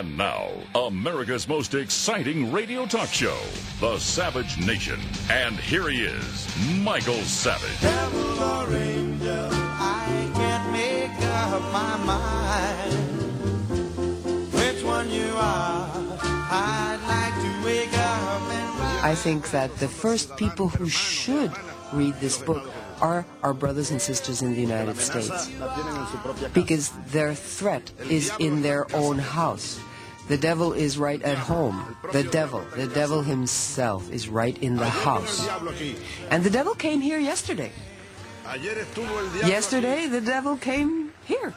And now, America's most exciting radio talk show, The Savage Nation. And here he is, Michael Savage. Devil or angel, I can't make up my mind which one you are. I'd like to wake up and rise. I think that the first people who should read this book are our brothers and sisters in the United States, because their threat is in their own house. The devil is right at home. The devil himself is right in the house. And the devil came here yesterday. Yesterday, the devil came here.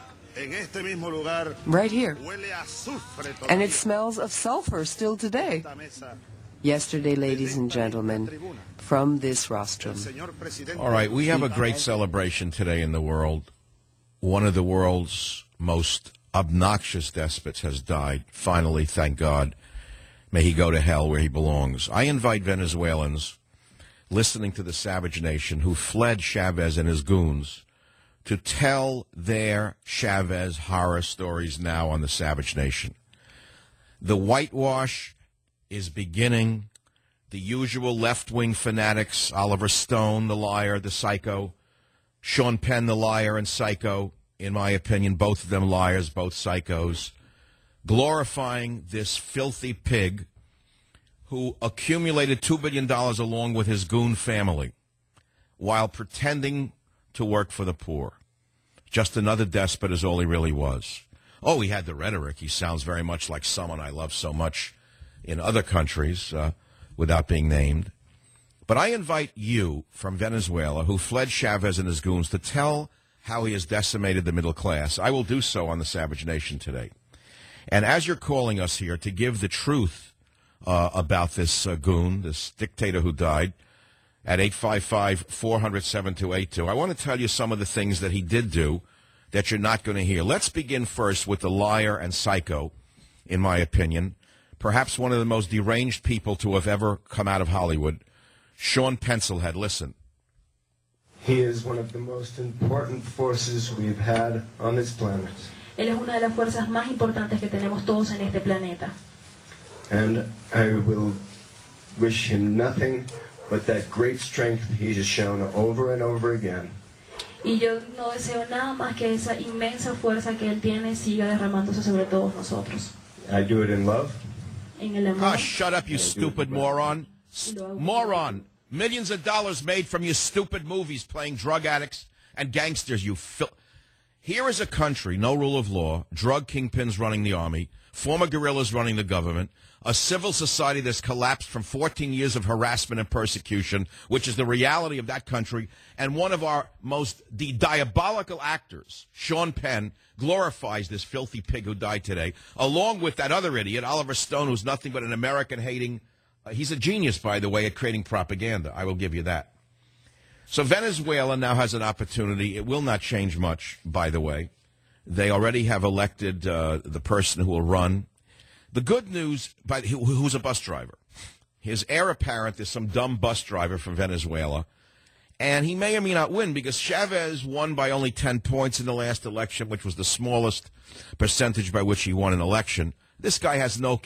Right here. And it smells of sulfur still today. Yesterday, ladies and gentlemen, from this rostrum. All right, we have a great celebration today in the world. One of the world's most obnoxious despots has died. Finally, thank God. May he go to hell where he belongs. I invite Venezuelans listening to the Savage Nation who fled Chavez and his goons to tell their Chavez horror stories now on the Savage Nation. The whitewash is beginning. The usual left-wing fanatics, Oliver Stone, the liar, the psycho, Sean Penn, the liar and psycho, in my opinion, both of them liars, both psychos, glorifying this filthy pig who accumulated $2 billion along with his goon family while pretending to work for the poor. Just another despot is all he really was. Oh, he had the rhetoric. He sounds very much like someone I love so much in other countries, without being named. But I invite you from Venezuela, who fled Chavez and his goons, to tell how he has decimated the middle class. I will do so on the Savage Nation today. And as you're calling us here to give the truth about this goon, this dictator who died, at 855-400-7282, I want to tell you some of the things that he did do that you're not going to hear. Let's begin first with the liar and psycho, in my opinion, perhaps one of the most deranged people to have ever come out of Hollywood, Sean Pencilhead. Listen. He is one of the most important forces we've had on this planet. Él es una de las fuerzas más importantes que tenemos todos en este planeta. And I will wish him nothing but that great strength he has shown over and over again. Y yo no deseo nada más que esa inmensa fuerza que él tiene siga derramándose sobre todos nosotros. I do it in love. En el amor. Oh, shut up, you stupid moron. Moron. Millions of dollars made from your stupid movies playing drug addicts and gangsters, you Here is a country, no rule of law, drug kingpins running the army, former guerrillas running the government, a civil society that's collapsed from 14 years of harassment and persecution, which is the reality of that country, and one of our most diabolical actors, Sean Penn, glorifies this filthy pig who died today, along with that other idiot, Oliver Stone, who's nothing but an American-hating. He's a genius, by the way, at creating propaganda. I will give you that. So Venezuela now has an opportunity. It will not change much, by the way. They already have elected the person who will run. The good news, who's a bus driver. His heir apparent is some dumb bus driver from Venezuela. And he may or may not win because Chavez won by only 10 points in the last election, which was the smallest percentage by which he won an election. This guy has no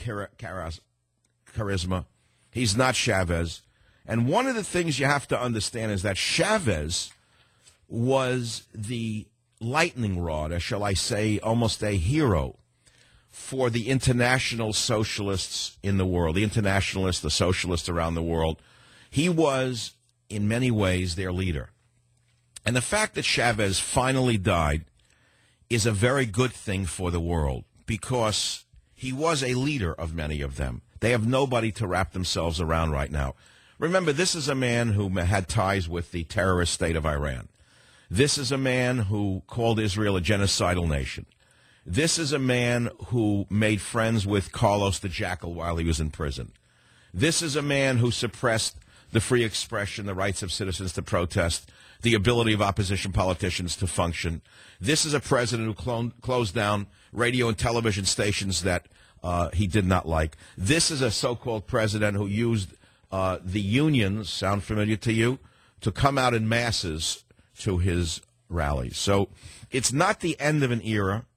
charisma. He's not Chavez. And one of the things you have to understand is that Chavez was the lightning rod, or shall I say almost a hero, for the international socialists in the world, the internationalists, the socialists around the world. He was, in many ways, their leader. And the fact that Chavez finally died is a very good thing for the world because he was a leader of many of them. They have nobody to wrap themselves around right now. Remember, this is a man who had ties with the terrorist state of Iran. This is a man who called Israel a genocidal nation. This is a man who made friends with Carlos the Jackal while he was in prison. This is a man who suppressed the free expression, the rights of citizens to protest, the ability of opposition politicians to function. This is a president who closed down radio and television stations that he did not like. This is a so-called president who used the unions, sound familiar to you, to come out in masses to his rallies. So it's not the end of an era,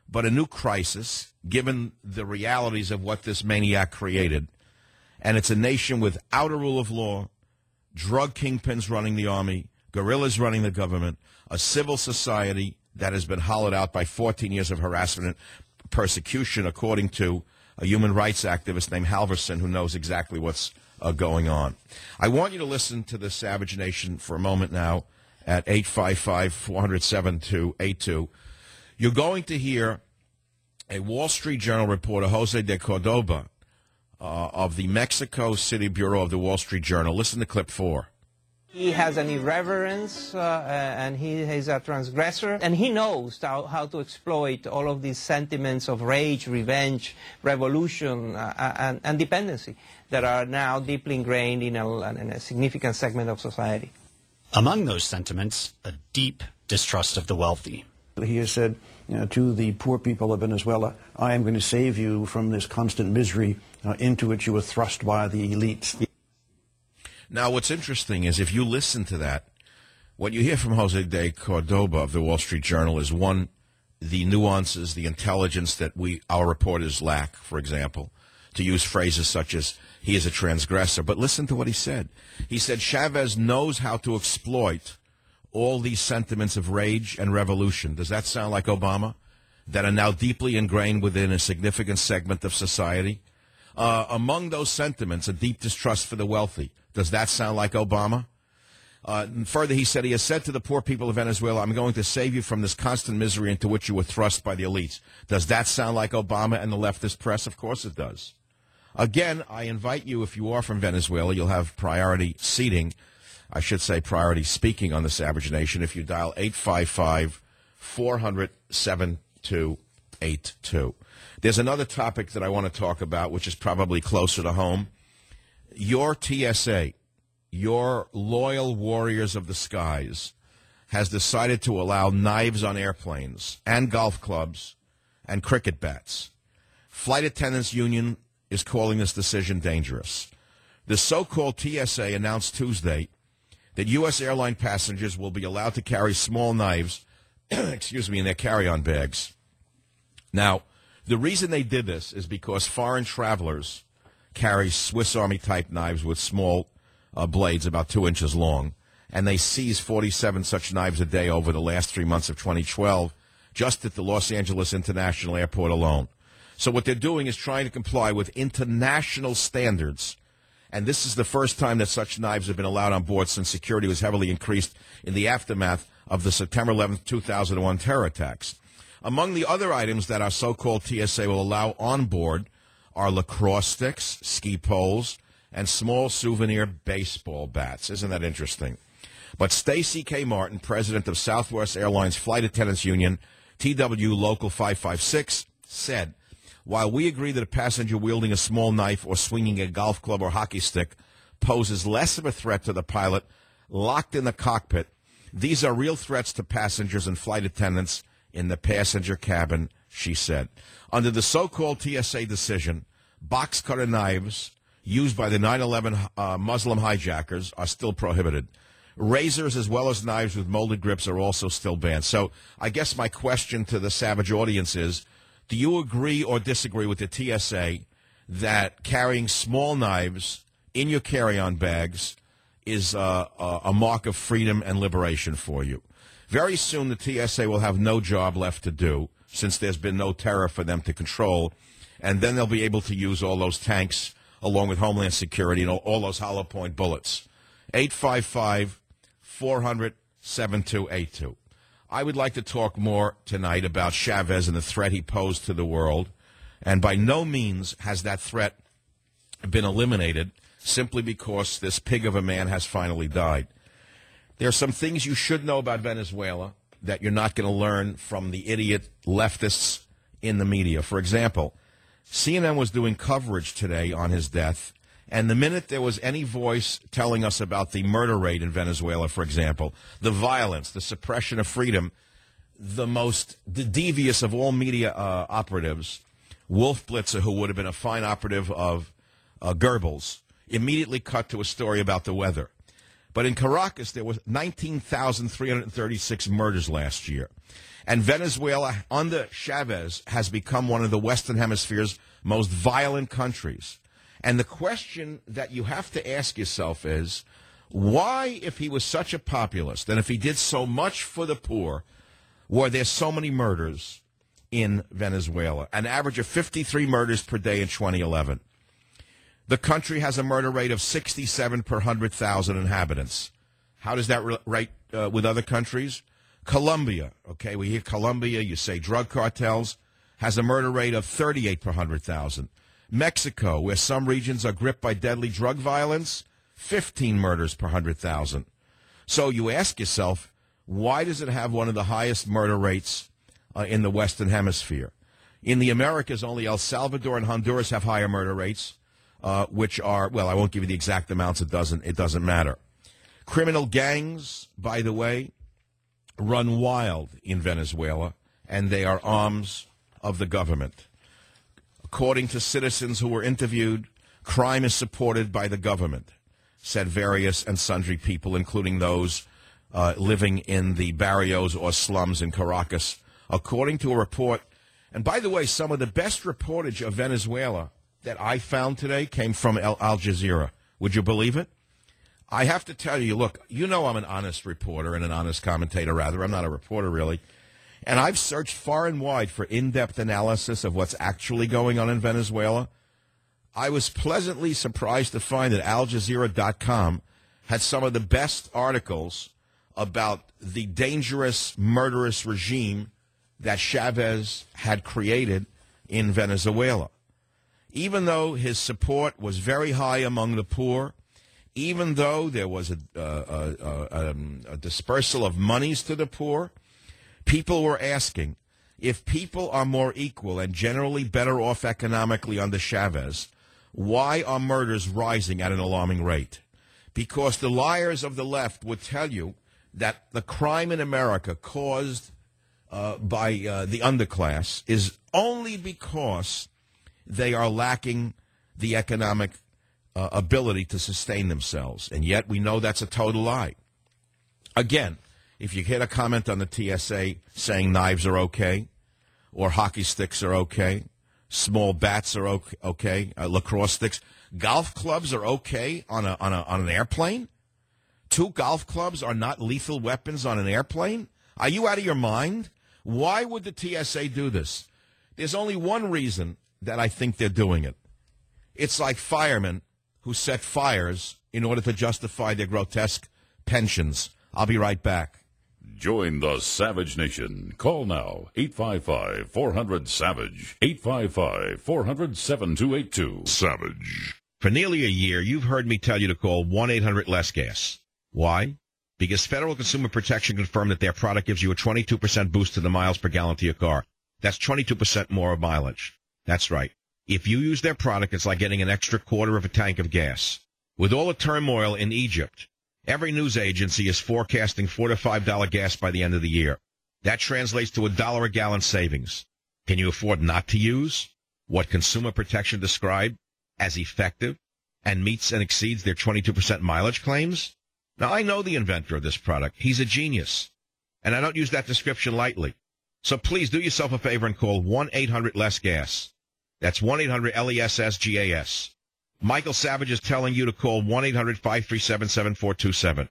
but a new crisis, given the realities of what this maniac created. And it's a nation without a rule of law, drug kingpins running the army, guerrillas running the government, a civil society that has been hollowed out by 14 years of harassment and persecution, according to a human rights activist named Halverson, who knows exactly what's going on. I want you to listen to the Savage Nation for a moment now at 855-400-7282. You're going to hear a Wall Street Journal reporter, Jose de Cordoba, of the Mexico City Bureau of the Wall Street Journal. Listen to clip 4. He has an irreverence, and he is a transgressor, and he knows how to exploit all of these sentiments of rage, revenge, revolution, and dependency that are now deeply ingrained in a significant segment of society. Among those sentiments, a deep distrust of the wealthy. He has said to the poor people of Venezuela, I am going to save you from this constant misery into which you were thrust by the elites. Now, what's interesting is if you listen to that, what you hear from Jose de Cordoba of the Wall Street Journal is, one, the nuances, the intelligence that our reporters lack, for example, to use phrases such as, he is a transgressor. But listen to what he said. He said Chavez knows how to exploit all these sentiments of rage and revolution. Does that sound like Obama? That are now deeply ingrained within a significant segment of society? Among those sentiments, a deep distrust for the wealthy. Does that sound like Obama? And further, he said, he has said to the poor people of Venezuela, I'm going to save you from this constant misery into which you were thrust by the elites. Does that sound like Obama and the leftist press? Of course it does. Again, I invite you, if you are from Venezuela, you'll have priority seating. I should say priority speaking on the Savage Nation if you dial 855-400-7282. There's another topic that I want to talk about, which is probably closer to home. Your TSA, your loyal warriors of the skies, has decided to allow knives on airplanes and golf clubs and cricket bats. Flight Attendants Union is calling this decision dangerous. The so-called TSA announced Tuesday that U.S. airline passengers will be allowed to carry small knives, in their carry-on bags. Now, the reason they did this is because foreign travelers carry Swiss Army-type knives with small blades about 2 inches long, and they seized 47 such knives a day over the last 3 months of 2012, just at the Los Angeles International Airport alone. So what they're doing is trying to comply with international standards. And this is the first time that such knives have been allowed on board since security was heavily increased in the aftermath of the September 11, 2001 terror attacks. Among the other items that our so-called TSA will allow on board are lacrosse sticks, ski poles, and small souvenir baseball bats. Isn't that interesting? But Stacy K. Martin, president of Southwest Airlines Flight Attendants Union, TW Local 556, said, while we agree that a passenger wielding a small knife or swinging a golf club or hockey stick poses less of a threat to the pilot locked in the cockpit, these are real threats to passengers and flight attendants in the passenger cabin, she said. Under the so-called TSA decision, box cutter knives used by the 9/11 Muslim hijackers are still prohibited. Razors as well as knives with molded grips are also still banned. So I guess my question to the Savage audience is, do you agree or disagree with the TSA that carrying small knives in your carry-on bags is a mark of freedom and liberation for you? Very soon the TSA will have no job left to do since there's been no terror for them to control, and then they'll be able to use all those tanks along with Homeland Security and all those hollow point bullets. 855-400-7282. I would like to talk more tonight about Chavez and the threat he posed to the world, and by no means has that threat been eliminated simply because this pig of a man has finally died. There are some things you should know about Venezuela that you're not going to learn from the idiot leftists in the media. For example, CNN was doing coverage today on his death, and the minute there was any voice telling us about the murder rate in Venezuela, for example, the violence, the suppression of freedom, the devious of all media operatives, Wolf Blitzer, who would have been a fine operative of Goebbels, immediately cut to a story about the weather. But in Caracas, there was 19,336 murders last year. And Venezuela, under Chavez, has become one of the Western Hemisphere's most violent countries. And the question that you have to ask yourself is, why, if he was such a populist, and if he did so much for the poor, were there so many murders in Venezuela? An average of 53 murders per day in 2011. The country has a murder rate of 67 per 100,000 inhabitants. How does that rate with other countries? Colombia, okay, we hear Colombia, you say drug cartels, has a murder rate of 38 per 100,000. Mexico, where some regions are gripped by deadly drug violence, 15 murders per 100,000. So you ask yourself, why does it have one of the highest murder rates in the Western Hemisphere? In the Americas, only El Salvador and Honduras have higher murder rates, which are, well, I won't give you the exact amounts, it doesn't matter. Criminal gangs, by the way, run wild in Venezuela, and they are arms of the government. According to citizens who were interviewed, crime is supported by the government, said various and sundry people, including those living in the barrios or slums in Caracas. According to a report, and by the way, some of the best reportage of Venezuela that I found today came from Al Jazeera. Would you believe it? I have to tell you, look, you know I'm an honest reporter and an honest commentator, rather. I'm not a reporter, really. And I've searched far and wide for in-depth analysis of what's actually going on in Venezuela. I was pleasantly surprised to find that AlJazeera.com had some of the best articles about the dangerous, murderous regime that Chavez had created in Venezuela. Even though his support was very high among the poor, even though there was a dispersal of monies to the poor, people were asking, if people are more equal and generally better off economically under Chavez, why are murders rising at an alarming rate? Because the liars of the left would tell you that the crime in America caused by the underclass is only because they are lacking the economic ability to sustain themselves. And yet we know that's a total lie. Again, if you get a comment on the TSA saying knives are okay, or hockey sticks are okay, small bats are okay, lacrosse sticks, golf clubs are okay on an airplane? 2 golf clubs are not lethal weapons on an airplane? Are you out of your mind? Why would the TSA do this? There's only one reason that I think they're doing it. It's like firemen who set fires in order to justify their grotesque pensions. I'll be right back. Join the Savage Nation. Call now, 855-400-SAVAGE, 855-400-7282. Savage. For nearly a year, you've heard me tell you to call 1-800-LESS-GAS. Why? Because Federal Consumer Protection confirmed that their product gives you a 22% boost to the miles per gallon to your car. That's 22% more of mileage. That's right. If you use their product, it's like getting an extra quarter of a tank of gas. With all the turmoil in Egypt, every news agency is forecasting $4 to $5 gas by the end of the year. That translates to $1 a gallon savings. Can you afford not to use what Consumer Protection described as effective and meets and exceeds their 22% mileage claims? Now, I know the inventor of this product. He's a genius. And I don't use that description lightly. So please do yourself a favor and call 1-800-LESS-GAS. That's 1-800-LESS-GAS. Michael Savage is telling you to call 1-800-537-7427.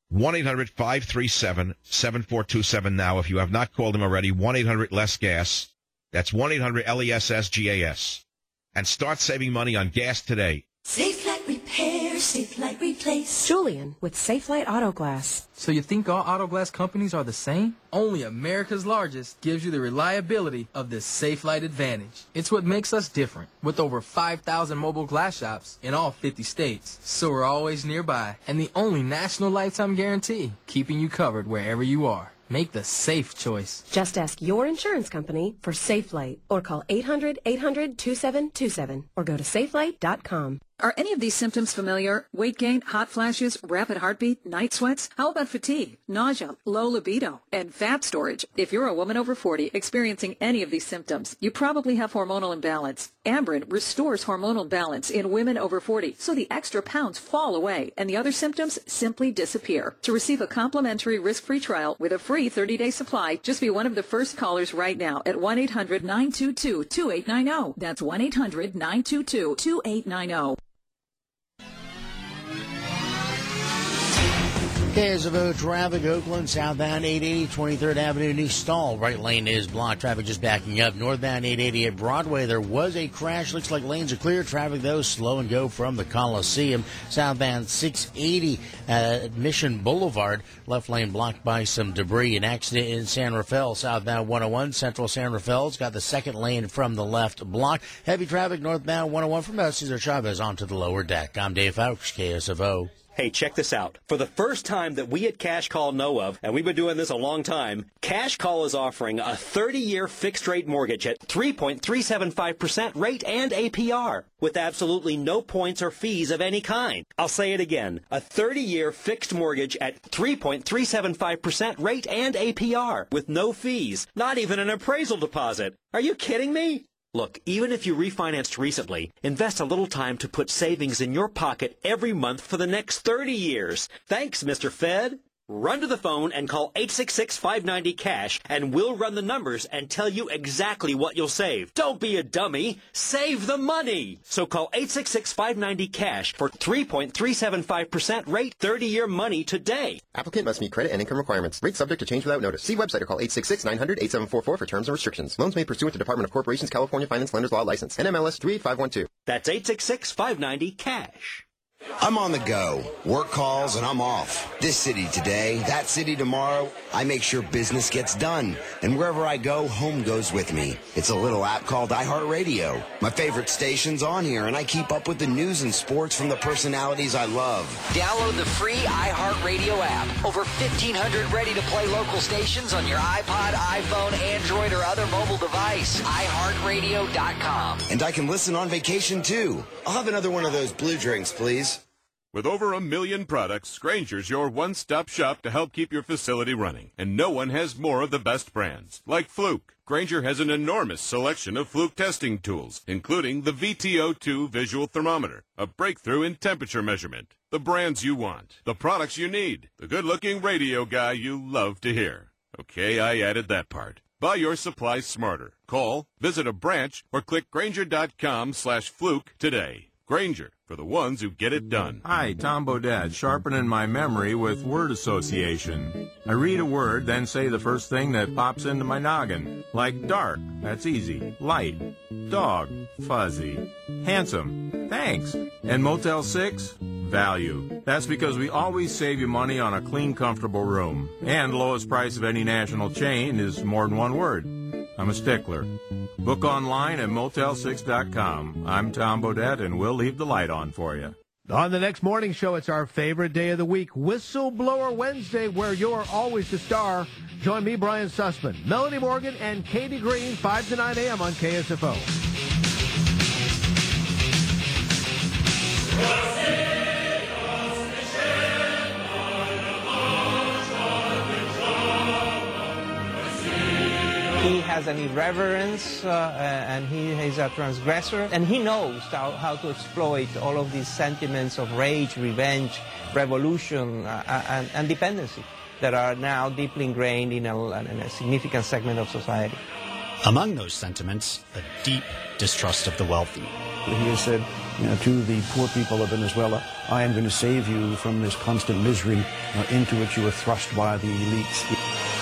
1-800-537-7427 now. If you have not called him already, 1-800-LESS-GAS. That's 1-800-LESS-GAS. And start saving money on gas today. Safe Light Repair, Safe Light Replace. Julian with Safe Light Auto Glass. So you think all auto glass companies are the same? Only America's largest gives you the reliability of the Safe Light Advantage. It's what makes us different, with over 5,000 mobile glass shops in all 50 states. So we're always nearby, and the only national lifetime guarantee, keeping you covered wherever you are. Make the safe choice. Just ask your insurance company for Safe Light or call 800-800-2727 or go to safelight.com. Are any of these symptoms familiar? Weight gain, hot flashes, rapid heartbeat, night sweats? How about fatigue, nausea, low libido, and fat storage? If you're a woman over 40 experiencing any of these symptoms, you probably have hormonal imbalance. Ambren restores hormonal balance in women over 40, so the extra pounds fall away and the other symptoms simply disappear. To receive a complimentary risk-free trial with a free 30-day supply, just be one of the first callers right now at 1-800-922-2890. That's 1-800-922-2890. KSFO traffic, Oakland, southbound 880, 23rd Avenue, New Stall. Right lane is blocked. Traffic just backing up. Northbound 880 at Broadway, there was a crash. Looks like lanes are clear. Traffic, though, slow and go from the Coliseum. Southbound 680 at Mission Boulevard. Left lane blocked by some debris. An accident in San Rafael. Southbound 101, Central San Rafael's got the second lane from the left blocked. Heavy traffic northbound 101 from Cesar Chavez onto the lower deck. I'm Dave Fowkes, KSFO. Hey, check this out. For the first time that we at Cash Call know of, and we've been doing this a long time, Cash Call is offering a 30-year fixed-rate mortgage at 3.375% rate and APR, with absolutely no points or fees of any kind. I'll say it again. A 30-year fixed mortgage at 3.375% rate and APR, with no fees, not even an appraisal deposit. Are you kidding me? Look, even if you refinanced recently, invest a little time to put savings in your pocket every month for the next 30 years. Thanks, Mr. Fed. Run to the phone and call 866-590-CASH, and we'll run the numbers and tell you exactly what you'll save. Don't be a dummy. Save the money. So call 866-590-CASH for 3.375% rate 30-year money today. Applicant must meet credit and income requirements. Rate subject to change without notice. See website or call 866-900-8744 for terms and restrictions. Loans made pursuant to Department of Corporations California Finance Lenders Law License. NMLS 38512. That's 866-590-CASH. I'm on the go. Work calls and I'm off. This city today, that city tomorrow. I make sure business gets done. And wherever I go, home goes with me. It's a little app called iHeartRadio. My favorite station's on here, and I keep up with the news and sports from the personalities I love. Download the free iHeartRadio app. Over 1,500 ready-to-play local stations on your iPod, iPhone, Android, or other mobile device. iHeartRadio.com. And I can listen on vacation, too. I'll have another one of those blue drinks, please. With over 1 million products, Grainger's your one-stop shop to help keep your facility running. And no one has more of the best brands, like Fluke. Grainger has an enormous selection of Fluke testing tools, including the VTO2 visual thermometer, a breakthrough in temperature measurement. The brands you want, the products you need, the good-looking radio guy you love to hear. Okay, I added that part. Buy your supplies smarter. Call, visit a branch, or click Grainger.com/Fluke today. Grainger, for the ones who get it done. Hi, Tom Bodett, sharpening my memory with word association. I read a word, then say the first thing that pops into my noggin. Like dark, that's easy. Light. Dog, fuzzy. Handsome, thanks. And Motel 6, value. That's because we always save you money on a clean, comfortable room. And lowest price of any national chain is more than one word. I'm a stickler. Book online at Motel6.com. I'm Tom Bodett, and we'll leave the light on for you. On the next morning show, it's our favorite day of the week, Whistleblower Wednesday, where you're always the star. Join me, Brian Sussman, Melanie Morgan, and Katie Green, 5 to 9 a.m. on KSFO. He has an irreverence, and he is a transgressor, and he knows how to exploit all of these sentiments of rage, revenge, revolution, and dependency that are now deeply ingrained in a significant segment of society. Among those sentiments, a deep distrust of the wealthy. He has said, to the poor people of Venezuela, I am going to save you from this constant misery into which you were thrust by the elites.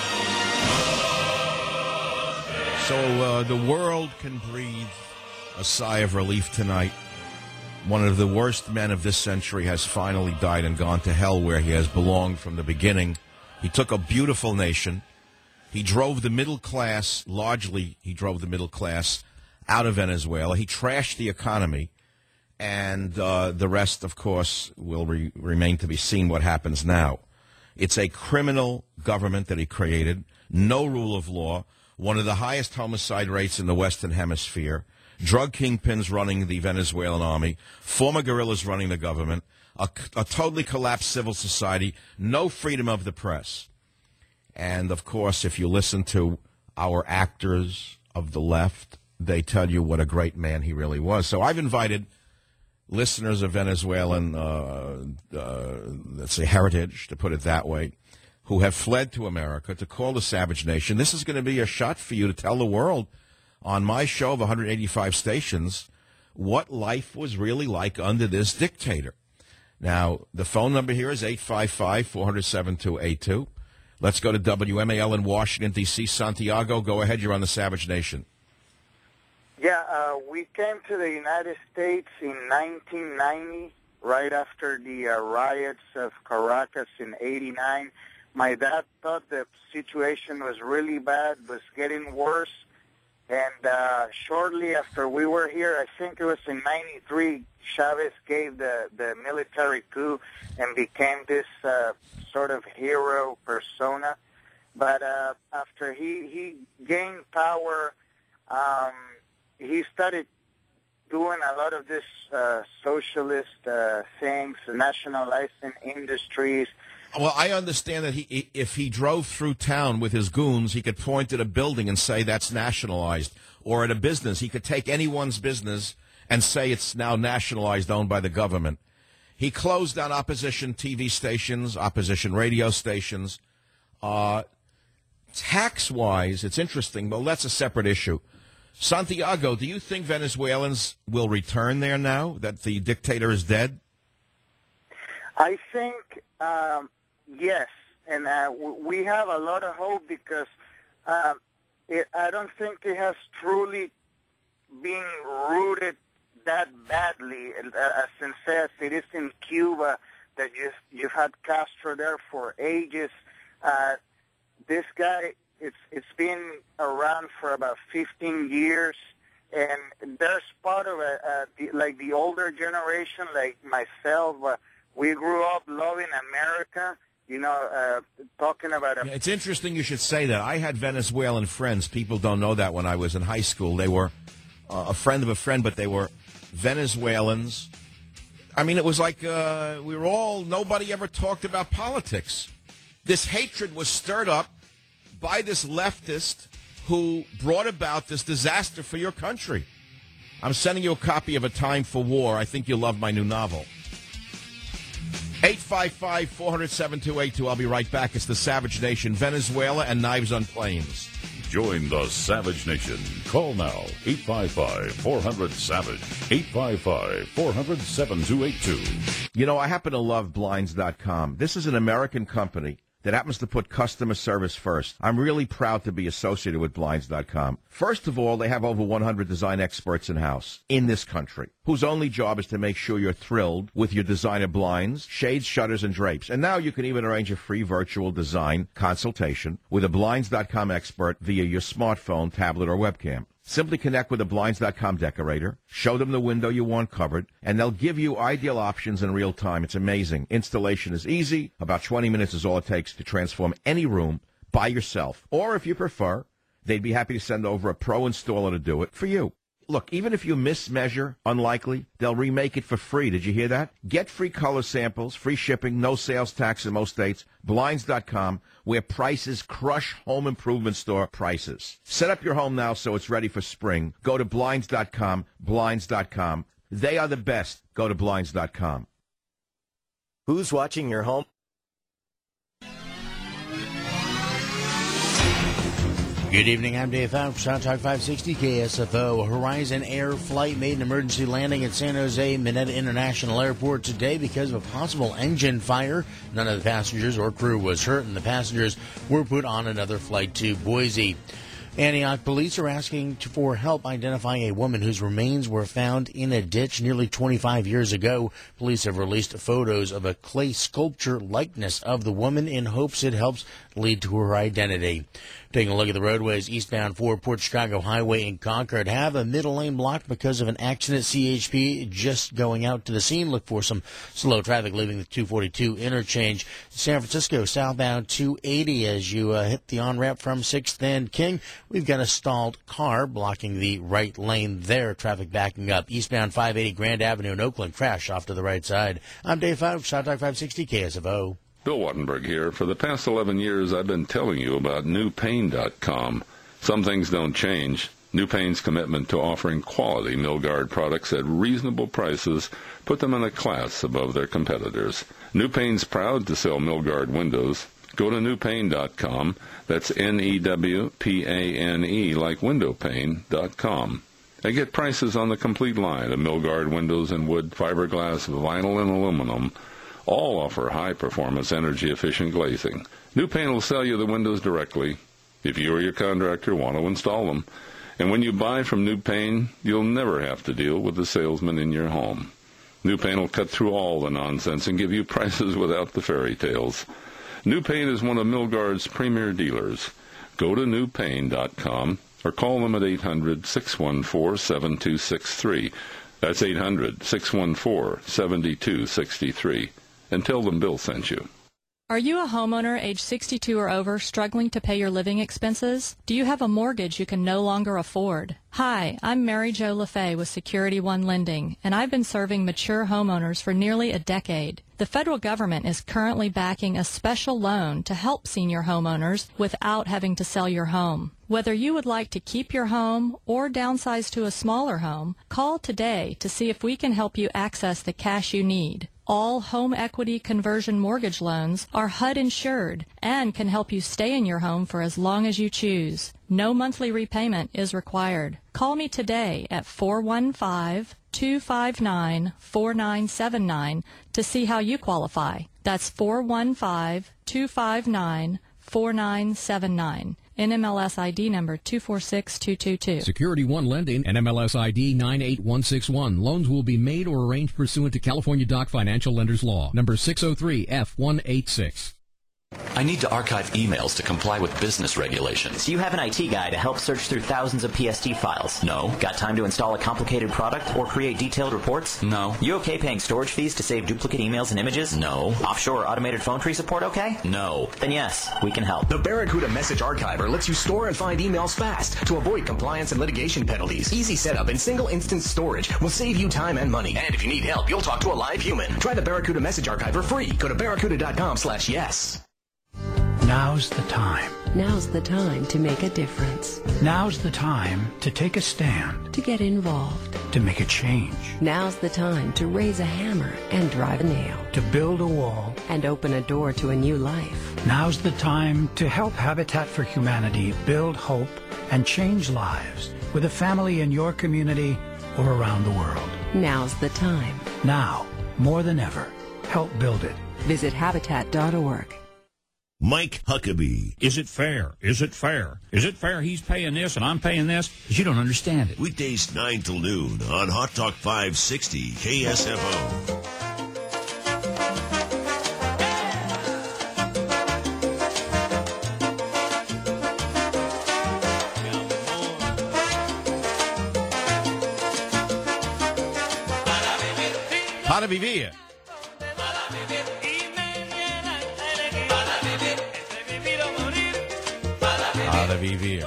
So the world can breathe a sigh of relief tonight. One of the worst men of this century has finally died and gone to hell where he has belonged from the beginning. He took a beautiful nation. He drove the middle class, largely he drove the middle class out of Venezuela. He trashed the economy. And the rest, of course, will remain to be seen what happens now. It's a criminal government that he created, no rule of law, one of the highest homicide rates in the Western Hemisphere, drug kingpins running the Venezuelan army, former guerrillas running the government, a totally collapsed civil society, no freedom of the press. And, of course, if you listen to our actors of the left, they tell you what a great man he really was. So I've invited listeners of Venezuelan, let's say, heritage, to put it that way, who have fled to America to call the Savage Nation. This is going to be a shot for you to tell the world on my show of 185 stations what life was really like under this dictator. Now, the phone number here is 855-400-7282. Let's go to WMAL in Washington, D.C. Santiago, go ahead. You're on the Savage Nation. Yeah, we came to the United States in 1990, right after the riots of Caracas in 89. My dad thought the situation was really bad, was getting worse. And shortly after we were here, I think it was in 93, Chavez gave the military coup and became this sort of hero persona. But after he gained power, he started doing a lot of this socialist things, nationalizing industries. Well, I understand that if he drove through town with his goons, he could point at a building and say that's nationalized. Or at a business, he could take anyone's business and say it's now nationalized, owned by the government. He closed down opposition TV stations, opposition radio stations. Tax-wise, it's interesting, but that's a separate issue. Santiago, do you think Venezuelans will return there now that the dictator is dead? I think, yes, and we have a lot of hope because I don't think it has truly been rooted that badly, as it is in Cuba, that you've had Castro there for ages. This guy, it's been around for about 15 years, and there's part of it, like the older generation, like myself, we grew up loving America, talking about... It's interesting you should say that. I had Venezuelan friends. People don't know that when I was in high school. They were a friend of a friend, but they were Venezuelans. I mean, it was like we were all... Nobody ever talked about politics. This hatred was stirred up by this leftist who brought about this disaster for your country. I'm sending you a copy of A Time for War. I think you'll love my new novel. 855-400-7282. I'll be right back. It's the Savage Nation, Venezuela, and Knives on Planes. Join the Savage Nation. Call now, 855-400-SAVAGE, 855-400-7282. You know, I happen to love Blinds.com. This is an American company that happens to put customer service first. I'm really proud to be associated with Blinds.com. First of all, they have over 100 design experts in-house in this country, whose only job is to make sure you're thrilled with your designer blinds, shades, shutters, and drapes. And now you can even arrange a free virtual design consultation with a Blinds.com expert via your smartphone, tablet, or webcam. Simply connect with a Blinds.com decorator, show them the window you want covered, and they'll give you ideal options in real time. It's amazing. Installation is easy. About 20 minutes is all it takes to transform any room by yourself. Or if you prefer, they'd be happy to send over a pro installer to do it for you. Look, even if you mismeasure, unlikely, they'll remake it for free. Did you hear that? Get free color samples, free shipping, no sales tax in most states. Blinds.com, where prices crush home improvement store prices. Set up your home now so it's ready for spring. Go to Blinds.com, Blinds.com. They are the best. Go to Blinds.com. Who's watching your home? Good evening, I'm Dave Found for Sound Talk 560 KSFO. Horizon Air flight made an emergency landing at San Jose Mineta International Airport today because of a possible engine fire. None of the passengers or crew was hurt, and the passengers were put on another flight to Boise. Antioch police are asking for help identifying a woman whose remains were found in a ditch nearly 25 years ago. Police have released photos of a clay sculpture likeness of the woman in hopes it helps lead to her identity. Taking a look at the roadways, eastbound 4 Port Chicago Highway in Concord have a middle lane blocked because of an accident. CHP just going out to the scene. Look for some slow traffic leaving the 242 interchange. San Francisco southbound 280 as you hit the on-ramp from 6th and King. We've got a stalled car blocking the right lane there. Traffic backing up. Eastbound 580 Grand Avenue in Oakland. Crash off to the right side. I'm Dave 5, Shot Talk 560 KSFO. Bill Wattenberg here. For the past 11 years, I've been telling you about NewPain.com. Some things don't change. NewPain's commitment to offering quality Milgard products at reasonable prices put them in a class above their competitors. NewPain's proud to sell Milgard windows. Go to NewPain.com. That's NEWPANE, like windowpane.com. And get prices on the complete line of Milgard windows in wood, fiberglass, vinyl, and aluminum. All offer high-performance, energy-efficient glazing. NewPain will sell you the windows directly if you or your contractor want to install them. And when you buy from NewPain, you'll never have to deal with the salesman in your home. NewPain will cut through all the nonsense and give you prices without the fairy tales. NewPain is one of Milgard's premier dealers. Go to NewPain.com or call them at 800-614-7263. That's 800-614-7263. And tell them Bill sent you. Are you a homeowner age 62 or over struggling to pay your living expenses? Do you have a mortgage you can no longer afford? Hi, I'm Mary Jo LaFay with Security One Lending, and I've been serving mature homeowners for nearly a decade. The federal government is currently backing a special loan to help senior homeowners without having to sell your home. Whether you would like to keep your home or downsize to a smaller home, call today to see if we can help you access the cash you need. All home equity conversion mortgage loans are HUD insured and can help you stay in your home for as long as you choose. No monthly repayment is required. Call me today at 415-259-4979 to see how you qualify. That's 415-259-4979. NMLS ID number 246222. Security One Lending, NMLS ID 98161. Loans will be made or arranged pursuant to California Doc Financial Lenders Law, number 603F186. I need to archive emails to comply with business regulations. Do you have an IT guy to help search through thousands of PST files? No. Got time to install a complicated product or create detailed reports? No. You okay paying storage fees to save duplicate emails and images? No. Offshore automated phone tree support okay? No. Then yes, we can help. The Barracuda Message Archiver lets you store and find emails fast to avoid compliance and litigation penalties. Easy setup and single instance storage will save you time and money. And if you need help, you'll talk to a live human. Try the Barracuda Message Archiver free. Go to barracuda.com/yes. Now's the time. Now's the time to make a difference. Now's the time to take a stand. To get involved. To make a change. Now's the time to raise a hammer and drive a nail. To build a wall. And open a door to a new life. Now's the time to help Habitat for Humanity build hope and change lives with a family in your community or around the world. Now's the time. Now, more than ever, help build it. Visit Habitat.org. Mike Huckabee. Is it fair? Is it fair? Is it fair he's paying this and I'm paying this? Because you don't understand it. Weekdays 9 till noon on Hot Talk 560 KSFO. Para vivir. Para vivir.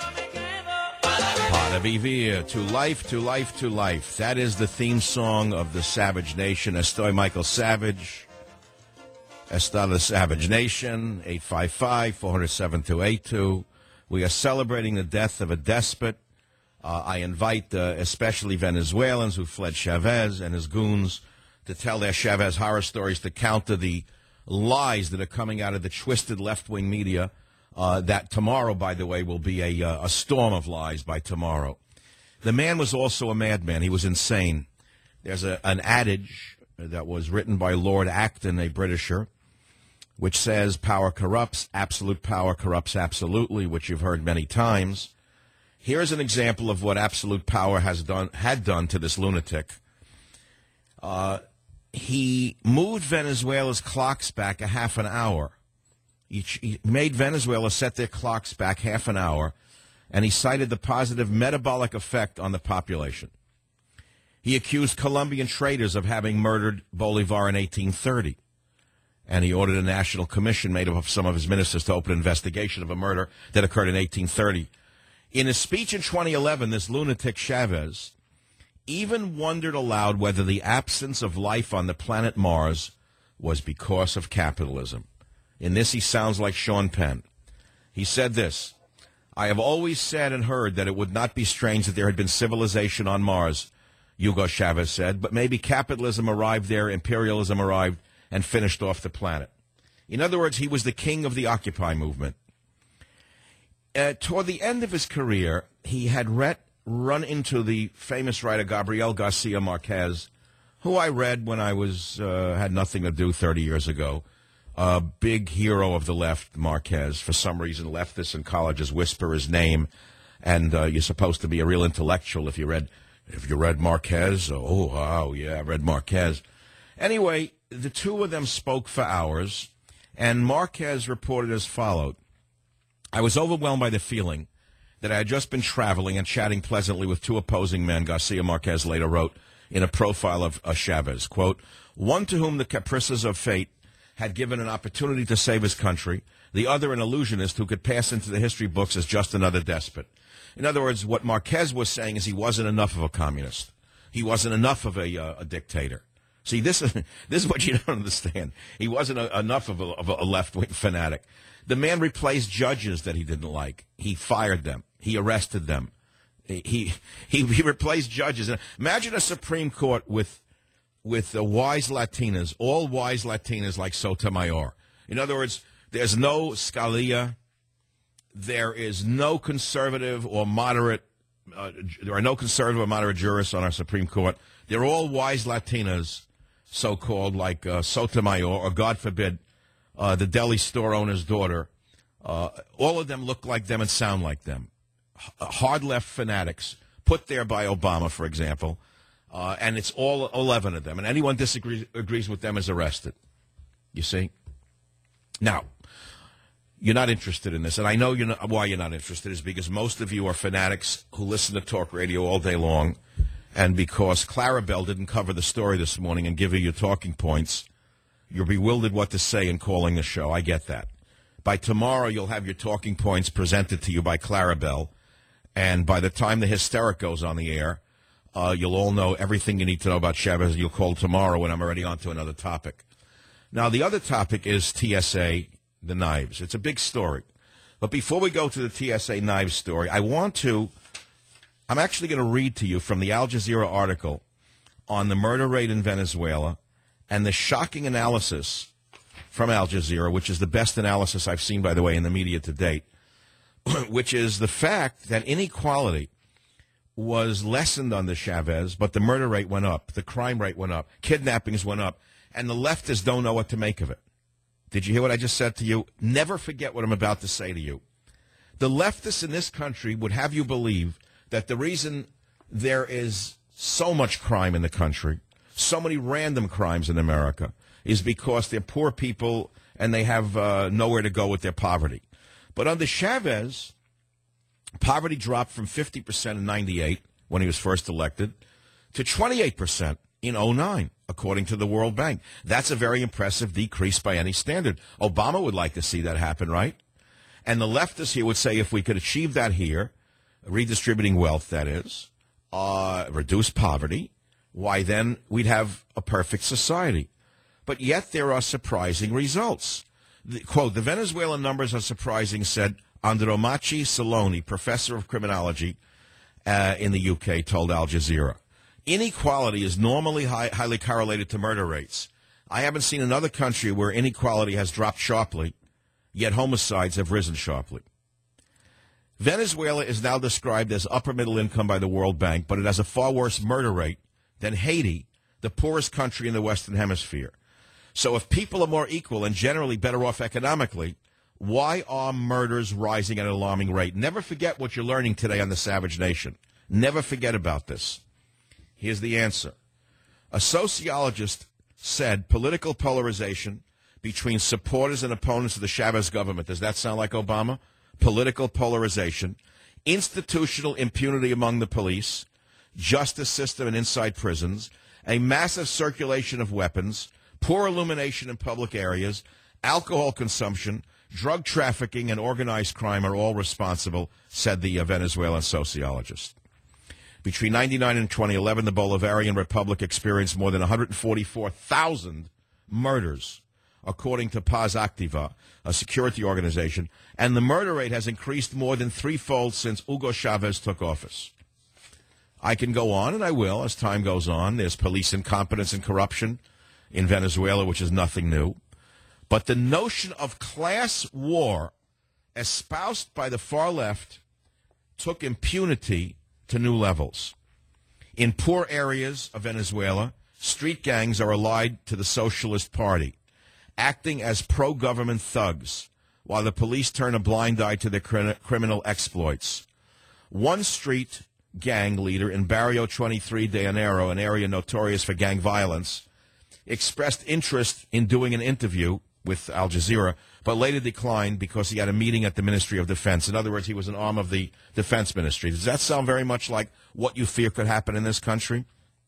Para vivir. To life, to life, to life. That is the theme song of the Savage Nation. Estoy Michael Savage. Está the Savage Nation. 855-407-282. We are celebrating the death of a despot. I invite especially Venezuelans who fled Chavez and his goons to tell their Chavez horror stories to counter the lies that are coming out of the twisted left-wing media. That tomorrow, by the way, will be a storm of lies by tomorrow. The man was also a madman. He was insane. There's an adage that was written by Lord Acton, a Britisher, which says power corrupts, absolute power corrupts absolutely, which you've heard many times. Here's an example of what absolute power had done to this lunatic. He moved Venezuela's clocks back a half an hour. He made Venezuela set their clocks back half an hour, and he cited the positive metabolic effect on the population. He accused Colombian traders of having murdered Bolivar in 1830, and he ordered a national commission made up of some of his ministers to open an investigation of a murder that occurred in 1830. In a speech in 2011, this lunatic Chavez even wondered aloud whether the absence of life on the planet Mars was because of capitalism. In this, he sounds like Sean Penn. He said this: "I have always said and heard that it would not be strange that there had been civilization on Mars," Hugo Chavez said, "but maybe capitalism arrived there, imperialism arrived, and finished off the planet." In other words, he was the king of the Occupy movement. Toward the end of his career, he had run into the famous writer Gabriel Garcia Marquez, who I read when I had nothing to do 30 years ago. A big hero of the left, Marquez. For some reason, leftists in colleges whisper his name, and you're supposed to be a real intellectual if you read Marquez. Oh, wow, yeah, I read Marquez. Anyway, the two of them spoke for hours, and Marquez reported as followed: "I was overwhelmed by the feeling that I had just been traveling and chatting pleasantly with two opposing men," Garcia Marquez later wrote in a profile of Chavez, quote, "one to whom the caprices of fate had given an opportunity to save his country, the other an illusionist who could pass into the history books as just another despot." In other words, what Marquez was saying is he wasn't enough of a communist. He wasn't enough of a dictator. See, this is what you don't understand. He wasn't enough of a left-wing fanatic. The man replaced judges that he didn't like. He fired them. He arrested them. He replaced judges. Imagine a Supreme Court with wise Latinas, all wise Latinas like Sotomayor. In other words, there's no Scalia. There is no conservative or moderate. There are no conservative or moderate jurists on our Supreme Court. They're all wise Latinas, so-called, like Sotomayor, or God forbid, the deli store owner's daughter. All of them look like them and sound like them. Hard left fanatics, put there by Obama, for example, and it's all 11 of them. And anyone agrees with them is arrested. You see? Now, you're not interested in this, and I know why you're not interested is because most of you are fanatics who listen to talk radio all day long, and because Clarabelle didn't cover the story this morning and give you your talking points, you're bewildered what to say in calling the show. I get that. By tomorrow, you'll have your talking points presented to you by Clarabelle, and by the time the hysteric goes on the air, you'll all know everything you need to know about Chavez. You'll call tomorrow when I'm already on to another topic. Now, the other topic is TSA, the knives. It's a big story. But before we go to the TSA knives story, I'm actually going to read to you from the Al Jazeera article on the murder rate in Venezuela and the shocking analysis from Al Jazeera, which is the best analysis I've seen, by the way, in the media to date, which is the fact that inequality was lessened under Chavez, but the murder rate went up, the crime rate went up, kidnappings went up, and the leftists don't know what to make of it. Did you hear what I just said to you? Never forget what I'm about to say to you. The leftists in this country would have you believe that the reason there is so much crime in the country, so many random crimes in America, is because they're poor people and they have nowhere to go with their poverty. But under Chavez, poverty dropped from 50% in 98, when he was first elected, to 28% in 09, according to the World Bank. That's a very impressive decrease by any standard. Obama would like to see that happen, right? And the leftists here would say if we could achieve that here, redistributing wealth, that is, reduce poverty, why then we'd have a perfect society. But yet there are surprising results. Quote, "The Venezuelan numbers are surprising," said Andromachi Saloni, professor of criminology in the UK, told Al Jazeera. "Inequality is normally highly correlated to murder rates. I haven't seen another country where inequality has dropped sharply, yet homicides have risen sharply." Venezuela is now described as upper middle income by the World Bank, but it has a far worse murder rate than Haiti, the poorest country in the Western Hemisphere. So if people are more equal and generally better off economically, why are murders rising at an alarming rate? Never forget what you're learning today on the Savage Nation. Never forget about this. Here's the answer. A sociologist said political polarization, between supporters and opponents of the Chavez government. Does that sound like Obama? Political polarization, institutional impunity among the police, justice system and inside prisons, a massive circulation of weapons, poor illumination in public areas, alcohol consumption, drug trafficking, and organized crime are all responsible, said the Venezuelan sociologist. Between 1999 and 2011, the Bolivarian Republic experienced more than 144,000 murders, according to Paz Activa, a security organization, and the murder rate has increased more than threefold since Hugo Chavez took office. I can go on, and I will, as time goes on. There's police incompetence and corruption in Venezuela, which is nothing new. But the notion of class war, espoused by the far left, took impunity to new levels. In poor areas of Venezuela, street gangs are allied to the Socialist Party, acting as pro-government thugs, while the police turn a blind eye to their criminal exploits. One street gang leader in Barrio 23 de Enero, an area notorious for gang violence, expressed interest in doing an interview with Al Jazeera, but later declined because he had a meeting at the Ministry of Defense. In other words, he was an arm of the Defense Ministry. Does that sound very much like what you fear could happen in this country?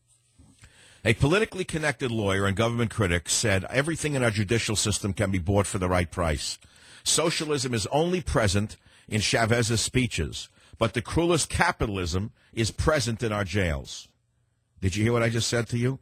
A politically connected lawyer and government critic said, everything in our judicial system can be bought for the right price. Socialism is only present in Chavez's speeches, but the cruelest capitalism is present in our jails. Did you hear what I just said to you?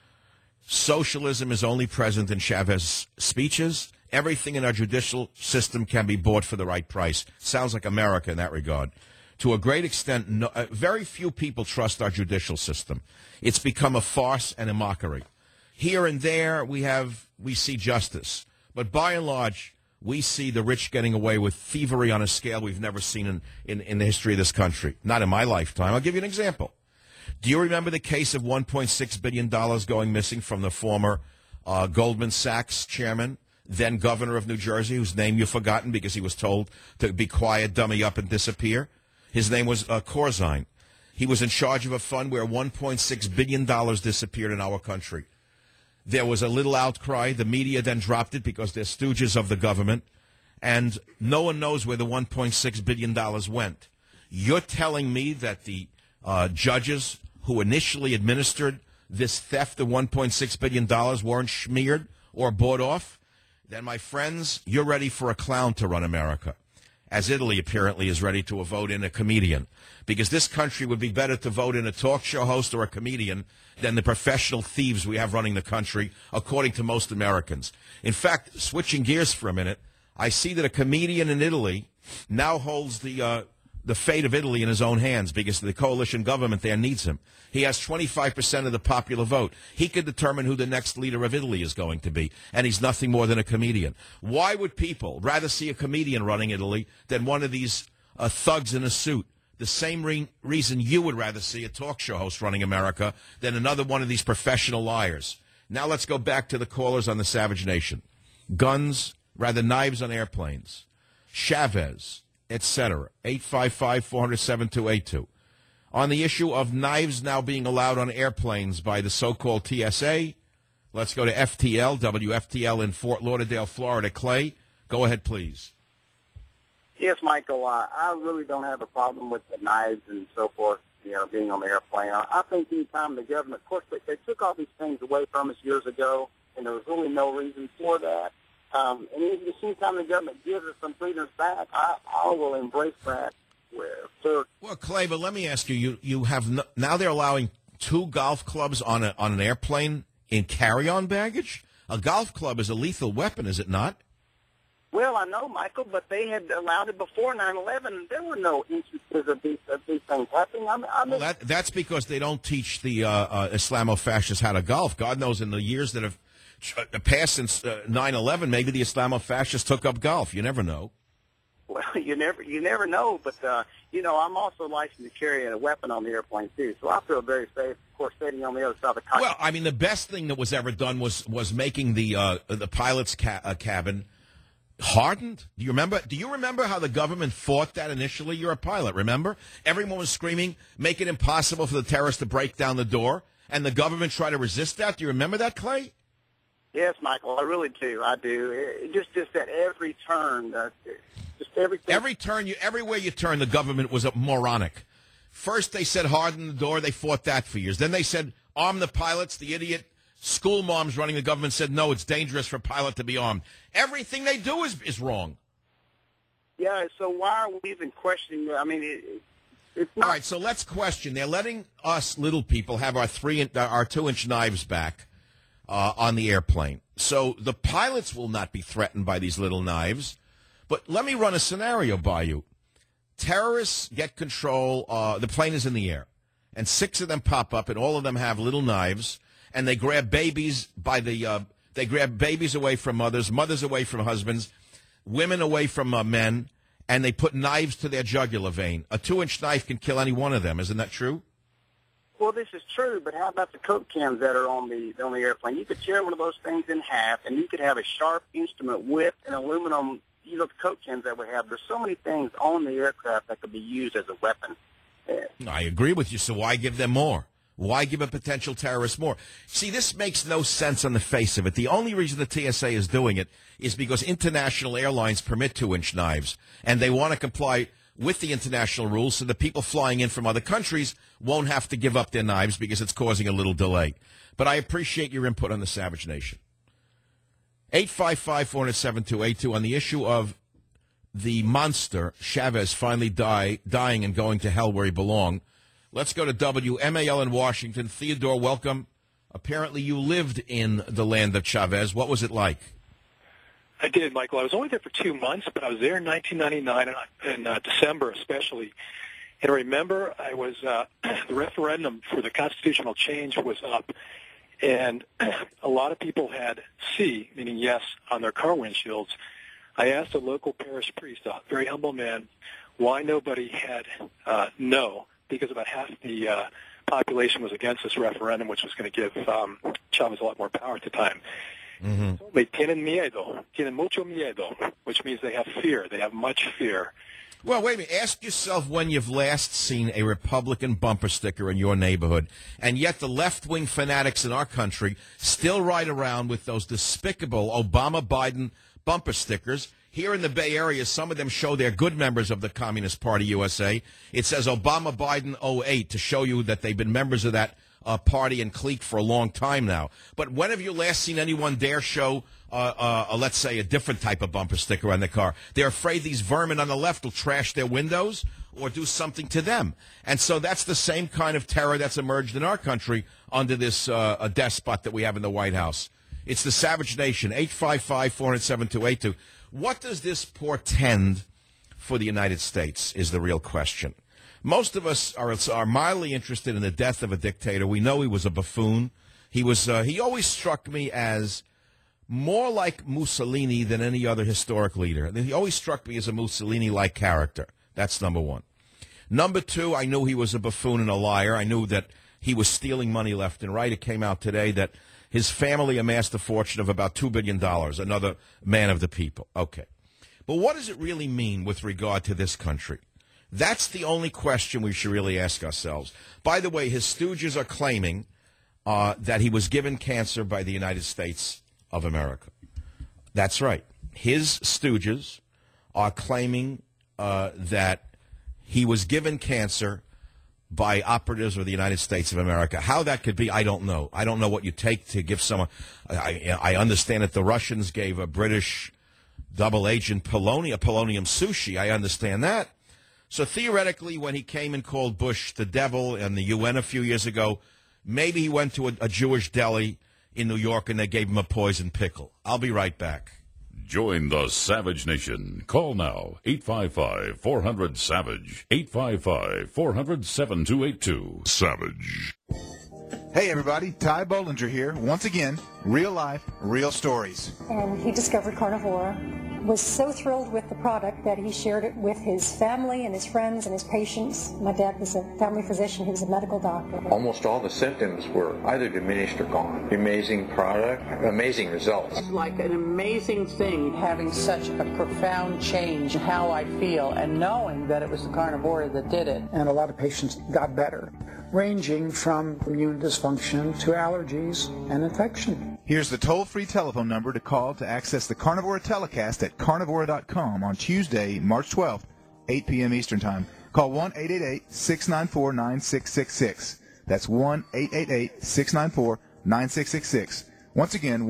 Socialism is only present in Chavez's speeches. Everything in our judicial system can be bought for the right price. Sounds like America in that regard. To a great extent, very few people trust our judicial system. It's become a farce and a mockery. Here and there, we see justice. But by and large, we see the rich getting away with thievery on a scale we've never seen in the history of this country. Not in my lifetime. I'll give you an example. Do you remember the case of $1.6 billion going missing from the former Goldman Sachs chairman, then governor of New Jersey, whose name you've forgotten because he was told to be quiet, dummy up, and disappear? His name was Corzine. He was in charge of a fund where $1.6 billion disappeared in our country. There was a little outcry. The media then dropped it because they're stooges of the government, and no one knows where the $1.6 billion went. You're telling me that the judges who initially administered this theft of $1.6 billion weren't smeared or bought off? Then, my friends, you're ready for a clown to run America, as Italy apparently is ready to vote in a comedian, because this country would be better to vote in a talk show host or a comedian than the professional thieves we have running the country, according to most Americans. In fact, switching gears for a minute, I see that a comedian in Italy now holds the fate of Italy in his own hands because the coalition government there needs him. He has 25% of the popular vote. He could determine who the next leader of Italy is going to be, and he's nothing more than a comedian. Why would people rather see a comedian running Italy than one of these thugs in a suit? The same reason you would rather see a talk show host running America than another one of these professional liars. Now let's go back to the callers on the Savage Nation. Guns, rather knives on airplanes. Chavez, etc. 855-400-7282. On the issue of knives now being allowed on airplanes by the so-called TSA, let's go to FTL, WFTL in Fort Lauderdale, Florida. Clay, go ahead, please. Yes, Michael, I really don't have a problem with the knives and so forth, being on the airplane. I think any time the government, of course, they took all these things away from us years ago, and there was really no reason for that. And the same time the government gives us some freedoms back, I will embrace that. Well, Clay, but let me ask you, you have now they're allowing 2 golf clubs on an airplane in carry-on baggage? A golf club is a lethal weapon, is it not? Well, I know, Michael, but they had allowed it before 9/11, and there were no instances of these things happening. Well, that's because they don't teach the Islamofascists how to golf. God knows in the years that have passed since 9/11, maybe the Islamofascists took up golf. You never know. Well, you never know, but I'm also licensed to carry a weapon on the airplane too, so I feel very safe. Of course, sitting on the other side of the cockpit. Well, I mean, the best thing that was ever done was making the pilot's cabin hardened. Do you remember how the government fought that initially? You're a pilot, remember? Everyone was screaming, make it impossible for the terrorists to break down the door, and the government tried to resist that. Do you remember that, Clay? Yes, Michael, I really do. I do. Just at every turn, just everything. Everywhere you turn, the government was moronic. First, they said harden the door. They fought that for years. Then they said arm the pilots. The idiot school moms running the government said, no, it's dangerous for a pilot to be armed. Everything they do is wrong. Yeah, so why are we even questioning? I mean, it's not. All right, so let's question. They're letting us little people have our 2-inch knives back on the airplane. So the pilots will not be threatened by these little knives. But let me run a scenario by you. Terrorists get control. The plane is in the air, and 6 of them pop up, and all of them have little knives, and they grab babies they grab babies away from mothers, mothers away from husbands, women away from men, and they put knives to their jugular vein. A 2-inch knife can kill any one of them. Isn't that true? Well, this is true, but how about the Coke cans that are on the airplane? You could tear one of those things in half, and you could have a sharp instrument with an aluminum, the Coke cans that we have. There's so many things on the aircraft that could be used as a weapon. I agree with you, so why give them more? Why give a potential terrorist more? See, this makes no sense on the face of it. The only reason the TSA is doing it is because international airlines permit 2-inch knives, and they want to comply with the international rules so the people flying in from other countries won't have to give up their knives because it's causing a little delay. But I appreciate your input on the Savage Nation. 855-400-7282 on the issue of the monster, Chavez, finally dying and going to hell where he belonged. Let's go to WMAL in Washington. Theodore, welcome. Apparently you lived in the land of Chavez. What was it like? I did, Michael. I was only there for 2 months, but I was there in 1999, in December especially. And I remember the referendum for the constitutional change was up, and a lot of people had C, meaning yes, on their car windshields. I asked a local parish priest, a very humble man, why nobody had no, because about half the population was against this referendum, which was going to give Chavez a lot more power at the time. Mm-hmm. They tienen miedo, tienen mucho miedo, which means they have fear. They have much fear. Well, wait a minute. Ask yourself when you've last seen a Republican bumper sticker in your neighborhood, and yet the left-wing fanatics in our country still ride around with those despicable Obama-Biden bumper stickers. Here in the Bay Area, some of them show they're good members of the Communist Party USA. It says Obama-Biden 08 to show you that they've been members of that party and clique for a long time now. But when have you last seen anyone dare show, let's say, a different type of bumper sticker on their car? They're afraid these vermin on the left will trash their windows or do something to them. And so that's the same kind of terror that's emerged in our country under this despot that we have in the White House. It's the Savage Nation, 855-400-7282. What does this portend for the United States is the real question. Most of us are mildly interested in the death of a dictator. We know he was a buffoon. He always struck me as more like Mussolini than any other historic leader. He always struck me as a Mussolini-like character. That's number one. Number two, I knew he was a buffoon and a liar. I knew that he was stealing money left and right. It came out today that his family amassed a fortune of about $2 billion, another man of the people. Okay. But what does it really mean with regard to this country? That's the only question we should really ask ourselves. By the way, his stooges are claiming that he was given cancer by the United States of America. That's right. His stooges are claiming that he was given cancer by operatives of the United States of America. How that could be, I don't know. I don't know what you take to give someone. I understand that the Russians gave a British double agent polonium sushi. I understand that. So theoretically, when he came and called Bush the devil in the UN a few years ago, maybe he went to a Jewish deli in New York and they gave him a poison pickle. I'll be right back. Join the Savage Nation. Call now, 855-400-SAVAGE, 855-400-7282. Savage. Hey everybody, Ty Bollinger here. Once again, real life, real stories. And he discovered Carnivora, was so thrilled with the product that he shared it with his family and his friends and his patients. My dad was a family physician, he was a medical doctor. Almost all the symptoms were either diminished or gone. Amazing product, amazing results. It's like an amazing thing having such a profound change in how I feel and knowing that it was the Carnivora that did it. And a lot of patients got better, ranging from immune dysfunction to allergies and infection. Here's the toll-free telephone number to call to access the Carnivora telecast at carnivora.com on Tuesday, March 12th, 8 p.m. Eastern Time. Call 1-888-694-9666. That's 1-888-694-9666. Once again,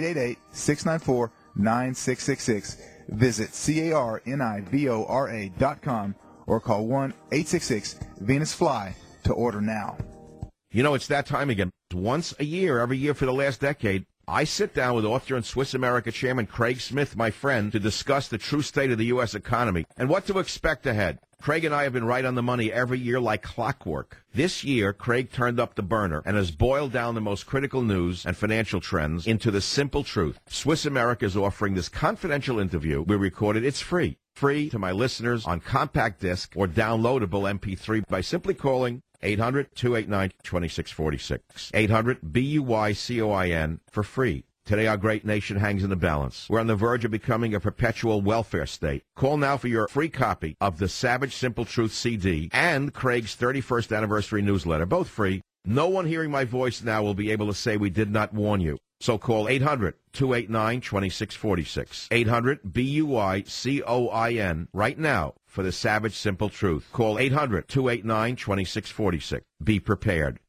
1-888-694-9666. Visit carnivora.com or call 1-866-VENUS-FLY to order now. You know, it's that time again. Once a year, every year for the last decade, I sit down with author and Swiss America Chairman Craig Smith, my friend, to discuss the true state of the U.S. economy and what to expect ahead. Craig and I have been right on the money every year like clockwork. This year, Craig turned up the burner and has boiled down the most critical news and financial trends into the simple truth. Swiss America is offering this confidential interview we recorded. It's free. Free to my listeners on compact disc or downloadable MP3 by simply calling 800-289-2646. 800-BUYCOIN for free. Today, our great nation hangs in the balance. We're on the verge of becoming a perpetual welfare state. Call now for your free copy of the Savage Simple Truth CD and Craig's 31st anniversary newsletter, both free. No one hearing my voice now will be able to say we did not warn you. So call 800-289-2646. 800-BUYCOIN right now for the Savage Simple Truth. Call 800-289-2646. Be prepared.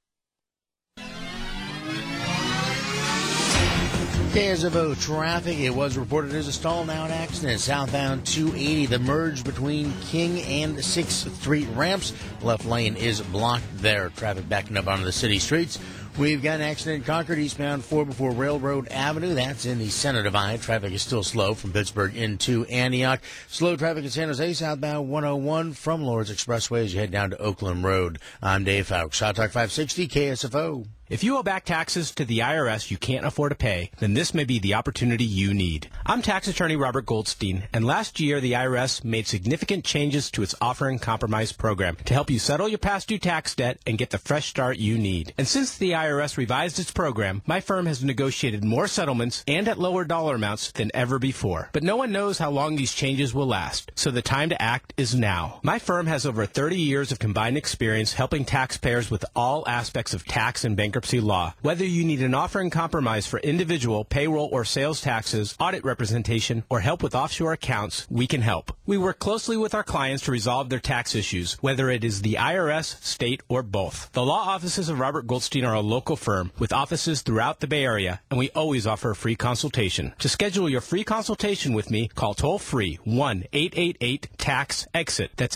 KSFO traffic. It was reported as a stall now an accident. Southbound 280, the merge between King and 6th Street ramps. Left lane is blocked there. Traffic backing up onto the city streets. We've got an accident in Concord, eastbound 4 before Railroad Avenue. That's in the Center Divide. Traffic is still slow from Pittsburgh into Antioch. Slow traffic in San Jose, southbound 101 from Lawrence Expressway as you head down to Oakland Road. I'm Dave Fowles, Hot Talk 560, KSFO. If you owe back taxes to the IRS you can't afford to pay, then this may be the opportunity you need. I'm tax attorney Robert Goldstein, and last year the IRS made significant changes to its Offer and Compromise program to help you settle your past due tax debt and get the fresh start you need. And since the IRS revised its program, my firm has negotiated more settlements and at lower dollar amounts than ever before. But no one knows how long these changes will last, so the time to act is now. My firm has over 30 years of combined experience helping taxpayers with all aspects of tax and bankruptcy law. Whether you need an offer and compromise for individual, payroll, or sales taxes, audit representation, or help with offshore accounts, we can help. We work closely with our clients to resolve their tax issues, whether it is the IRS, state, or both. The law offices of Robert Goldstein are a local firm with offices throughout the Bay Area, and we always offer a free consultation. To schedule your free consultation with me, call toll-free 1-888-TAX-EXIT. That's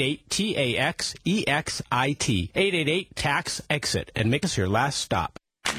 888-TAX-EXIT. 888-TAX-EXIT, and make us your last stop.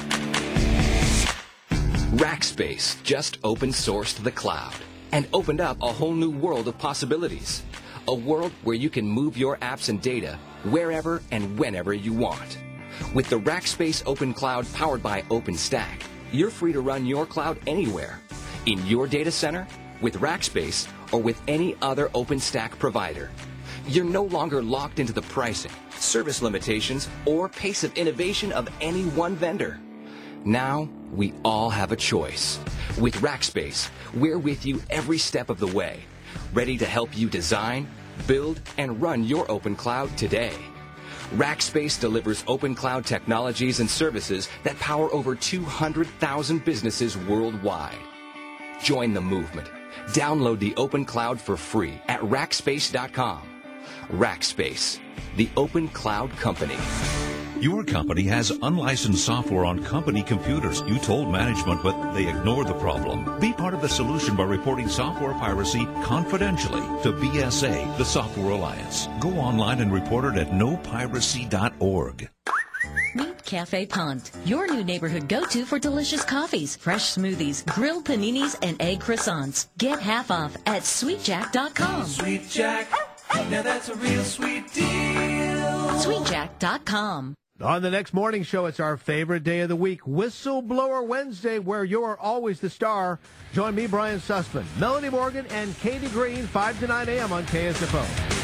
Rackspace just open sourced the cloud and opened up a whole new world of possibilities. A world where you can move your apps and data wherever and whenever you want. With the Rackspace Open Cloud powered by OpenStack, you're free to run your cloud anywhere, in your data center, with Rackspace, or with any other OpenStack provider. You're no longer locked into the pricing, service limitations, or pace of innovation of any one vendor. Now, we all have a choice. With Rackspace, we're with you every step of the way, ready to help you design, build, and run your open cloud today. Rackspace delivers open cloud technologies and services that power over 200,000 businesses worldwide. Join the movement. Download the Open Cloud for free at Rackspace.com. Rackspace, the open cloud company. Your company has unlicensed software on company computers. You told management, but they ignored the problem. Be part of the solution by reporting software piracy confidentially to BSA, the Software Alliance. Go online and report it at nopiracy.org. Meet Cafe Pont, your new neighborhood go-to for delicious coffees, fresh smoothies, grilled paninis, and egg croissants. Get half off at SweetJack.com. Sweet Jack, now that's a real sweet deal. SweetJack.com. On the next morning show, it's our favorite day of the week, Whistleblower Wednesday, where you're always the star. Join me, Brian Sussman, Melanie Morgan, and Katie Green, 5 to 9 a.m. on KSFO.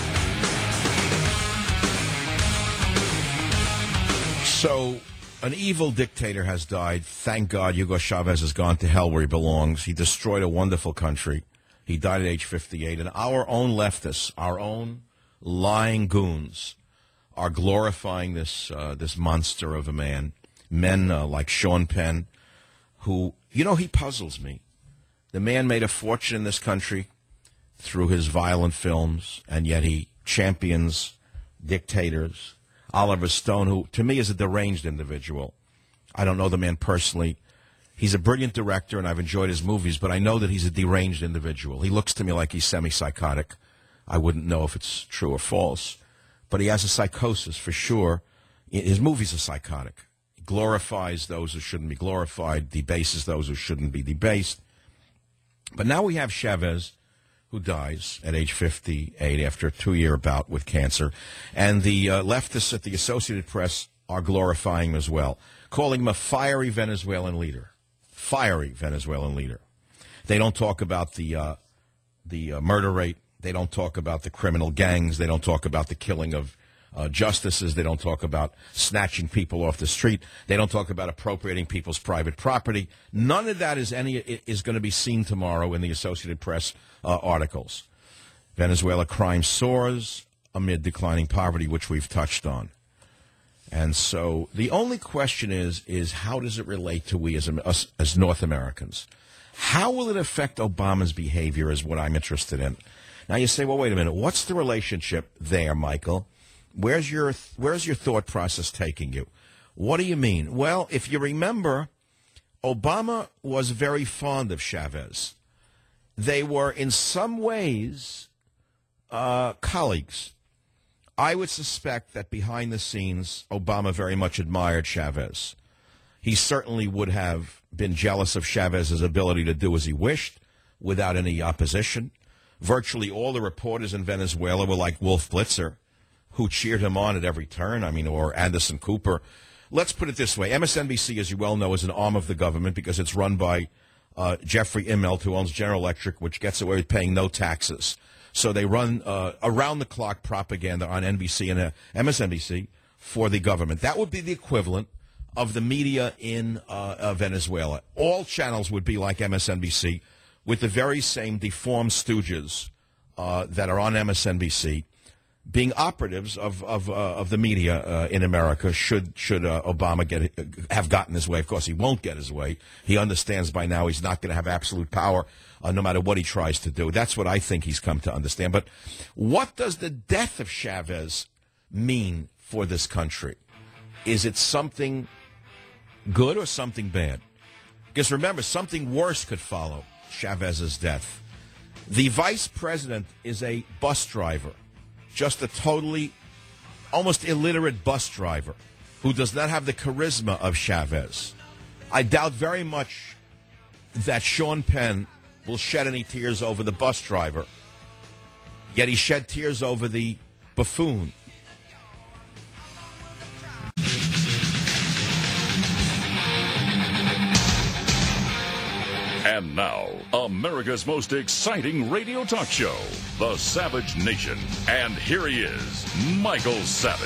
So, an evil dictator has died. Thank God Hugo Chavez has gone to hell where he belongs. He destroyed a wonderful country. He died at age 58. And our own leftists, our own lying goons, are glorifying this monster of a man. Men like Sean Penn, who, he puzzles me. The man made a fortune in this country through his violent films, and yet he champions dictators. Oliver Stone, who to me is a deranged individual. I don't know the man personally. He's a brilliant director, and I've enjoyed his movies, but I know that he's a deranged individual. He looks to me like he's semi-psychotic. I wouldn't know if it's true or false, but he has a psychosis for sure. His movies are psychotic. He glorifies those who shouldn't be glorified, debases those who shouldn't be debased. But now we have Chavez, who dies at age 58 after a 2-year bout with cancer, and the leftists at the Associated Press are glorifying him as well, calling him a fiery Venezuelan leader. Fiery Venezuelan leader. They don't talk about the murder rate. They don't talk about the criminal gangs. They don't talk about the killing of justices. They don't talk about snatching people off the street. They don't talk about appropriating people's private property. None of that is going to be seen tomorrow in the Associated Press articles. Venezuela crime soars amid declining poverty, which we've touched on. And so the only question is how does it relate to we as North Americans? How will it affect Obama's behavior is what I'm interested in. Now you say, well, wait a minute. What's the relationship there, Michael? Where's your thought process taking you? What do you mean? Well, if you remember, Obama was very fond of Chavez. They were in some ways colleagues. I would suspect that behind the scenes, Obama very much admired Chavez. He certainly would have been jealous of Chavez's ability to do as he wished without any opposition. Virtually all the reporters in Venezuela were like Wolf Blitzer, who cheered him on at every turn, or Anderson Cooper. Let's put it this way. MSNBC, as you well know, is an arm of the government because it's run by Jeffrey Immelt, who owns General Electric, which gets away with paying no taxes. So they run around-the-clock propaganda on NBC and MSNBC for the government. That would be the equivalent of the media in Venezuela. All channels would be like MSNBC with the very same deformed stooges that are on MSNBC being operatives of the media in America should Obama have gotten his way. Of course, he won't get his way. He understands by now he's not going to have absolute power no matter what he tries to do. That's what I think he's come to understand. But what does the death of Chavez mean for this country? Is it something good or something bad? Because remember, something worse could follow Chavez's death. The vice president is a bus driver, just a totally, almost illiterate bus driver who does not have the charisma of Chavez. I doubt very much that Sean Penn will shed any tears over the bus driver, yet he shed tears over the buffoon. And now, America's most exciting radio talk show, The Savage Nation. And here he is, Michael Savage.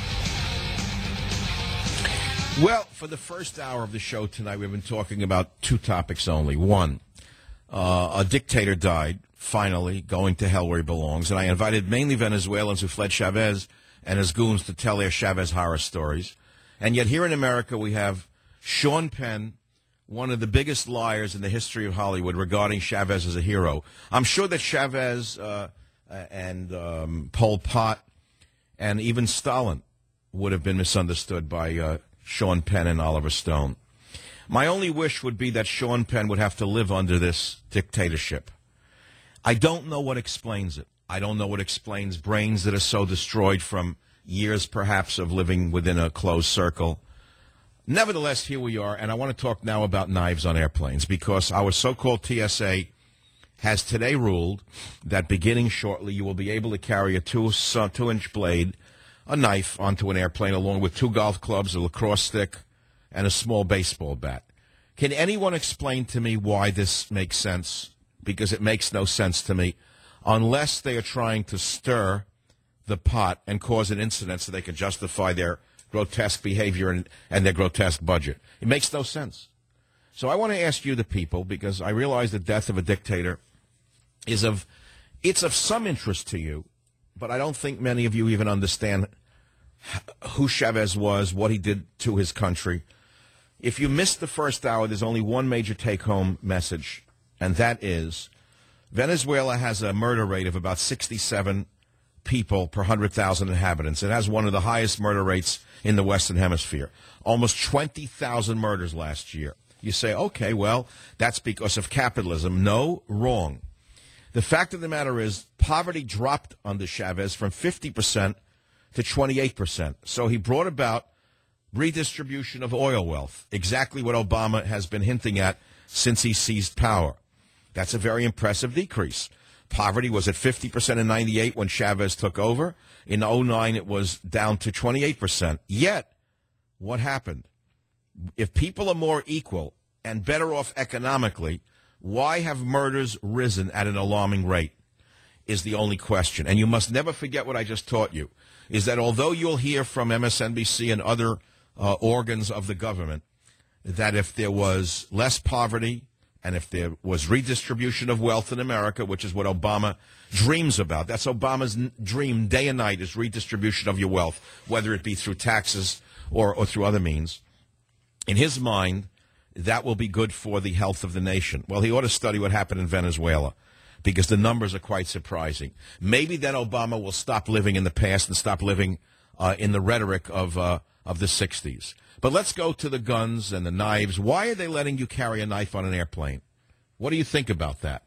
Well, for the first hour of the show tonight, we've been talking about two topics only. One, a dictator died, finally, going to hell where he belongs. And I invited mainly Venezuelans who fled Chavez and his goons to tell their Chavez horror stories. And yet here in America, we have Sean Penn, one of the biggest liars in the history of Hollywood regarding Chavez as a hero. I'm sure that Chavez and Pol Pot and even Stalin would have been misunderstood by Sean Penn and Oliver Stone. My only wish would be that Sean Penn would have to live under this dictatorship. I don't know what explains it. I don't know what explains brains that are so destroyed from years, perhaps, of living within a closed circle. Nevertheless, here we are, and I want to talk now about knives on airplanes, because our so-called TSA has today ruled that beginning shortly, you will be able to carry a 2-inch blade, a knife, onto an airplane, along with 2 golf clubs, a lacrosse stick, and a small baseball bat. Can anyone explain to me why this makes sense? Because it makes no sense to me, unless they are trying to stir the pot and cause an incident so they can justify their grotesque behavior and their grotesque budget. It makes no sense. So I want to ask you, the people, because I realize the death of a dictator it's of some interest to you, but I don't think many of you even understand who Chavez was, what he did to his country. If you missed the first hour, there's only one major take-home message, and that is Venezuela has a murder rate of about 67 people per 100,000 inhabitants. It has one of the highest murder rates in the Western Hemisphere. Almost 20,000 murders last year. You say, okay, well, that's because of capitalism. No, wrong. The fact of the matter is poverty dropped under Chavez from 50% to 28%. So he brought about redistribution of oil wealth, exactly what Obama has been hinting at since he seized power. That's a very impressive decrease. Poverty was at 50% in 98 when Chavez took over. In 09, it was down to 28%. Yet, what happened? If people are more equal and better off economically, why have murders risen at an alarming rate is the only question. And you must never forget what I just taught you, is that although you'll hear from MSNBC and other organs of the government that if there was less poverty and if there was redistribution of wealth in America, which is what Obama dreams about, that's Obama's dream day and night, is redistribution of your wealth, whether it be through taxes or through other means. In his mind, that will be good for the health of the nation. Well, he ought to study what happened in Venezuela, because the numbers are quite surprising. Maybe then Obama will stop living in the past and stop living in the rhetoric of the 60s. But let's go to the guns and the knives. Why are they letting you carry a knife on an airplane? What do you think about that?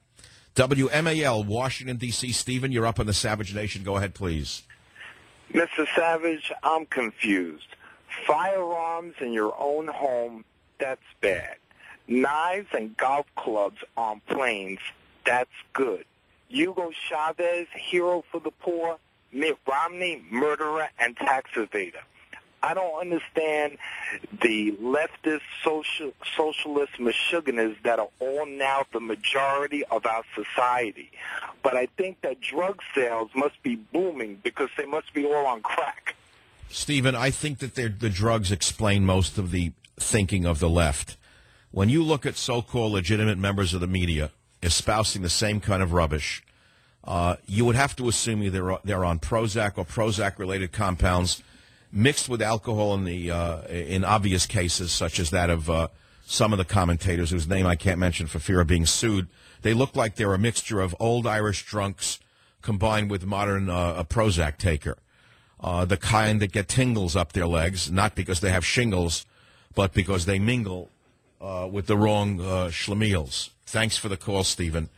WMAL, Washington, D.C. Stephen, you're up on the Savage Nation. Go ahead, please. Mr. Savage, I'm confused. Firearms in your own home, that's bad. Knives and golf clubs on planes, that's good. Hugo Chavez, hero for the poor. Mitt Romney, murderer and tax evader. I don't understand the leftist socialist misogynist that are all now the majority of our society. But I think that drug sales must be booming because they must be all on crack. Stephen, I think that the drugs explain most of the thinking of the left. When you look at so-called legitimate members of the media espousing the same kind of rubbish, you would have to assume either they're on Prozac or Prozac-related compounds mixed with alcohol in obvious cases, such as that of some of the commentators whose name I can't mention for fear of being sued. They look like they're a mixture of old Irish drunks combined with modern Prozac taker. The kind that get tingles up their legs, not because they have shingles, but because they mingle with the wrong schlemiels. Thanks for the call, Stephen.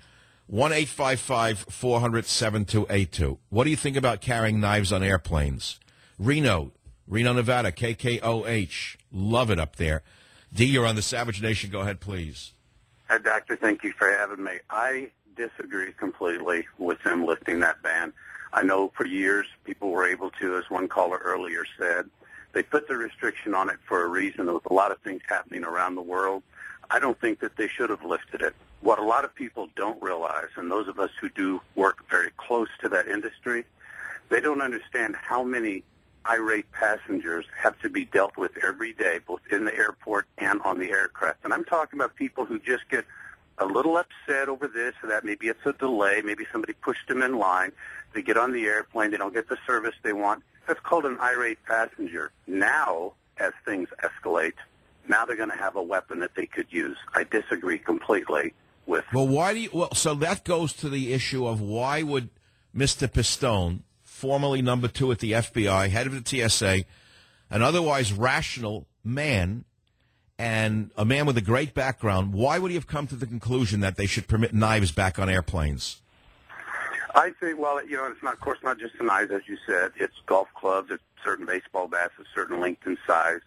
1-855-400-7282. What do you think about carrying knives on airplanes? Reno, Nevada, KKOH. Love it up there. D, you're on the Savage Nation. Go ahead, please. Hi, Doctor. Thank you for having me. I disagree completely with them lifting that ban. I know for years people were able to, as one caller earlier said. They put the restriction on it for a reason. There was a lot of things happening around the world. I don't think that they should have lifted it. What a lot of people don't realize, and those of us who do work very close to that industry, they don't understand how many irate passengers have to be dealt with every day, both in the airport and on the aircraft. And I'm talking about people who just get a little upset over this or that. Maybe it's a delay. Maybe somebody pushed them in line. They get on the airplane. They don't get the service they want. That's called an irate passenger. Now, as things escalate, now they're going to have a weapon that they could use. I disagree completely with. Well, so that goes to the issue of why would Mr. Pistone, formerly number 2 at the FBI, head of the TSA, an otherwise rational man and a man with a great background, why would he have come to the conclusion that they should permit knives back on airplanes? I think, well, it's not, of course, not just the knives, as you said. It's golf clubs, it's certain baseball bats of certain length and size.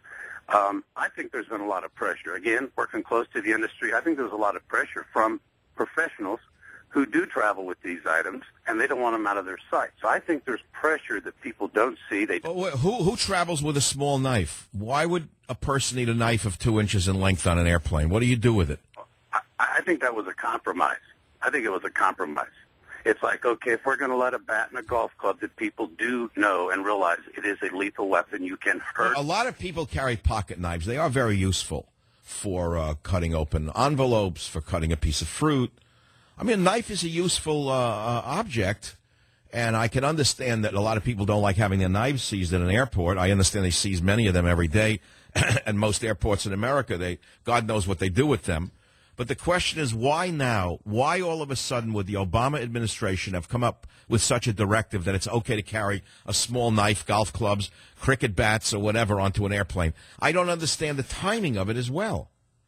I think there's been a lot of pressure. Again, working close to the industry, I think there's a lot of pressure from professionals who do travel with these items, and they don't want them out of their sight. So I think there's pressure that people don't see. Who travels with a small knife? Why would a person need a knife of 2 inches in length on an airplane? What do you do with it? I think that was a compromise. I think it was a compromise. It's like, okay, if we're going to let a bat and a golf club that people do know and realize it is a lethal weapon, you can hurt. A lot of people carry pocket knives. They are very useful for cutting open envelopes, for cutting a piece of fruit. I mean, a knife is a useful object, and I can understand that a lot of people don't like having their knives seized at an airport. I understand they seize many of them every day and most airports in America. God knows what they do with them. But the question is, why now? Why all of a sudden would the Obama administration have come up with such a directive that it's okay to carry a small knife, golf clubs, cricket bats, or whatever onto an airplane? I don't understand the timing of it as well.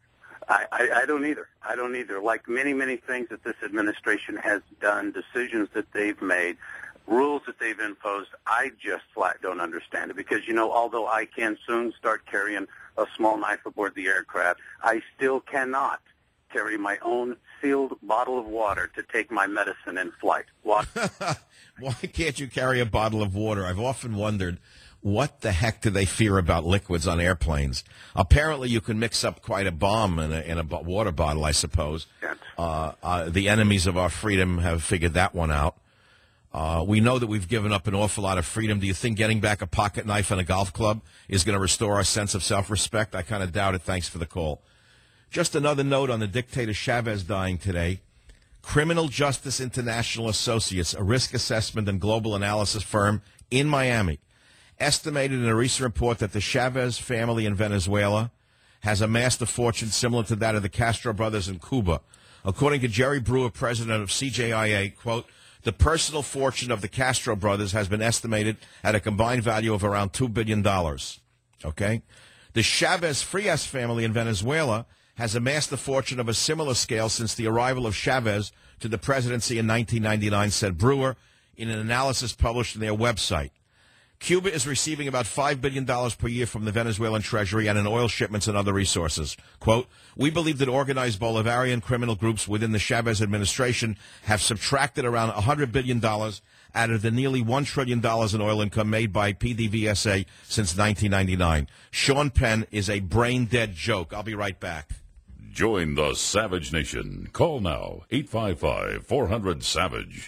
I don't either. I don't either. Like many, many things that this administration has done, decisions that they've made, rules that they've imposed, I just flat don't understand it. Because, although I can soon start carrying a small knife aboard the aircraft, I still cannot carry my own sealed bottle of water to take my medicine in flight. Why can't you carry a bottle of water? I've often wondered, what the heck do they fear about liquids on airplanes? Apparently you can mix up quite a bomb in a water bottle, I suppose. The enemies of our freedom have figured that one out. We know that we've given up an awful lot of freedom. Do you think getting back a pocket knife and a golf club is going to restore our sense of self-respect? I kind of doubt it. Thanks for the call. Just another note on the dictator Chavez dying today. Criminal Justice International Associates, a risk assessment and global analysis firm in Miami, estimated in a recent report that the Chavez family in Venezuela has amassed a fortune similar to that of the Castro brothers in Cuba. According to Jerry Brewer, president of CJIA, quote, the personal fortune of the Castro brothers has been estimated at a combined value of around $2 billion. Okay? The Chavez-Frias family in Venezuela has amassed a fortune of a similar scale since the arrival of Chavez to the presidency in 1999, said Brewer in an analysis published on their website. Cuba is receiving about $5 billion per year from the Venezuelan treasury and in oil shipments and other resources. Quote, we believe that organized Bolivarian criminal groups within the Chavez administration have subtracted around $100 billion out of the nearly $1 trillion in oil income made by PDVSA since 1999. Sean Penn is a brain-dead joke. I'll be right back. Join the Savage Nation. Call now, 855-400-SAVAGE,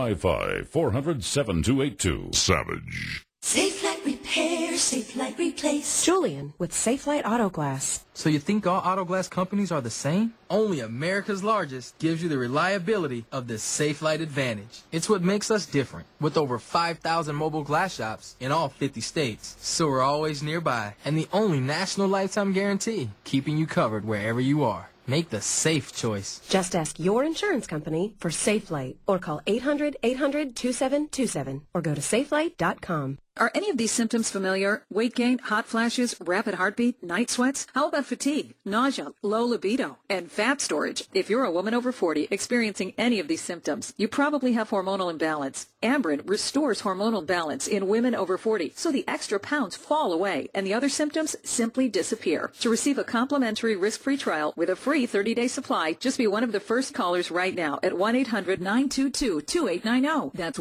855-400-7282. Savage. Safe Light Repair, Safe Light Replace. Julian with Safe Light Auto Glass. So you think all auto glass companies are the same? Only America's largest gives you the reliability of the Safe Light Advantage. It's what makes us different. With over 5,000 mobile glass shops in all 50 states, so we're always nearby. And the only national lifetime guarantee, keeping you covered wherever you are. Make the safe choice. Just ask your insurance company for Safe Light or call 800-800-2727 or go to safelight.com. Are any of these symptoms familiar? Weight gain, hot flashes, rapid heartbeat, night sweats? How about fatigue, nausea, low libido, and fat storage? If you're a woman over 40 experiencing any of these symptoms, you probably have hormonal imbalance. Ambren restores hormonal balance in women over 40, so the extra pounds fall away and the other symptoms simply disappear. To receive a complimentary risk-free trial with a free 30-day supply, just be one of the first callers right now at 1-800-922-2890. That's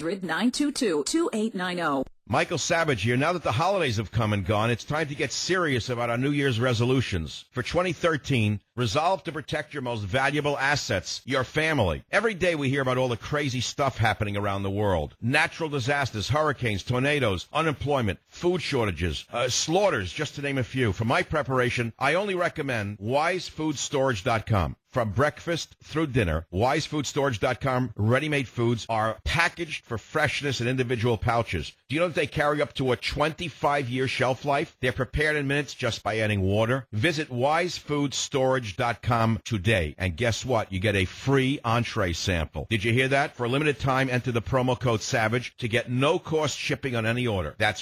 1-800-922-2890. Michael Savage here. Now that the holidays have come and gone, it's time to get serious about our New Year's resolutions. For 2013, resolve to protect your most valuable assets, your family. Every day we hear about all the crazy stuff happening around the world. Natural disasters, hurricanes, tornadoes, unemployment, food shortages, slaughters, just to name a few. For my preparation, I only recommend WiseFoodStorage.com. From breakfast through dinner, WiseFoodStorage.com ready-made foods are packaged for freshness in individual pouches. Do you know that they carry up to a 25-year shelf life? They're prepared in minutes just by adding water. Visit WiseFoodStorage.com today. And guess what? You get a free entree sample. Did you hear that? For a limited time, enter the promo code SAVAGE to get no-cost shipping on any order. That's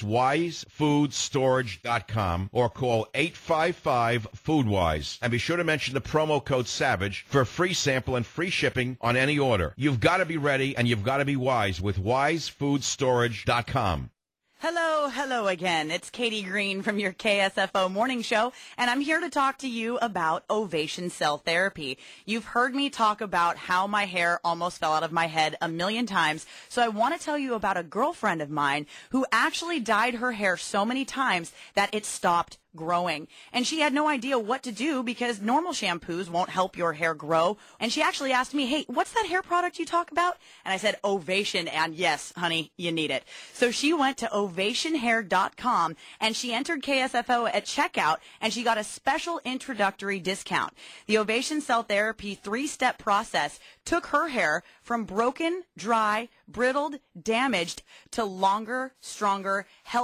WiseFoodStorage.com or call 855-FoodWise. And be sure to mention the promo code SAVAGE for a free sample and free shipping on any order. You've got to be ready and you've got to be wise with WiseFoodStorage.com. Hello again. It's Katie Green from your KSFO Morning Show, and I'm here to talk to you about Ovation Cell Therapy. You've heard me talk about how my hair almost fell out of my head a million times, so I want to tell you about a girlfriend of mine who actually dyed her hair so many times that it stopped growing. And she had no idea what to do because normal shampoos won't help your hair grow. And she actually asked me, hey, what's that hair product you talk about? And I said, Ovation. And yes, honey, you need it. So she went to ovationhair.com and she entered KSFO at checkout and she got a special introductory discount. The Ovation Cell Therapy 3-step process took her hair from broken, dry, brittled, damaged to longer, stronger, healthier,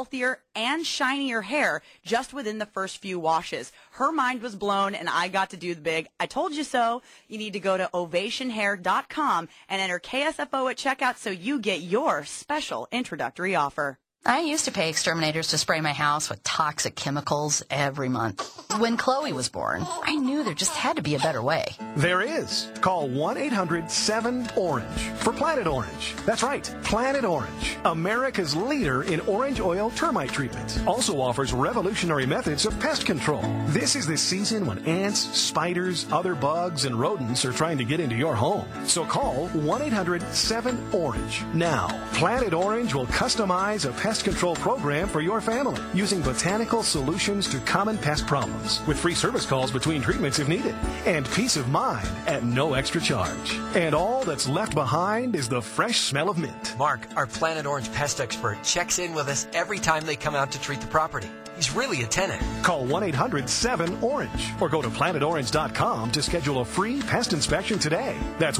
and shinier hair just within the first few washes. Her mind was blown, and I got to do the big I told you so. You need to go to ovationhair.com and enter KSFO at checkout so you get your special introductory offer. I used to pay exterminators to spray my house with toxic chemicals every month. When Chloe was born, I knew there just had to be a better way. There is. Call 1-800-7-ORANGE for Planet Orange. That's right, Planet Orange, America's leader in orange oil termite treatment. Also offers revolutionary methods of pest control. This is the season when ants, spiders, other bugs, and rodents are trying to get into your home. So call 1-800-7-ORANGE. Now, Planet Orange will customize a pest control program for your family using botanical solutions to common pest problems with free service calls between treatments if needed and peace of mind at no extra charge. And all that's left behind is the fresh smell of mint. Mark, our Planet Orange pest expert, checks in with us every time they come out to treat the property. He's really a tenant. Call 1-800-7-ORANGE or go to planetorange.com to schedule a free pest inspection today. That's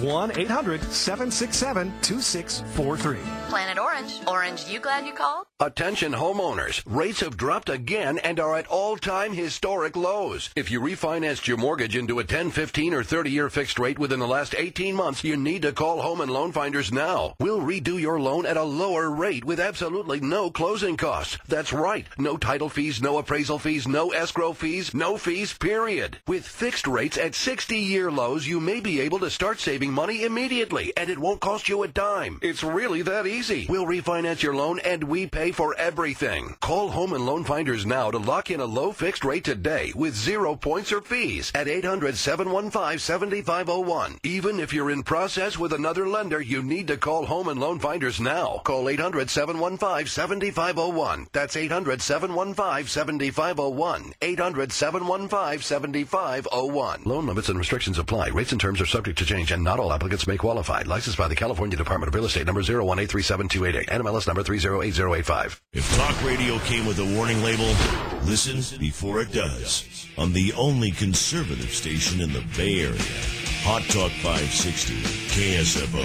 1-800-767-2643. Planet Orange. Orange, you glad you called? Attention homeowners. Rates have dropped again and are at all-time historic lows. If you refinanced your mortgage into a 10, 15, or 30-year fixed rate within the last 18 months, you need to call Home and Loan Finders now. We'll redo your loan at a lower rate with absolutely no closing costs. That's right. No title fees, no appraisal fees, no escrow fees, no fees, period. With fixed rates at 60-year lows, you may be able to start saving money immediately, and it won't cost you a dime. It's really that easy. We'll refinance your loan, and we pay for everything. Call Home and Loan Finders now to lock in a low fixed rate today with 0 points or fees at 800-715-7501. Even if you're in process with another lender, you need to call Home and Loan Finders now. Call 800-715-7501. That's 800-715-7501. 800-715-7501. Loan limits and restrictions apply. Rates and terms are subject to change, and not all applicants may qualify. Licensed by the California Department of Real Estate, number 0183728, NMLS number 308085. If talk radio came with a warning label, listen before it does. On the only conservative station in the Bay Area, Hot Talk 560, KSFO.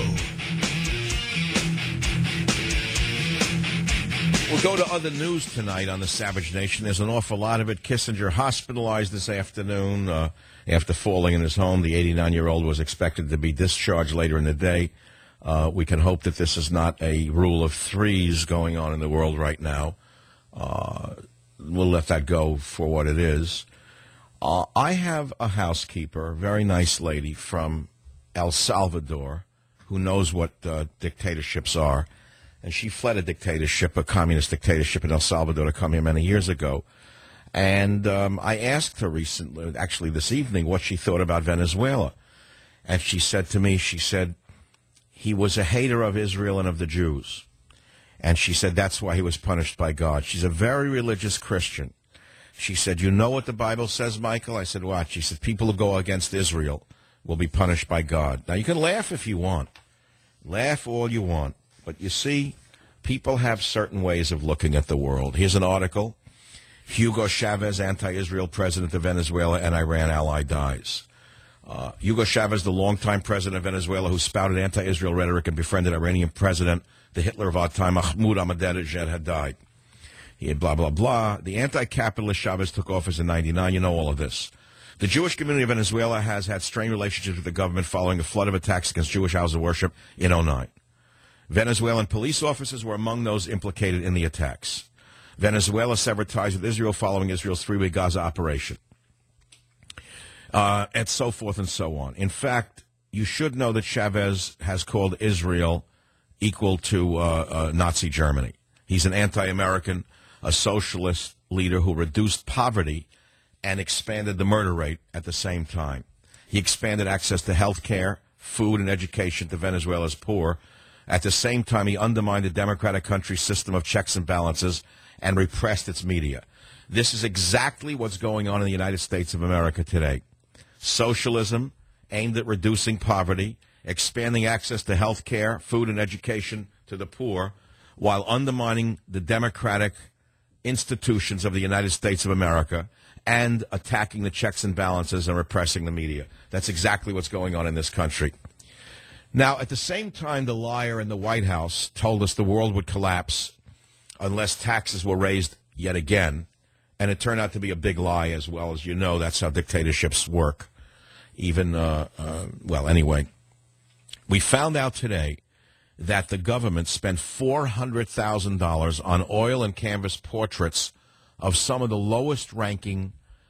We'll go to other news tonight on the Savage Nation. There's an awful lot of it. Kissinger hospitalized this afternoon after falling in his home. The 89-year-old was expected to be discharged later in the day. We can hope that this is not a rule of threes going on in the world right now. We'll let that go for what it is. I have a housekeeper, a very nice lady from El Salvador, who knows what dictatorships are. And she fled a dictatorship, a communist dictatorship in El Salvador, to come here many years ago. And I asked her recently, actually this evening, what she thought about Venezuela. And she said to me, he was a hater of Israel and of the Jews. And she said that's why he was punished by God. She's a very religious Christian. She said, you know what the Bible says, Michael? I said, what? She said, people who go against Israel will be punished by God. Now, you can laugh if you want. Laugh all you want. But you see, people have certain ways of looking at the world. Here's an article. Hugo Chavez, anti-Israel president of Venezuela and Iran ally, dies. Hugo Chavez, the longtime president of Venezuela who spouted anti-Israel rhetoric and befriended Iranian president, the Hitler of our time, Mahmoud Ahmadinejad, had died. He had blah, blah, blah. The anti-capitalist Chavez took office in 1999. You know all of this. The Jewish community of Venezuela has had strained relationships with the government following a flood of attacks against Jewish houses of worship in 2009. Venezuelan police officers were among those implicated in the attacks. Venezuela severed ties with Israel following Israel's three-week Gaza operation. And so forth and so on. In fact, you should know that Chavez has called Israel equal to Nazi Germany. He's an anti-American, a socialist leader who reduced poverty and expanded the murder rate at the same time. He expanded access to health care, food, and education to Venezuela's poor. At the same time, he undermined the democratic country's system of checks and balances and repressed its media. This is exactly what's going on in the United States of America today. Socialism aimed at reducing poverty, expanding access to health care, food, and education to the poor, while undermining the democratic institutions of the United States of America and attacking the checks and balances and repressing the media. That's exactly what's going on in this country. Now, at the same time, the liar in the White House told us the world would collapse unless taxes were raised yet again. And it turned out to be a big lie as well. As you know, that's how dictatorships work. Even, well, anyway, we found out today that the government spent $400,000 on oil and canvas portraits of some of the lowest-ranking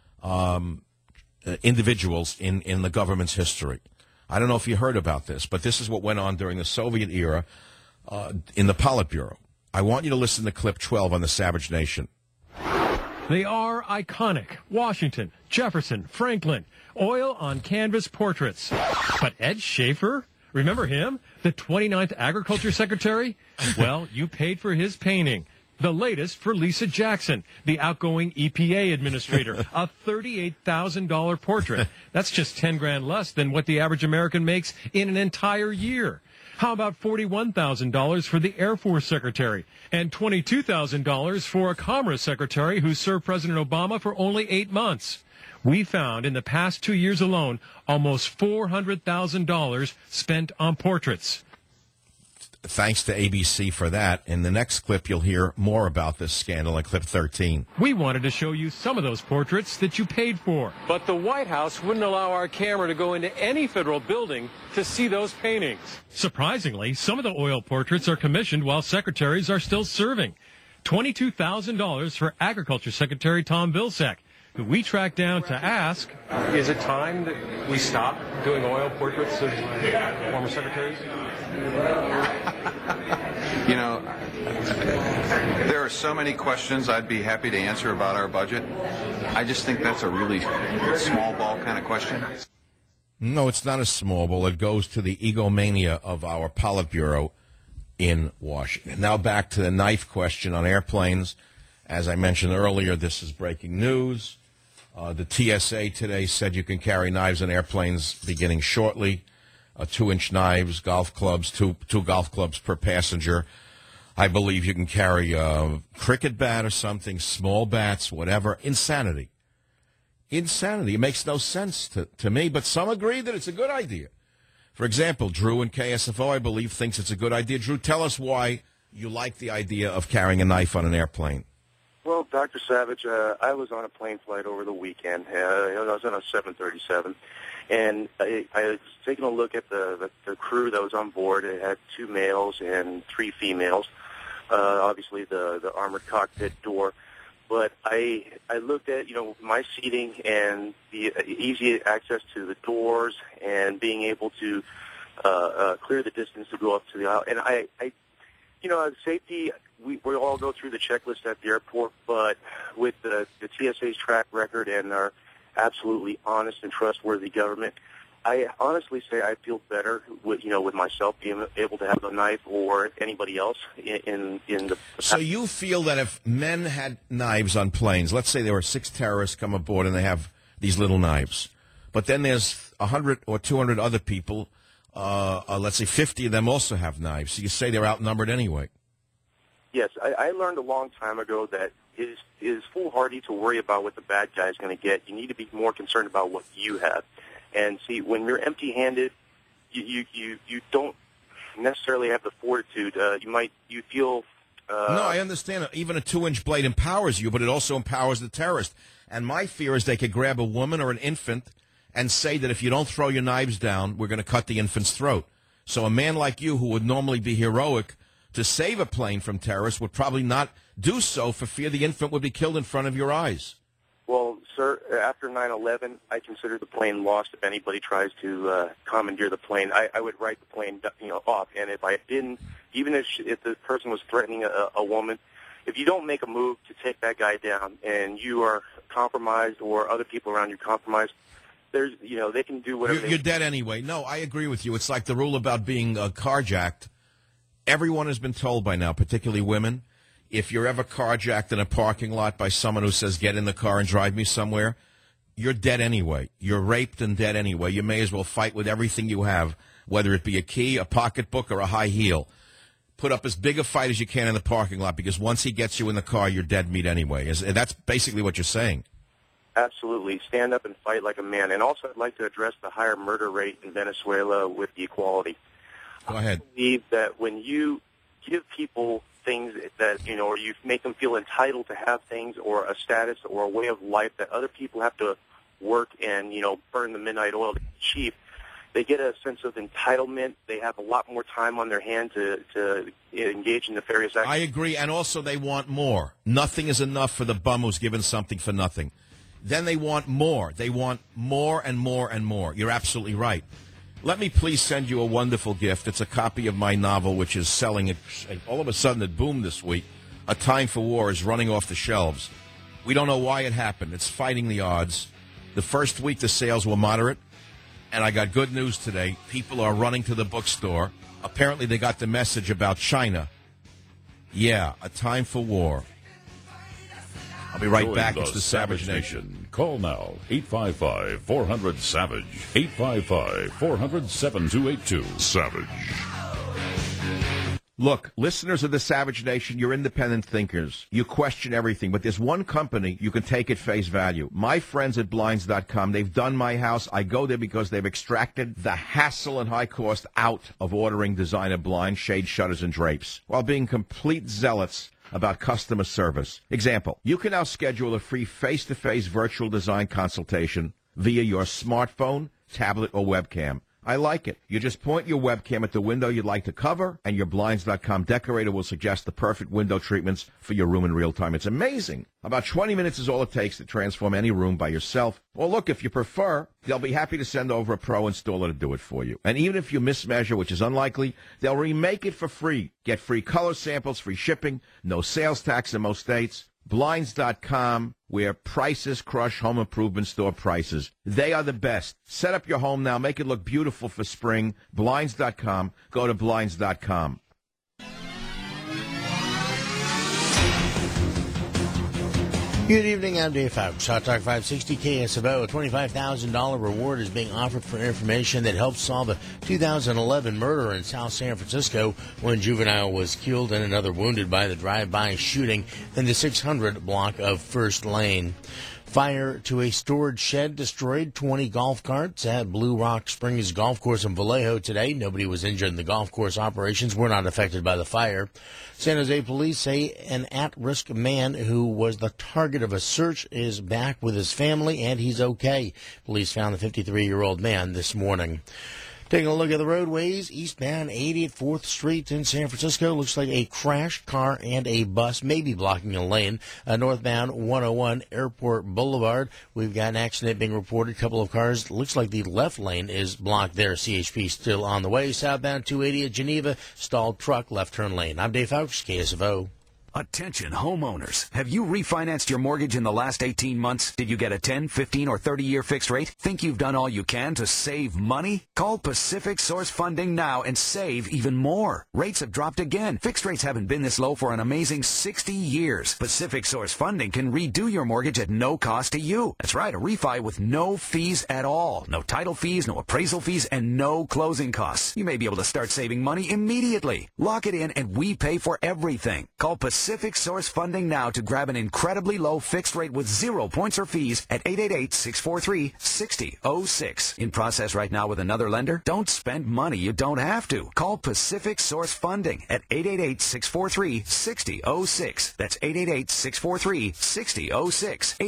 individuals in the government's history. I don't know if you heard about this, but this is what went on during the Soviet era in the Politburo. I want you to listen to clip 12 on the Savage Nation. They are iconic. Washington, Jefferson, Franklin, oil on canvas portraits. But Ed Schaefer? Remember him? The 29th Agriculture Secretary? Well, you paid for his painting. The latest for Lisa Jackson, the outgoing EPA administrator, a $38,000 portrait. That's just 10 grand less than what the average American makes in an entire year. How about $41,000 for the Air Force Secretary and $22,000 for a Commerce Secretary who served President Obama for only 8 months? We found in the past 2 years alone almost $400,000 spent on portraits. Thanks to ABC for that. In the next clip, you'll hear more about this scandal in clip 13. We wanted to show you some of those portraits that you paid for. But the White House wouldn't allow our camera to go into any federal building to see those paintings. Surprisingly, some of the oil portraits are commissioned while secretaries are still serving. $22,000 for Agriculture Secretary Tom Vilsack, who we tracked down to ask, is it time that we stop doing oil portraits of former secretaries? You know, there are so many questions I'd be happy to answer about our budget. I just think that's a really small ball kind of question. No, it's not a small ball. It goes to the egomania of our Politburo in Washington. Now back to the knife question on airplanes. As I mentioned earlier, this is breaking news. The TSA today said you can carry knives on airplanes beginning shortly. 2-inch knives, golf clubs, two golf clubs per passenger. I believe you can carry a cricket bat or something, small bats, whatever. Insanity. Insanity. It makes no sense to me, but some agree that it's a good idea. For example, Drew in KSFO, I believe, thinks it's a good idea. Drew, tell us why you like the idea of carrying a knife on an airplane. Well, Dr. Savage, I was on a plane flight over the weekend. I was on a 737. And I was taking a look at the crew that was on board. It had 2 males and 3 females, obviously the armored cockpit door. But I looked at, my seating and the easy access to the doors and being able to clear the distance to go up to the aisle. And I safety, we all go through the checklist at the airport, but with the TSA's track record and our absolutely honest and trustworthy government, I honestly say I feel better with myself being able to have a knife or anybody else in the. So you feel that if men had knives on planes, let's say there were 6 terrorists come aboard and they have these little knives, but then there's 100 or 200 other people, let's say 50 of them also have knives. So you say they're outnumbered anyway. Yes, I learned a long time ago that it is foolhardy to worry about what the bad guy is going to get. You need to be more concerned about what you have. And see, when you're empty-handed, you don't necessarily have the fortitude. You feel. No, I understand. Even a 2-inch blade empowers you, but it also empowers the terrorist. And my fear is they could grab a woman or an infant and say that if you don't throw your knives down, we're going to cut the infant's throat. So a man like you, who would normally be heroic to save a plane from terrorists, would probably not do so for fear the infant would be killed in front of your eyes. Well, sir, after 9/11, I consider the plane lost if anybody tries to commandeer the plane. I would write the plane, off. And if I didn't, even if the person was threatening a woman, if you don't make a move to take that guy down and you are compromised or other people around you compromised, they can do whatever. You're dead anyway. No, I agree with you. It's like the rule about being carjacked. Everyone has been told by now, particularly women, if you're ever carjacked in a parking lot by someone who says, get in the car and drive me somewhere, you're dead anyway. You're raped and dead anyway. You may as well fight with everything you have, whether it be a key, a pocketbook, or a high heel. Put up as big a fight as you can in the parking lot, because once he gets you in the car, you're dead meat anyway. That's basically what you're saying. Absolutely. Stand up and fight like a man. And also, I'd like to address the higher murder rate in Venezuela with the equality. Go ahead. I believe that when you give people things that, or you make them feel entitled to have things or a status or a way of life that other people have to work and, burn the midnight oil to achieve. They get a sense of entitlement. They have a lot more time on their hand to engage in nefarious acts. I agree, and also they want more. Nothing is enough for the bum who's given something for nothing. Then they want more. They want more and more and more. You're absolutely right. Let me please send you a wonderful gift. It's a copy of my novel, which is selling. All of a sudden, it boomed this week. A Time for War is running off the shelves. We don't know why it happened. It's fighting the odds. The first week, the sales were moderate. And I got good news today. People are running to the bookstore. Apparently, they got the message about China. Yeah, A Time for War. I'll be right back. It's the Savage Nation. Call now, 855-400-SAVAGE, 855-400-7282. Savage. Look, listeners of the Savage Nation, you're independent thinkers. You question everything, but there's one company you can take at face value. My friends at Blinds.com, they've done my house. I go there because they've extracted the hassle and high cost out of ordering designer blinds, shade shutters, and drapes, while being complete zealots about customer service. Example, you can now schedule a free face-to-face virtual design consultation via your smartphone, tablet, or webcam. I like it. You just point your webcam at the window you'd like to cover, and your Blinds.com decorator will suggest the perfect window treatments for your room in real time. It's amazing. About 20 minutes is all it takes to transform any room by yourself. Or look, if you prefer, they'll be happy to send over a pro installer to do it for you. And even if you mismeasure, which is unlikely, they'll remake it for free. Get free color samples, free shipping, no sales tax in most states. Blinds.com, where prices crush home improvement store prices. They are the best. Set up your home now. Make it look beautiful for spring. Blinds.com. Go to Blinds.com. Good evening, I'm Dave Fouts. Hot Talk 560 KSFO. A $25,000 reward is being offered for information that helped solve a 2011 murder in South San Francisco. One juvenile was killed and another wounded by the drive-by shooting in the 600 block of First Lane. Fire to a storage shed destroyed 20 golf carts at Blue Rock Springs Golf Course in Vallejo today. Nobody was injured in the golf course. Operations were not affected by the fire. San Jose police say an at-risk man who was the target of a search is back with his family, and he's okay. Police found the 53-year-old man this morning. Taking a look at the roadways, eastbound 84th Street in San Francisco. Looks like a crashed car and a bus may be blocking a lane. Northbound 101 Airport Boulevard. We've got an accident being reported. A couple of cars. Looks like the left lane is blocked there. CHP still on the way. Southbound 280 at Geneva. Stalled truck, left turn lane. I'm Dave Fouts, KSFO. Attention homeowners. Have you refinanced your mortgage in the last 18 months? Did you get a 10, 15, or 30-year fixed rate? Think you've done all you can to save money? Call Pacific Source Funding now and save even more. Rates have dropped again. Fixed rates haven't been this low for an amazing 60 years. Pacific Source Funding can redo your mortgage at no cost to you. That's right, a refi with no fees at all. No title fees, no appraisal fees, and no closing costs. You may be able to start saving money immediately. Lock it in and we pay for everything. Call Pacific Source Funding now to grab an incredibly low fixed rate with 0 points or fees at 888-643-6006. In process right now with another lender? Don't spend money you don't have to. Call Pacific Source Funding at 888-643-6006. That's 888-643-6006.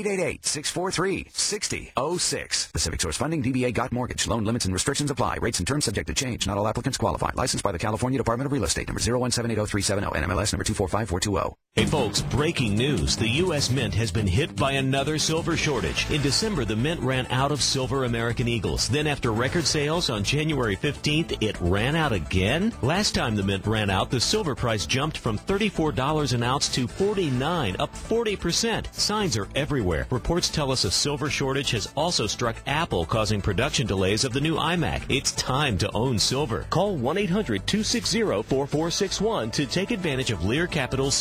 888-643-6006. Pacific Source Funding, DBA Got Mortgage. Loan limits and restrictions apply. Rates and terms subject to change. Not all applicants qualify. Licensed by the California Department of Real Estate. Number 017803770. NMLS number 245420. Hey folks, breaking news. The U.S. Mint has been hit by another silver shortage. In December, the Mint ran out of silver American Eagles. Then after record sales on January 15th, it ran out again? Last time the Mint ran out, the silver price jumped from $34 an ounce to $49, up 40%. Signs are everywhere. Reports tell us a silver shortage has also struck Apple, causing production delays of the new iMac. It's time to own silver. Call 1-800-260-4461 to take advantage of Lear Capital's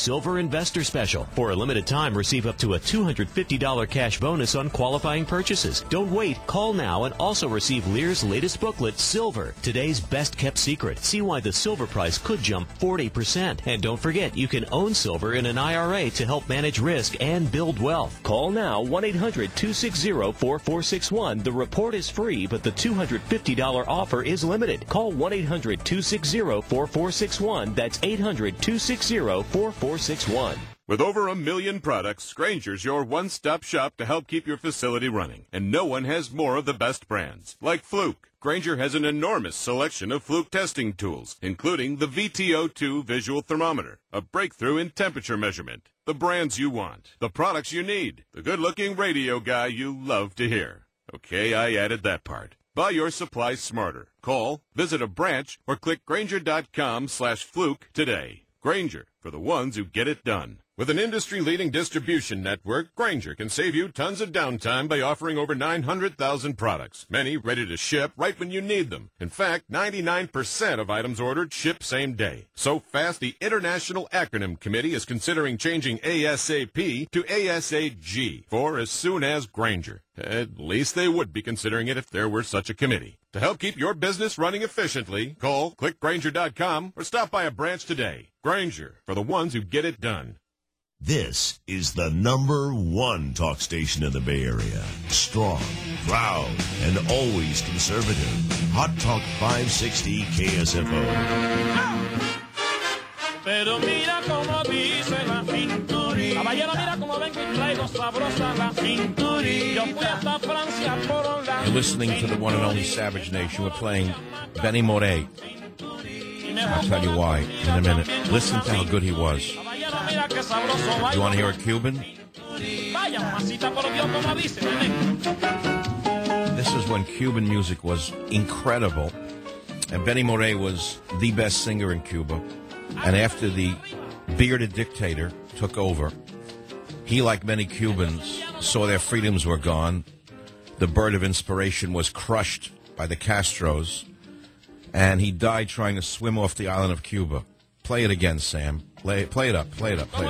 Silver Investor Special. For a limited time, receive up to a $250 cash bonus on qualifying purchases. Don't wait. Call now and also receive Lear's latest booklet, Silver, Today's Best Kept Secret. See why the silver price could jump 40%. And don't forget, you can own silver in an IRA to help manage risk and build wealth. Call now, 1-800-260-4461. The report is free, but the $250 offer is limited. Call 1-800-260-4461. That's 800-260-4461. With over 1 million products, Grainger's your one-stop shop to help keep your facility running. And no one has more of the best brands, like Fluke. Grainger has an enormous selection of Fluke testing tools, including the VTO2 visual thermometer, a breakthrough in temperature measurement. The brands you want, the products you need, the good-looking radio guy you love to hear. Okay, I added that part. Buy your supplies smarter. Call, visit a branch, or click Grainger.com/Fluke today. Grainger, for the ones who get it done. With an industry-leading distribution network, Grainger can save you tons of downtime by offering over 900,000 products, many ready to ship right when you need them. In fact, 99% of items ordered ship same day. So fast, the International Acronym Committee is considering changing ASAP to ASAG for as soon as Grainger. At least they would be considering it if there were such a committee. To help keep your business running efficiently, call, click Grainger.com, or stop by a branch today. Grainger, for the ones who get it done. This is the #1 talk station in the Bay Area. Strong, proud, and always conservative. Hot Talk 560 KSFO. Pero mira cómo dice la cinturita. Caballero, mira cómo vengo y traigo sabrosa la cinturita. Yo fui hasta Francia por la. You're listening to the one and only Savage Nation. We're playing Benny Moré. I'll tell you why in a minute. Listen to how good he was. You want to hear a Cuban? This is when Cuban music was incredible. And Benny Moré was the best singer in Cuba. And after the bearded dictator took over, he, like many Cubans, saw their freedoms were gone. The bird of inspiration was crushed by the Castros. And he died trying to swim off the island of Cuba. Play it again, Sam. Play it up. Play it up. I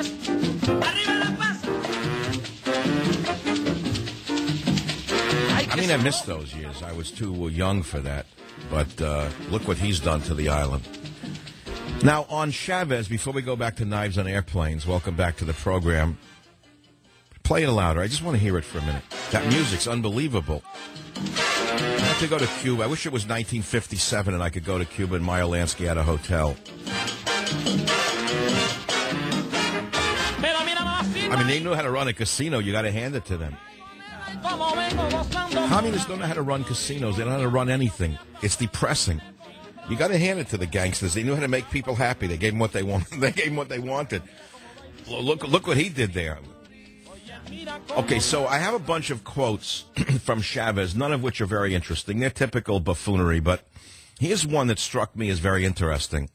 mean, I missed those years. I was too young for that. But look what he's done to the island. Now, on Chavez, before we go back to Knives on Airplanes, welcome back to the program. Play it louder. I just want to hear it for a minute. That music's unbelievable. I have to go to Cuba. I wish it was 1957 and I could go to Cuba and Meyer Lansky had a hotel. I mean, they knew how to run a casino. You got to hand it to them. Communists don't know how to run casinos. They don't know how to run anything. It's depressing. You got to hand it to the gangsters. They knew how to make people happy. They gave them what they wanted. They gave them what they wanted. Look what he did there. Okay, so I have a bunch of quotes from Chavez, none of which are very interesting. They're typical buffoonery, but here's one that struck me as very interesting.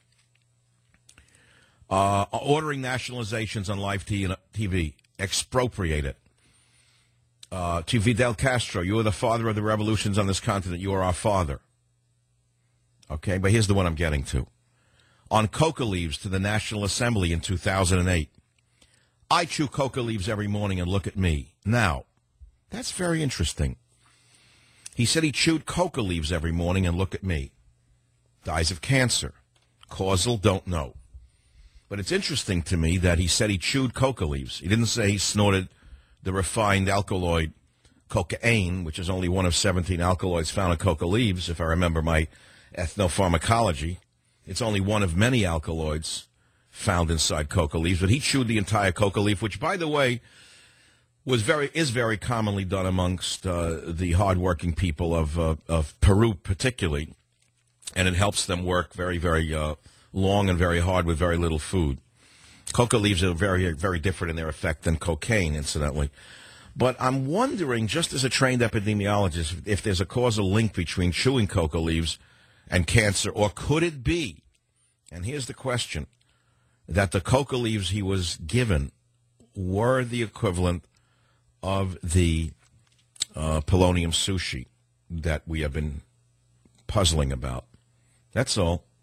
Ordering nationalizations on live TV. Expropriate it. To Fidel Castro, you are the father of the revolutions on this continent. You are our father. Okay, but here's the one I'm getting to. On coca leaves to the National Assembly in 2008. I chew coca leaves every morning and look at me. Now, that's very interesting. He said he chewed coca leaves every morning and look at me. Dies of cancer. Causal, don't know. But it's interesting to me that he said he chewed coca leaves. He didn't say he snorted the refined alkaloid cocaine, which is only one of 17 alkaloids found in coca leaves, if I remember my ethnopharmacology. It's only one of many alkaloids found inside coca leaves, but he chewed the entire coca leaf, which, by the way, is very commonly done amongst the hardworking people of Peru, particularly, and it helps them work very, very long and very hard with very little food. Coca leaves are very, very different in their effect than cocaine, incidentally. But I'm wondering, just as a trained epidemiologist, if there's a causal link between chewing coca leaves and cancer, or could it be, and here's the question, that the coca leaves he was given were the equivalent of the polonium sushi that we have been puzzling about. That's all.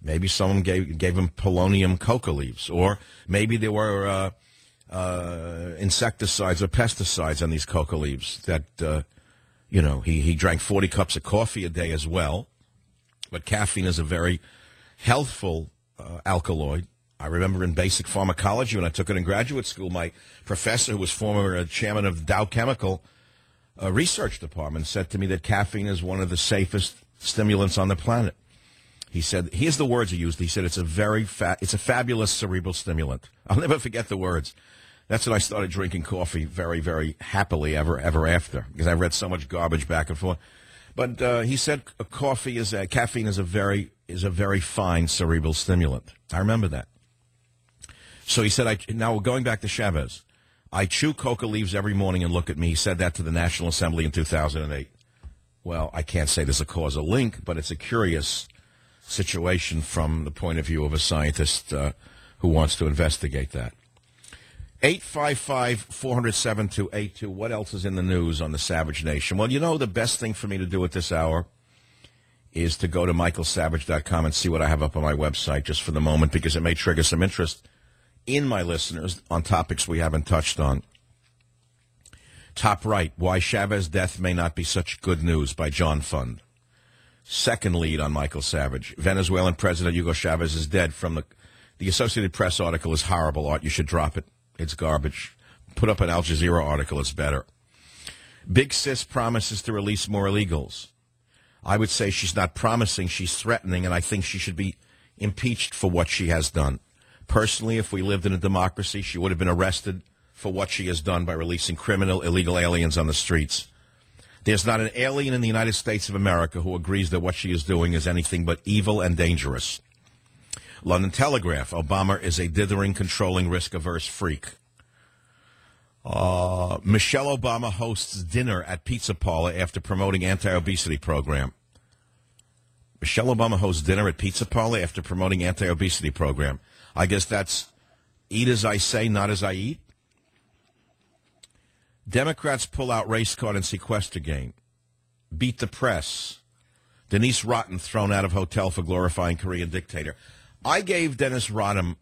Maybe someone gave him polonium coca leaves, or maybe there were insecticides or pesticides on these coca leaves that, he drank 40 cups of coffee a day as well. But caffeine is a very healthful alkaloid. I remember in basic pharmacology when I took it in graduate school, my professor, who was former chairman of Dow Chemical Research Department, said to me that caffeine is one of the safest stimulants on the planet. He said, here's the words he used. He said, it's a fabulous cerebral stimulant. I'll never forget the words. That's when I started drinking coffee very, very happily ever after, because I read so much garbage back and forth. But he said caffeine is a very fine cerebral stimulant. I remember that. So he said, now going back to Chavez, I chew coca leaves every morning and look at me. He said that to the National Assembly in 2008. Well, I can't say there's a causal link, but it's a curious situation from the point of view of a scientist who wants to investigate that. 855-400-7282. What else is in the news on the Savage Nation? Well, the best thing for me to do at this hour is to go to michaelsavage.com and see what I have up on my website just for the moment, because it may trigger some interest in my listeners on topics we haven't touched on. Top right, Why Chavez Death May Not Be Such Good News by John Fund. Second lead on Michael Savage, Venezuelan President Hugo Chavez is dead. From the Associated Press article is horrible, Art. You should drop it. It's garbage. Put up an Al Jazeera article. It's better. Big Sis promises to release more illegals. I would say she's not promising, she's threatening, and I think she should be impeached for what she has done. Personally, if we lived in a democracy, she would have been arrested for what she has done by releasing criminal, illegal aliens on the streets. There's not an alien in the United States of America who agrees that what she is doing is anything but evil and dangerous. London Telegraph, Obama is a dithering, controlling, risk-averse freak. Michelle Obama hosts dinner at Pizza Parlor after promoting anti-obesity program. Michelle Obama hosts dinner at Pizza Parlor after promoting anti-obesity program. I guess that's eat as I say, not as I eat. Democrats pull out race card and sequester game. Beat the press. Denise Rotten thrown out of hotel for glorifying Korean dictator. I gave Dennis Rodham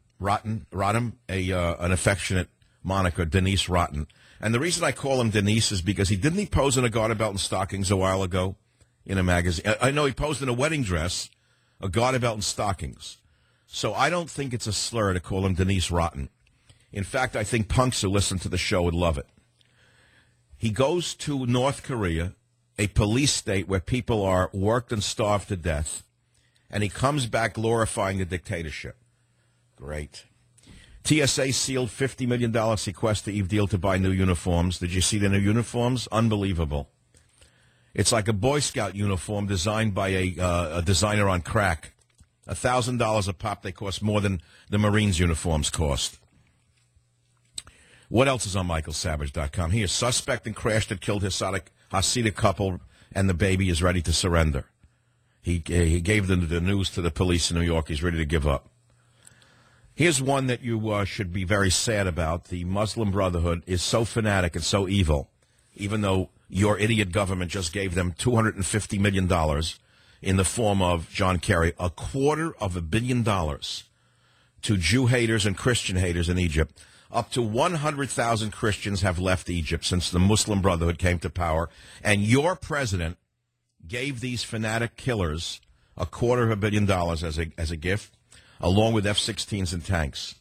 an affectionate moniker, Denise Rotten. And the reason I call him Denise is because didn't he pose in a garter belt and stockings a while ago in a magazine? I know he posed in a wedding dress, a garter belt and stockings. So I don't think it's a slur to call him Denise Rotten. In fact, I think punks who listen to the show would love it. He goes to North Korea, a police state where people are worked and starved to death, and he comes back glorifying the dictatorship. Great. TSA sealed $50 million sequester Eve deal to buy new uniforms. Did you see the new uniforms? Unbelievable. It's like a Boy Scout uniform designed by a designer on crack. $1,000 a pop. They cost more than the Marines uniforms cost. What else is on michaelsavage.com? Here, suspect in crash that killed Hasidic couple and the baby is ready to surrender. He gave the news to the police in New York. He's ready to give up. Here's one that you should be very sad about. The Muslim Brotherhood is so fanatic and so evil, even though your idiot government just gave them $250 million in the form of, John Kerry, $250 million to Jew haters and Christian haters in Egypt. Up to 100,000 Christians have left Egypt since the Muslim Brotherhood came to power, and your president gave these fanatic killers $250 million as a gift, along with F-16s and tanks.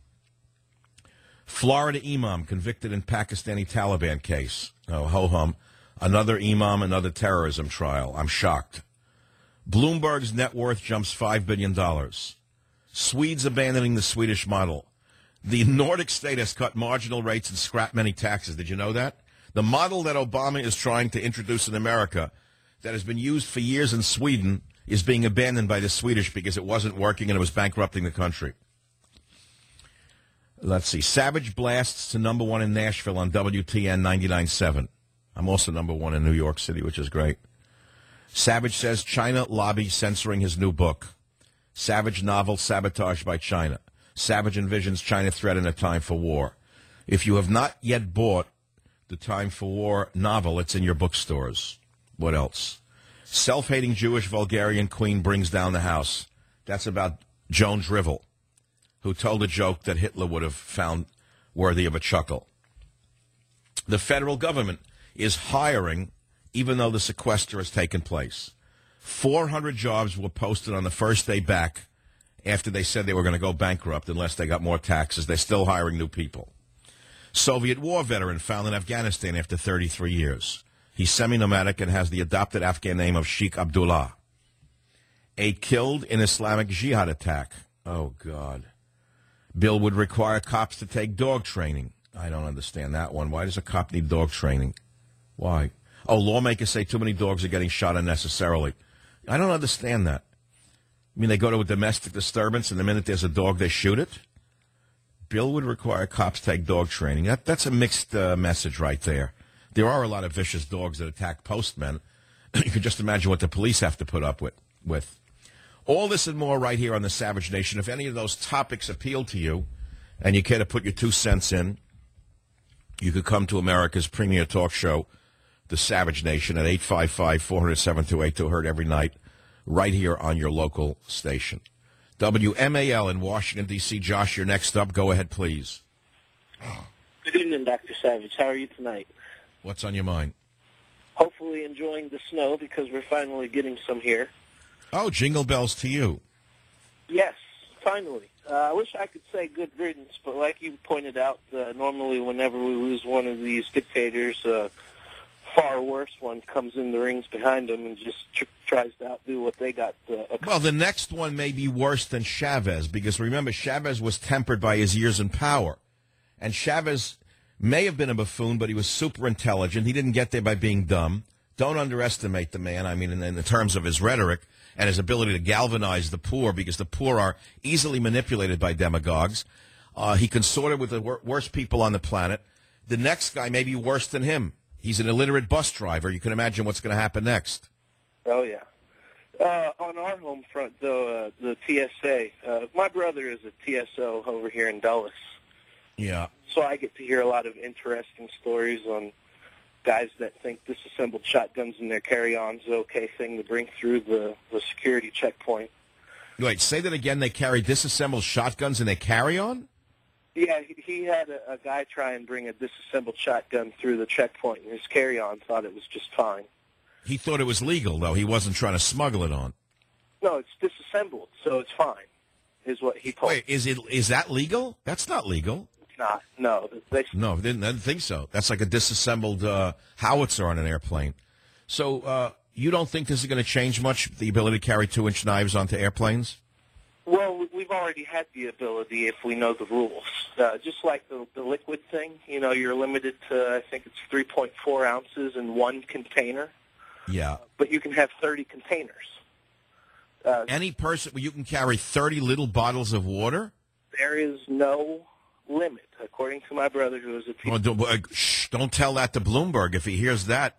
Florida imam convicted in Pakistani Taliban case. Oh, ho-hum. Another imam, another terrorism trial. I'm shocked. Bloomberg's net worth jumps $5 billion. Swedes abandoning the Swedish model. The Nordic state has cut marginal rates and scrapped many taxes. Did you know that? The model that Obama is trying to introduce in America that has been used for years in Sweden is being abandoned by the Swedish because it wasn't working and it was bankrupting the country. Let's see. Savage blasts to number one in Nashville on WTN 99.7. I'm also number one in New York City, which is great. Savage says China lobby censoring his new book. Savage novel sabotaged by China. Savage envisions China threat in a time for war. If you have not yet bought the Time for War novel, it's in your bookstores. What else? Self-hating Jewish vulgarian queen brings down the house. That's about Jones Rivel, who told a joke that Hitler would have found worthy of a chuckle. The federal government is hiring, even though the sequester has taken place. 400 jobs were posted on the first day back after they said they were going to go bankrupt unless they got more taxes. They're still hiring new people. Soviet war veteran found in Afghanistan after 33 years. He's semi-nomadic and has the adopted Afghan name of Sheikh Abdullah. 8 killed in Islamic Jihad attack. Oh, God. Bill would require cops to take dog training. I don't understand that one. Why does a cop need dog training? Why? Oh, lawmakers say too many dogs are getting shot unnecessarily. I don't understand that. I mean, they go to a domestic disturbance, and the minute there's a dog, they shoot it? Bill would require cops to take dog training. That's a mixed message right there. There are a lot of vicious dogs that attack postmen. You can just imagine what the police have to put up with. All this and more right here on the Savage Nation. If any of those topics appeal to you and you care to put your 2 cents in, you could come to America's premier talk show, The Savage Nation, at 855-400-7282, heard every night right here on your local station. WMAL in Washington, D.C. Josh, you're next up. Go ahead, please. Good evening, Dr. Savage. How are you tonight? What's on your mind? Hopefully enjoying the snow because we're finally getting some here. Oh, jingle bells to you. Yes, finally. I wish I could say good riddance, but like you pointed out, normally whenever we lose one of these dictators, far worse one comes in the rings behind them and just tries to outdo what they got. Well, the next one may be worse than Chavez, because remember, Chavez was tempered by his years in power. And Chavez may have been a buffoon, but he was super intelligent. He didn't get there by being dumb. Don't underestimate the man, I mean, in the terms of his rhetoric and his ability to galvanize the poor, because the poor are easily manipulated by demagogues. He consorted with the worst people on the planet. The next guy may be worse than him. He's an illiterate bus driver. You can imagine what's going to happen next. Oh, yeah. On our home front, though, the TSA, my brother is a TSO over here in Dulles. Yeah. So I get to hear a lot of interesting stories on guys that think disassembled shotguns in their carry-ons is an okay thing to bring through the security checkpoint. Wait, say that again. They carry disassembled shotguns in their carry-on? Yeah, he had a guy try and bring a disassembled shotgun through the checkpoint, and his carry-on thought it was just fine. He thought it was legal, though. He wasn't trying to smuggle it on. No, it's disassembled, so it's fine, is what he told me. Wait, is that legal? That's not legal. It's not. No. No, I didn't think so. That's like a disassembled howitzer on an airplane. So you don't think this is going to change much, the ability to carry 2-inch knives onto airplanes? Well, we've already had the ability if we know the rules. Just like the liquid thing, you know, you're limited to, I think it's 3.4 ounces in one container. Yeah. But you can have 30 containers. Any person, you can carry 30 little bottles of water? There is no limit, according to my brother, who is a teacher. Well, don't tell that to Bloomberg. If he hears that,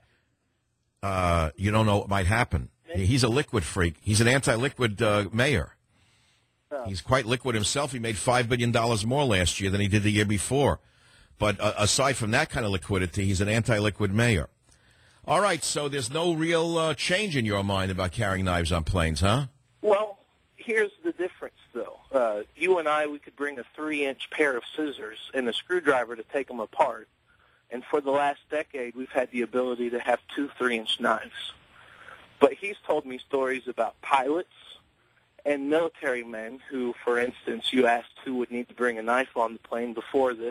you don't know what might happen. He's a liquid freak. He's an anti-liquid mayor. He's quite liquid himself. He made $5 billion more last year than he did the year before. But aside from that kind of liquidity, he's an anti-liquid mayor. All right, so there's no real change in your mind about carrying knives on planes, huh? Well, here's the difference, though. You and I, we could bring a 3-inch pair of scissors and a screwdriver to take them apart. And for the last decade, we've had the ability to have 2 3-inch knives. But he's told me stories about pilots and military men who, for instance, you asked who would need to bring a knife on the plane before this,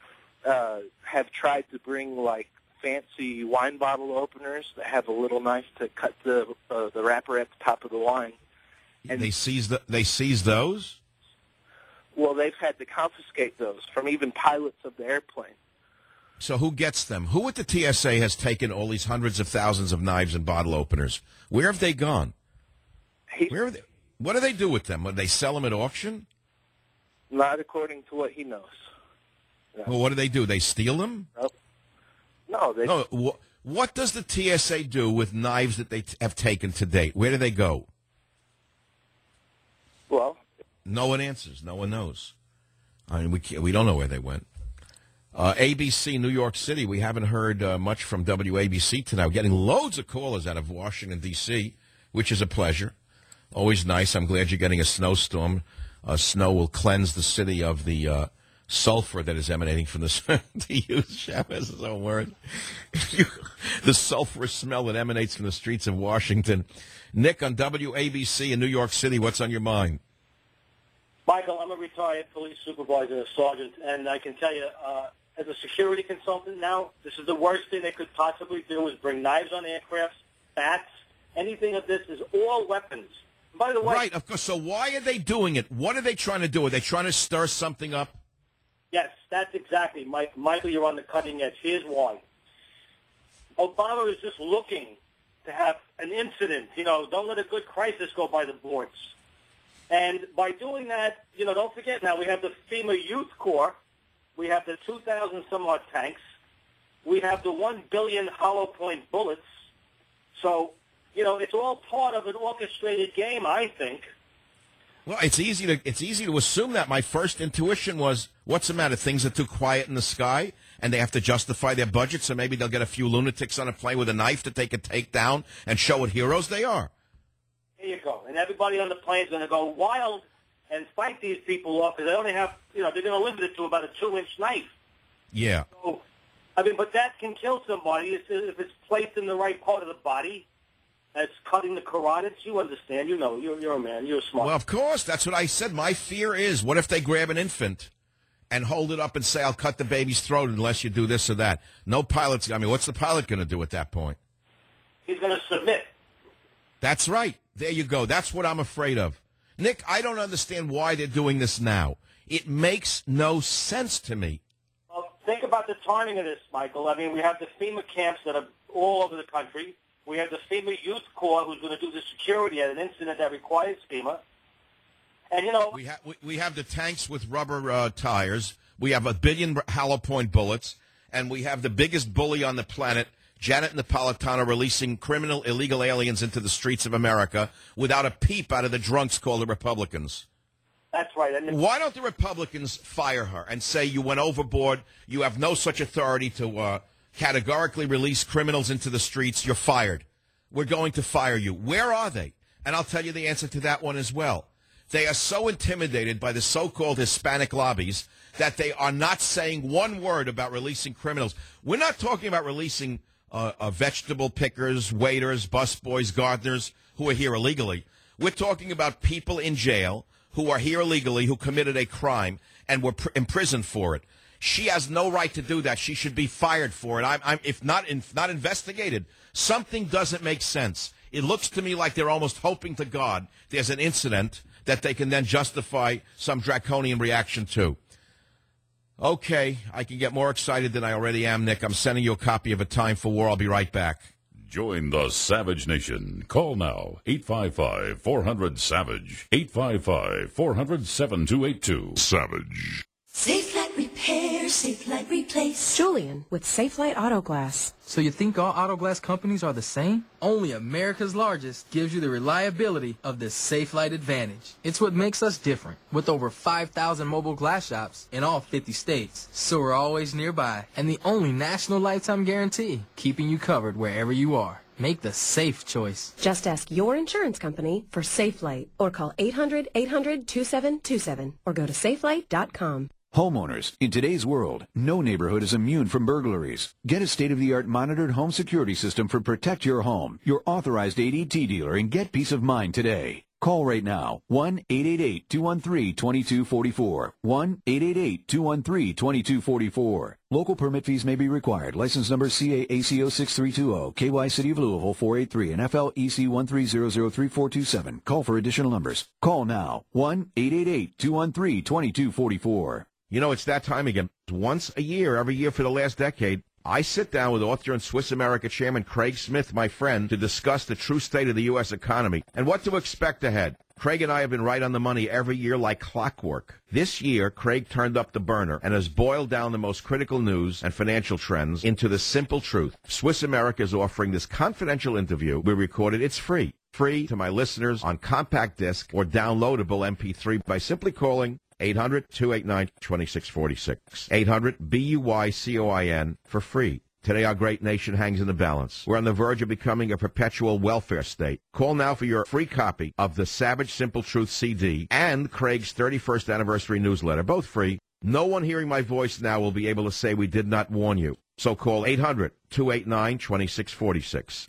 have tried to bring, like, fancy wine bottle openers that have a little knife to cut the wrapper at the top of the wine. And they seize those? Well, they've had to confiscate those from even pilots of the airplane. So who gets them? Who at the TSA has taken all these hundreds of thousands of knives and bottle openers? Where have they gone? Where are they? What do they do with them? Would they sell them at auction? Not according to what he knows. No. Well, what do? They steal them? Nope. No. No. What does the TSA do with knives that they have taken to date? Where do they go? Well, no one answers. No one knows. I mean, we don't know where they went. ABC, New York City. We haven't heard much from WABC tonight. We're getting loads of callers out of Washington, D.C., which is a pleasure. Always nice. I'm glad you're getting a snowstorm. Snow will cleanse the city of the sulfur that is emanating from this. To use Chavez's own word, the sulfurous smell that emanates from the streets of Washington. Nick on WABC in New York City. What's on your mind? Michael, I'm a retired police supervisor, a sergeant, and I can tell you, as a security consultant now, this is the worst thing they could possibly do is bring knives on aircrafts, bats, anything of this is all weapons. And by the way, right, of course. So why are they doing it? What are they trying to do? Are they trying to stir something up? yes, that's exactly, Michael, you're on the cutting edge. Here's why. Obama is just looking to have an incident. Don't let a good crisis go by the boards. And by doing that, don't forget now we have the FEMA Youth Corps. We have the 2,000-some-odd tanks. We have the 1 billion hollow point bullets. So, it's all part of an orchestrated game, I think. Well, it's easy to assume that. My first intuition was, what's the matter? Things are too quiet in the sky, and they have to justify their budget, so maybe they'll get a few lunatics on a plane with a knife that they could take down and show what heroes they are. There you go. And everybody on the plane is going to go wild and fight these people off because they only have, they're going to limit it to about a 2-inch knife. Yeah. So, but that can kill somebody if it's placed in the right part of the body. That's cutting the carotids. You understand. You're a man. You're smart. Well, of course. That's what I said. My fear is, what if they grab an infant and hold it up and say, I'll cut the baby's throat unless you do this or that? No pilots. What's the pilot going to do at that point? He's going to submit. That's right. There you go. That's what I'm afraid of. Nick, I don't understand why they're doing this now. It makes no sense to me. Well, think about the timing of this, Michael. We have the FEMA camps that are all over the country. We have the FEMA Youth Corps who's going to do the security at an incident that requires FEMA. And, We have the tanks with rubber tires. We have 1 billion hollow point bullets. And we have the biggest bully on the planet, Janet Napolitano, releasing criminal illegal aliens into the streets of America without a peep out of the drunks called the Republicans. That's right. And why don't the Republicans fire her and say you went overboard, you have no such authority to categorically release criminals into the streets, you're fired. We're going to fire you. Where are they? And I'll tell you the answer to that one as well. They are so intimidated by the so-called Hispanic lobbies that they are not saying one word about releasing criminals. We're not talking about releasing vegetable pickers, waiters, busboys, gardeners who are here illegally. We're talking about people in jail who are here illegally, who committed a crime and were imprisoned for it. She has no right to do that. She should be fired for it. If not investigated. Something doesn't make sense. It looks to me like they're almost hoping to God there's an incident that they can then justify some draconian reaction to. Okay, I can get more excited than I already am, Nick. I'm sending you a copy of A Time for War. I'll be right back. Join the Savage Nation. Call now, 855-400-SAVAGE, 855-400-7282. Savage. Safe Light Repair, Safe Light Replace. Julian with Safe Light Auto Glass. So you think all auto glass companies are the same? Only America's largest gives you the reliability of the Safe Light Advantage. It's what makes us different, with over 5,000 mobile glass shops in all 50 states. So we're always nearby, and the only national lifetime guarantee, keeping you covered wherever you are. Make the safe choice. Just ask your insurance company for Safe Light or call 800-800-2727 or go to safelight.com. Homeowners, in today's world, no neighborhood is immune from burglaries. Get a state-of-the-art monitored home security system for Protect Your Home, your authorized ADT dealer, and get peace of mind today. Call right now, 1-888-213-2244, 1-888-213-2244. Local permit fees may be required. License number CAACO 6320, KY City of Louisville 483, and FLEC 13003427. Call for additional numbers. Call now, 1-888-213-2244. It's that time again. Once a year, every year for the last decade, I sit down with author and Swiss America Chairman Craig Smith, my friend, to discuss the true state of the U.S. economy and what to expect ahead. Craig and I have been right on the money every year like clockwork. This year, Craig turned up the burner and has boiled down the most critical news and financial trends into the simple truth. Swiss America is offering this confidential interview. We recorded. It's free. Free to my listeners on compact disc or downloadable MP3 by simply calling 800-289-2646. 800-BUYCOIN for free. Today, our great nation hangs in the balance. We're on the verge of becoming a perpetual welfare state. Call now for your free copy of the Savage Simple Truth CD and Craig's 31st anniversary newsletter, both free. No one hearing my voice now will be able to say we did not warn you. So call 800-289-2646.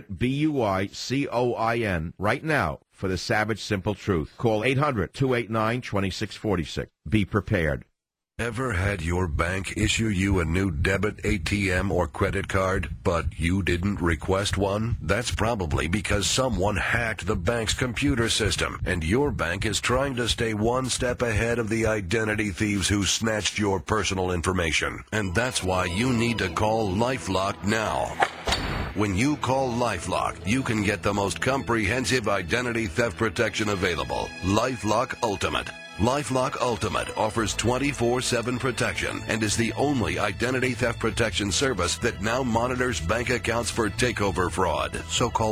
800-BUICOIN right now for the Savage Simple Truth. Call 800-289-2646. Be prepared. Ever had your bank issue you a new debit, ATM, or credit card, but you didn't request one? That's probably because someone hacked the bank's computer system, and your bank is trying to stay one step ahead of the identity thieves who snatched your personal information. And that's why you need to call LifeLock now. When you call LifeLock, you can get the most comprehensive identity theft protection available, LifeLock Ultimate. LifeLock Ultimate offers 24/7 protection and is the only identity theft protection service that now monitors bank accounts for takeover fraud. So call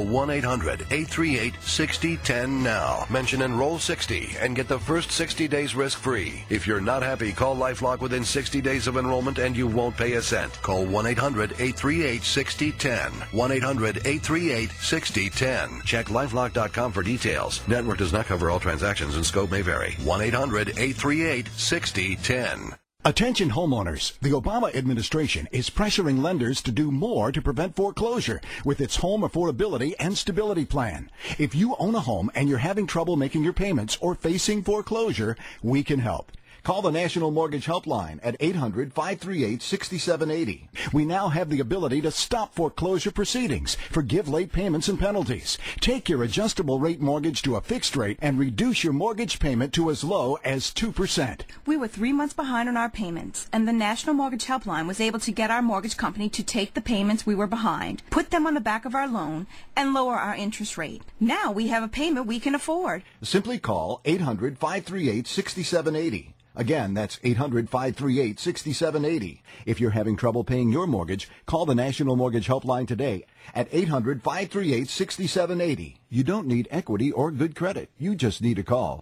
1-800-838-6010 now. Mention Enroll 60 and get the first 60 days risk-free. If you're not happy, call LifeLock within 60 days of enrollment and you won't pay a cent. Call 1-800-838-6010. 1-800-838-6010. Check LifeLock.com for details. Network does not cover all transactions and scope may vary. 1-800-838-6010. Attention homeowners. The Obama administration is pressuring lenders to do more to prevent foreclosure with its home affordability and stability plan. If you own a home and you're having trouble making your payments or facing foreclosure, we can help. Call the National Mortgage Helpline at 800-538-6780. We now have the ability to stop foreclosure proceedings, forgive late payments and penalties, take your adjustable rate mortgage to a fixed rate, and reduce your mortgage payment to as low as 2%. We were 3 months behind on our payments, and the National Mortgage Helpline was able to get our mortgage company to take the payments we were behind, put them on the back of our loan, and lower our interest rate. Now we have a payment we can afford. Simply call 800-538-6780. Again, that's 800-538-6780. If you're having trouble paying your mortgage, call the National Mortgage Helpline today at 800-538-6780. You don't need equity or good credit. You just need a call.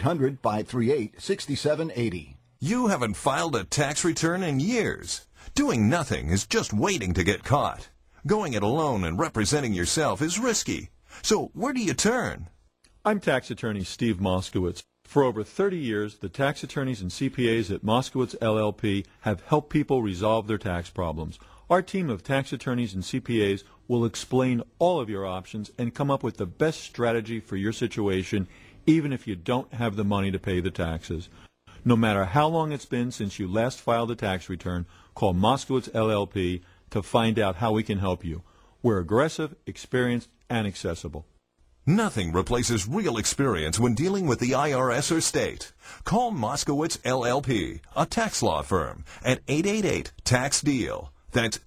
800-538-6780. You haven't filed a tax return in years. Doing nothing is just waiting to get caught. Going it alone and representing yourself is risky. So where do you turn? I'm tax attorney Steve Moskowitz. For over 30 years, the tax attorneys and CPAs at Moskowitz LLP have helped people resolve their tax problems. Our team of tax attorneys and CPAs will explain all of your options and come up with the best strategy for your situation, even if you don't have the money to pay the taxes. No matter how long it's been since you last filed a tax return, call Moskowitz LLP to find out how we can help you. We're aggressive, experienced, and accessible. Nothing replaces real experience when dealing with the IRS or state. Call Moskowitz LLP, a tax law firm, at 888-TAX-DEAL. That's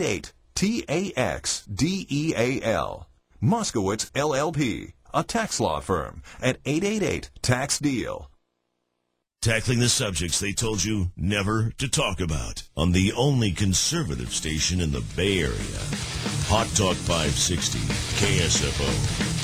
888-TAXDEAL. Moskowitz LLP, a tax law firm, at 888-TAX-DEAL. Tackling the subjects they told you never to talk about on the only conservative station in the Bay Area. Hot Talk 560, KSFO.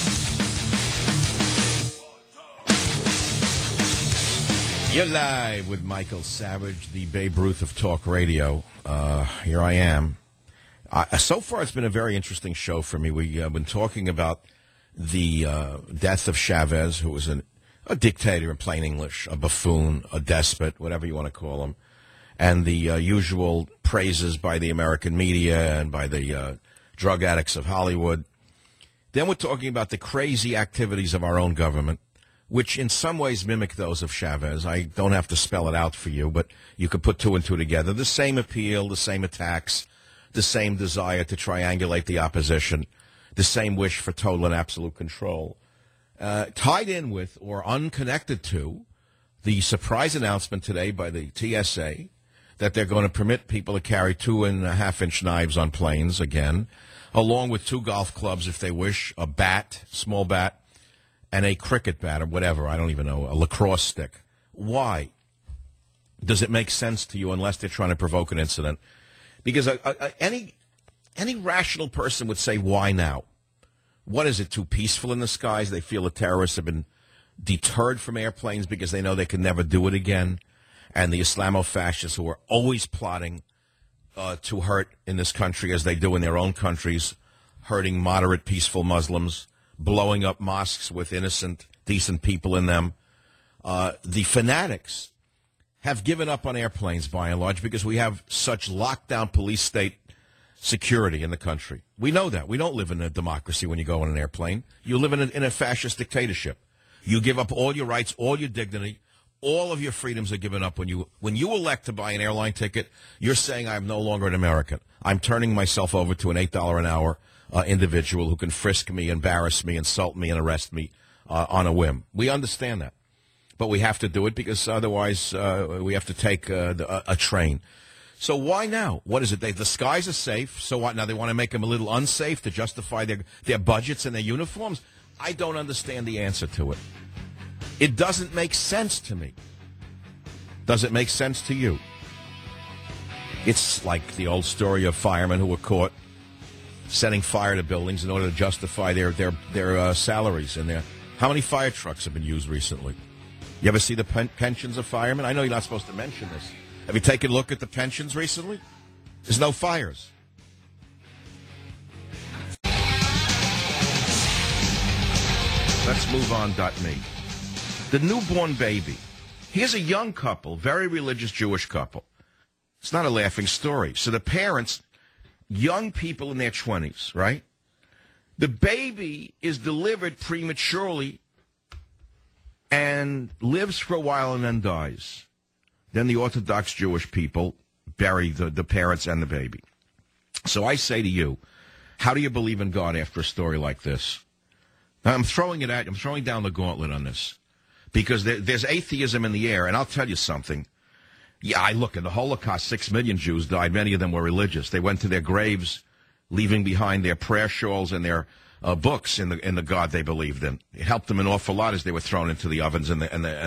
You're live with Michael Savage, the Babe Ruth of talk radio. Here I am. So far, it's been a very interesting show for me. We've been talking about the death of Chavez, who was a dictator in plain English, a buffoon, a despot, whatever you want to call him, and the usual praises by the American media and by the drug addicts of Hollywood. Then we're talking about the crazy activities of our own government, which in some ways mimic those of Chavez. I don't have to spell it out for you, but you could put two and two together. The same appeal, the same attacks, the same desire to triangulate the opposition, the same wish for total and absolute control. Tied in with or unconnected to the surprise announcement today by the TSA that they're going to permit people to carry 2.5-inch knives on planes again, along with 2 golf clubs if they wish, a bat, small bat, and a cricket bat or whatever, I don't even know, a lacrosse stick. Why? Does it make sense to you unless they're trying to provoke an incident? Because any rational person would say, why now? What is it, too peaceful in the skies? They feel the terrorists have been deterred from airplanes because they know they can never do it again. And the Islamofascists who are always plotting to hurt in this country as they do in their own countries, hurting moderate, peaceful Muslims, blowing up mosques with innocent, decent people in them. The fanatics have given up on airplanes by and large because we have such lockdown police state security in the country. We know that. We don't live in a democracy when you go on an airplane. You live in a fascist dictatorship. You give up all your rights, all your dignity, all of your freedoms are given up when you elect to buy an airline ticket. You're saying I'm no longer an American. I'm turning myself over to an $8 an hour individual who can frisk me, embarrass me, insult me, and arrest me on a whim. We understand that, but we have to do it because otherwise we have to take a train. So why now? What is it? The skies are safe. So what? Now they want to make them a little unsafe to justify their budgets and their uniforms? I don't understand the answer to it. It doesn't make sense to me. Does it make sense to you? It's like the old story of firemen who were caught setting fire to buildings in order to justify their salaries and their. How many fire trucks have been used recently? You ever see the pensions of firemen? I know you're not supposed to mention this. Have you taken a look at the pensions recently? There's no fires. Let's move on. Me. The newborn baby. Here's a young couple, very religious Jewish couple. It's not a laughing story. So the parents, young people in their 20s, right? The baby is delivered prematurely and lives for a while and then dies. Then the Orthodox Jewish people bury the parents and the baby. So I say to you, how do you believe in God after a story like this? Now, I'm throwing down the gauntlet on this. Because there's atheism in the air, and I'll tell you something. Yeah, I look, in the Holocaust, 6 million Jews died. Many of them were religious. They went to their graves, leaving behind their prayer shawls and their books in the God they believed in. It helped them an awful lot as they were thrown into the ovens and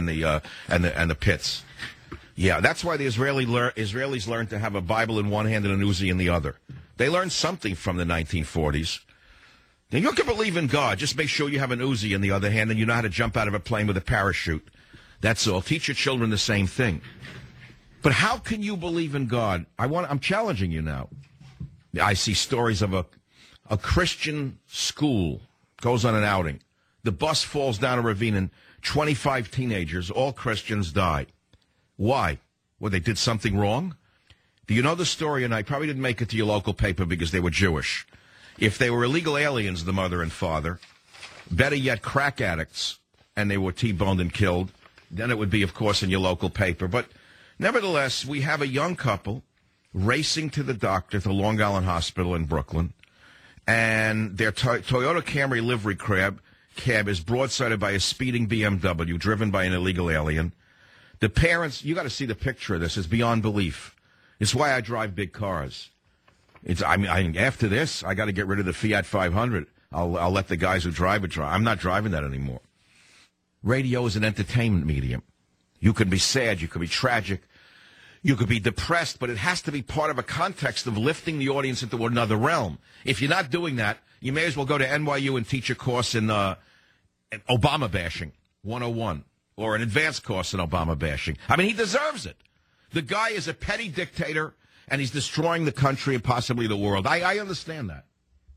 the pits. Yeah, that's why the Israelis learned to have a Bible in one hand and an Uzi in the other. They learned something from the 1940s. Now, you can believe in God. Just make sure you have an Uzi in the other hand and you know how to jump out of a plane with a parachute. That's all. Teach your children the same thing. But how can you believe in God? I'm challenging you now. I see stories of a Christian school goes on an outing. The bus falls down a ravine and 25 teenagers, all Christians, die. Why? Well, they did something wrong? Do you know the story? And I probably didn't make it to your local paper because they were Jewish. If they were illegal aliens, the mother and father, better yet, crack addicts, and they were T-boned and killed, then it would be, of course, in your local paper. But nevertheless, we have a young couple racing to the doctor at the Long Island Hospital in Brooklyn, and their Toyota Camry livery cab is broadsided by a speeding BMW driven by an illegal alien. The parents, you got to see the picture of this. It's beyond belief. It's why I drive big cars. After this, I got to get rid of the Fiat 500. I'll let the guys who drive it drive. I'm not driving that anymore. Radio is an entertainment medium. You could be sad, you could be tragic, you could be depressed, but it has to be part of a context of lifting the audience into another realm. If you're not doing that, you may as well go to NYU and teach a course in Obama bashing 101 or an advanced course in Obama bashing. I mean, he deserves it. The guy is a petty dictator. And he's destroying the country and possibly the world. I understand that.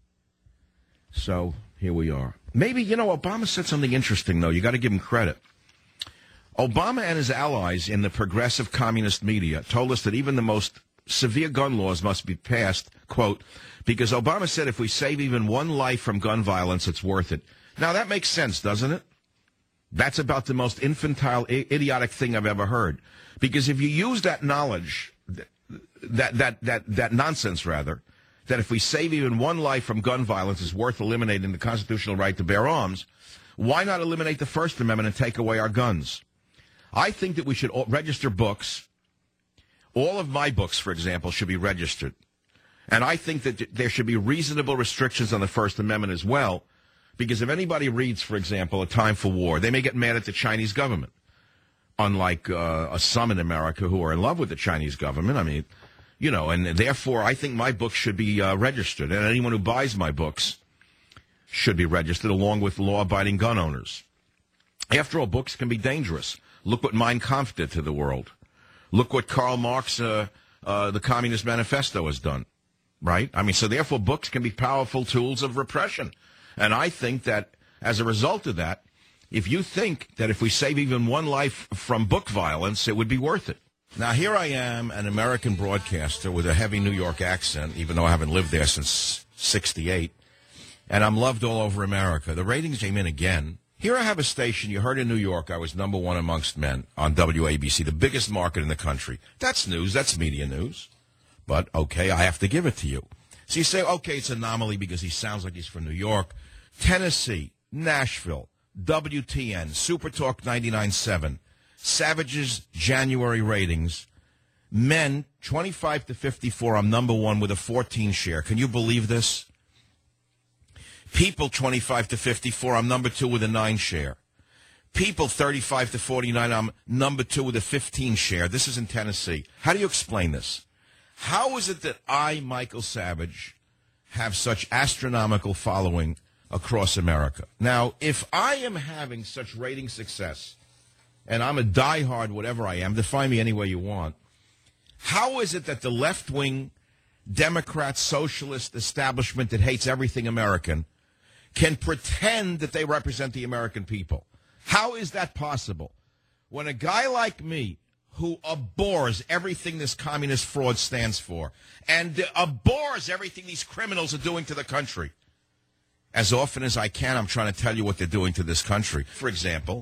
So here we are. Maybe, Obama said something interesting, though. You got to give him credit. Obama and his allies in the progressive communist media told us that even the most severe gun laws must be passed, quote, because Obama said if we save even one life from gun violence, it's worth it. Now, that makes sense, doesn't it? That's about the most infantile, idiotic thing I've ever heard. Because if you use that knowledge... That nonsense, rather, that if we save even one life from gun violence is worth eliminating the constitutional right to bear arms, why not eliminate the First Amendment and take away our guns? I think that we should register books. All of my books, for example, should be registered. And I think that there should be reasonable restrictions on the First Amendment as well, because if anybody reads, for example, A Time for War, they may get mad at the Chinese government. Unlike some in America who are in love with the Chinese government. I mean, and therefore I think my books should be registered. And anyone who buys my books should be registered along with law-abiding gun owners. After all, books can be dangerous. Look what Mein Kampf did to the world. Look what Karl Marx the Communist Manifesto has done, right? I mean, so therefore books can be powerful tools of repression. And I think that as a result of that, if you think that if we save even one life from book violence, it would be worth it. Now, here I am, an American broadcaster with a heavy New York accent, even though I haven't lived there since 68, and I'm loved all over America. The ratings came in again. Here I have a station, you heard in New York, I was number one amongst men on WABC, the biggest market in the country. That's news, that's media news. But, okay, I have to give it to you. So you say, okay, it's an anomaly because he sounds like he's from New York. Tennessee, Nashville, WTN, Super Talk 99.7, Savage's January ratings, men 25 to 54, I'm number one with a 14 share. Can you believe this? People 25 to 54, I'm number two with a 9 share. People 35 to 49, I'm number two with a 15 share. This is in Tennessee. How do you explain this? How is it that I, Michael Savage, have such astronomical following across America? Now, if I am having such rating success, and I'm a diehard whatever I am, define me any way you want, how is it that the left-wing Democrat socialist establishment that hates everything American can pretend that they represent the American people? How is that possible? When a guy like me, who abhors everything this communist fraud stands for, and abhors everything these criminals are doing to the country, as often as I can, I'm trying to tell you what they're doing to this country. For example,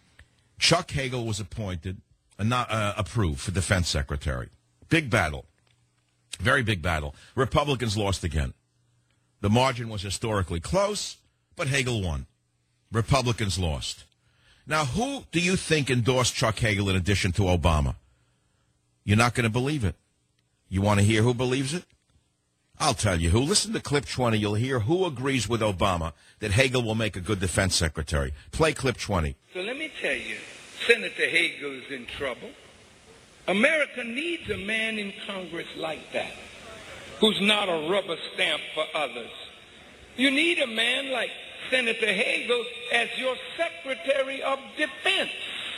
Chuck Hagel was appointed, approved for defense secretary. Big battle. Very big battle. Republicans lost again. The margin was historically close, but Hagel won. Republicans lost. Now, who do you think endorsed Chuck Hagel in addition to Obama? You're not going to believe it. You want to hear who believes it? I'll tell you who. Listen to clip 20. You'll hear who agrees with Obama that Hagel will make a good defense secretary. Play clip 20. So let me tell you, Senator Hagel is in trouble. America needs a man in Congress like that, who's not a rubber stamp for others. You need a man like Senator Hagel as your Secretary of Defense,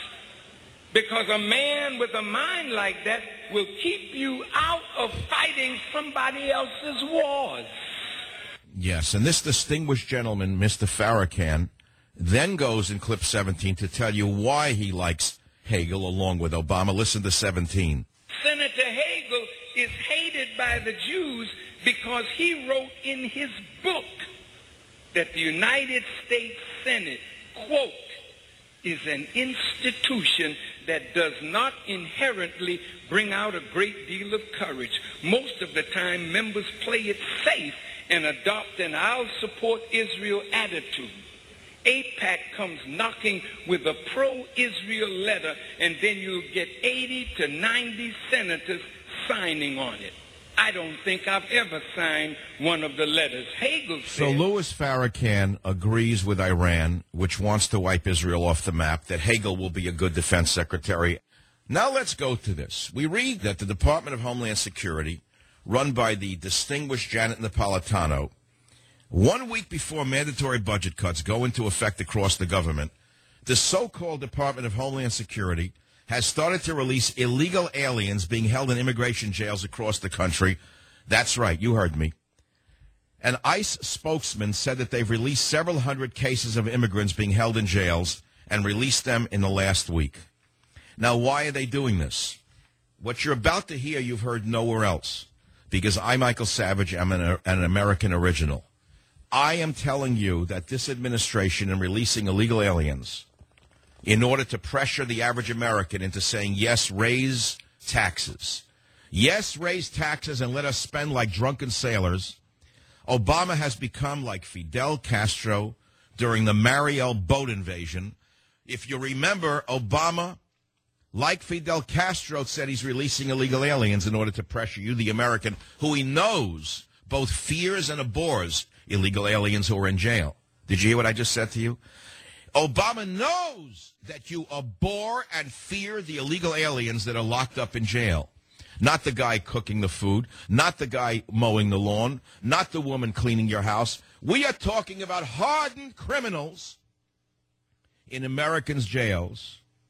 because a man with a mind like that will keep you out of fighting somebody else's wars. Yes, and this distinguished gentleman, Mr. Farrakhan, then goes in clip 17 to tell you why he likes Hagel along with Obama. Listen to 17. Senator Hagel is hated by the Jews because he wrote in his book that the United States Senate, quote, is an institution that does not inherently bring out a great deal of courage. Most of the time, members play it safe and adopt an I'll support Israel attitude. AIPAC comes knocking with a pro-Israel letter, and then you'll get 80 to 90 senators signing on it. I don't think I've ever signed one of the letters. Hagel said... So Louis Farrakhan agrees with Iran, which wants to wipe Israel off the map, that Hagel will be a good defense secretary. Now let's go to this. We read that the Department of Homeland Security, run by the distinguished Janet Napolitano, 1 week before mandatory budget cuts go into effect across the government, the so-called Department of Homeland Security has started to release illegal aliens being held in immigration jails across the country. That's right, you heard me. An ICE spokesman said that they've released several hundred cases of immigrants being held in jails and released them in the last week. Now, why are they doing this? What you're about to hear, you've heard nowhere else, because I, Michael Savage, am an American original. I am telling you that this administration, in releasing illegal aliens, in order to pressure the average American into saying, yes, raise taxes. Yes, raise taxes and let us spend like drunken sailors. Obama has become like Fidel Castro during the Mariel boat invasion. If you remember, Obama, like Fidel Castro, said he's releasing illegal aliens in order to pressure you, the American, who he knows both fears and abhors illegal aliens who are in jail. Did you hear what I just said to you? Obama knows that you abhor and fear the illegal aliens that are locked up in jail. Not the guy cooking the food, not the guy mowing the lawn, not the woman cleaning your house. We are talking about hardened criminals in Americans' jails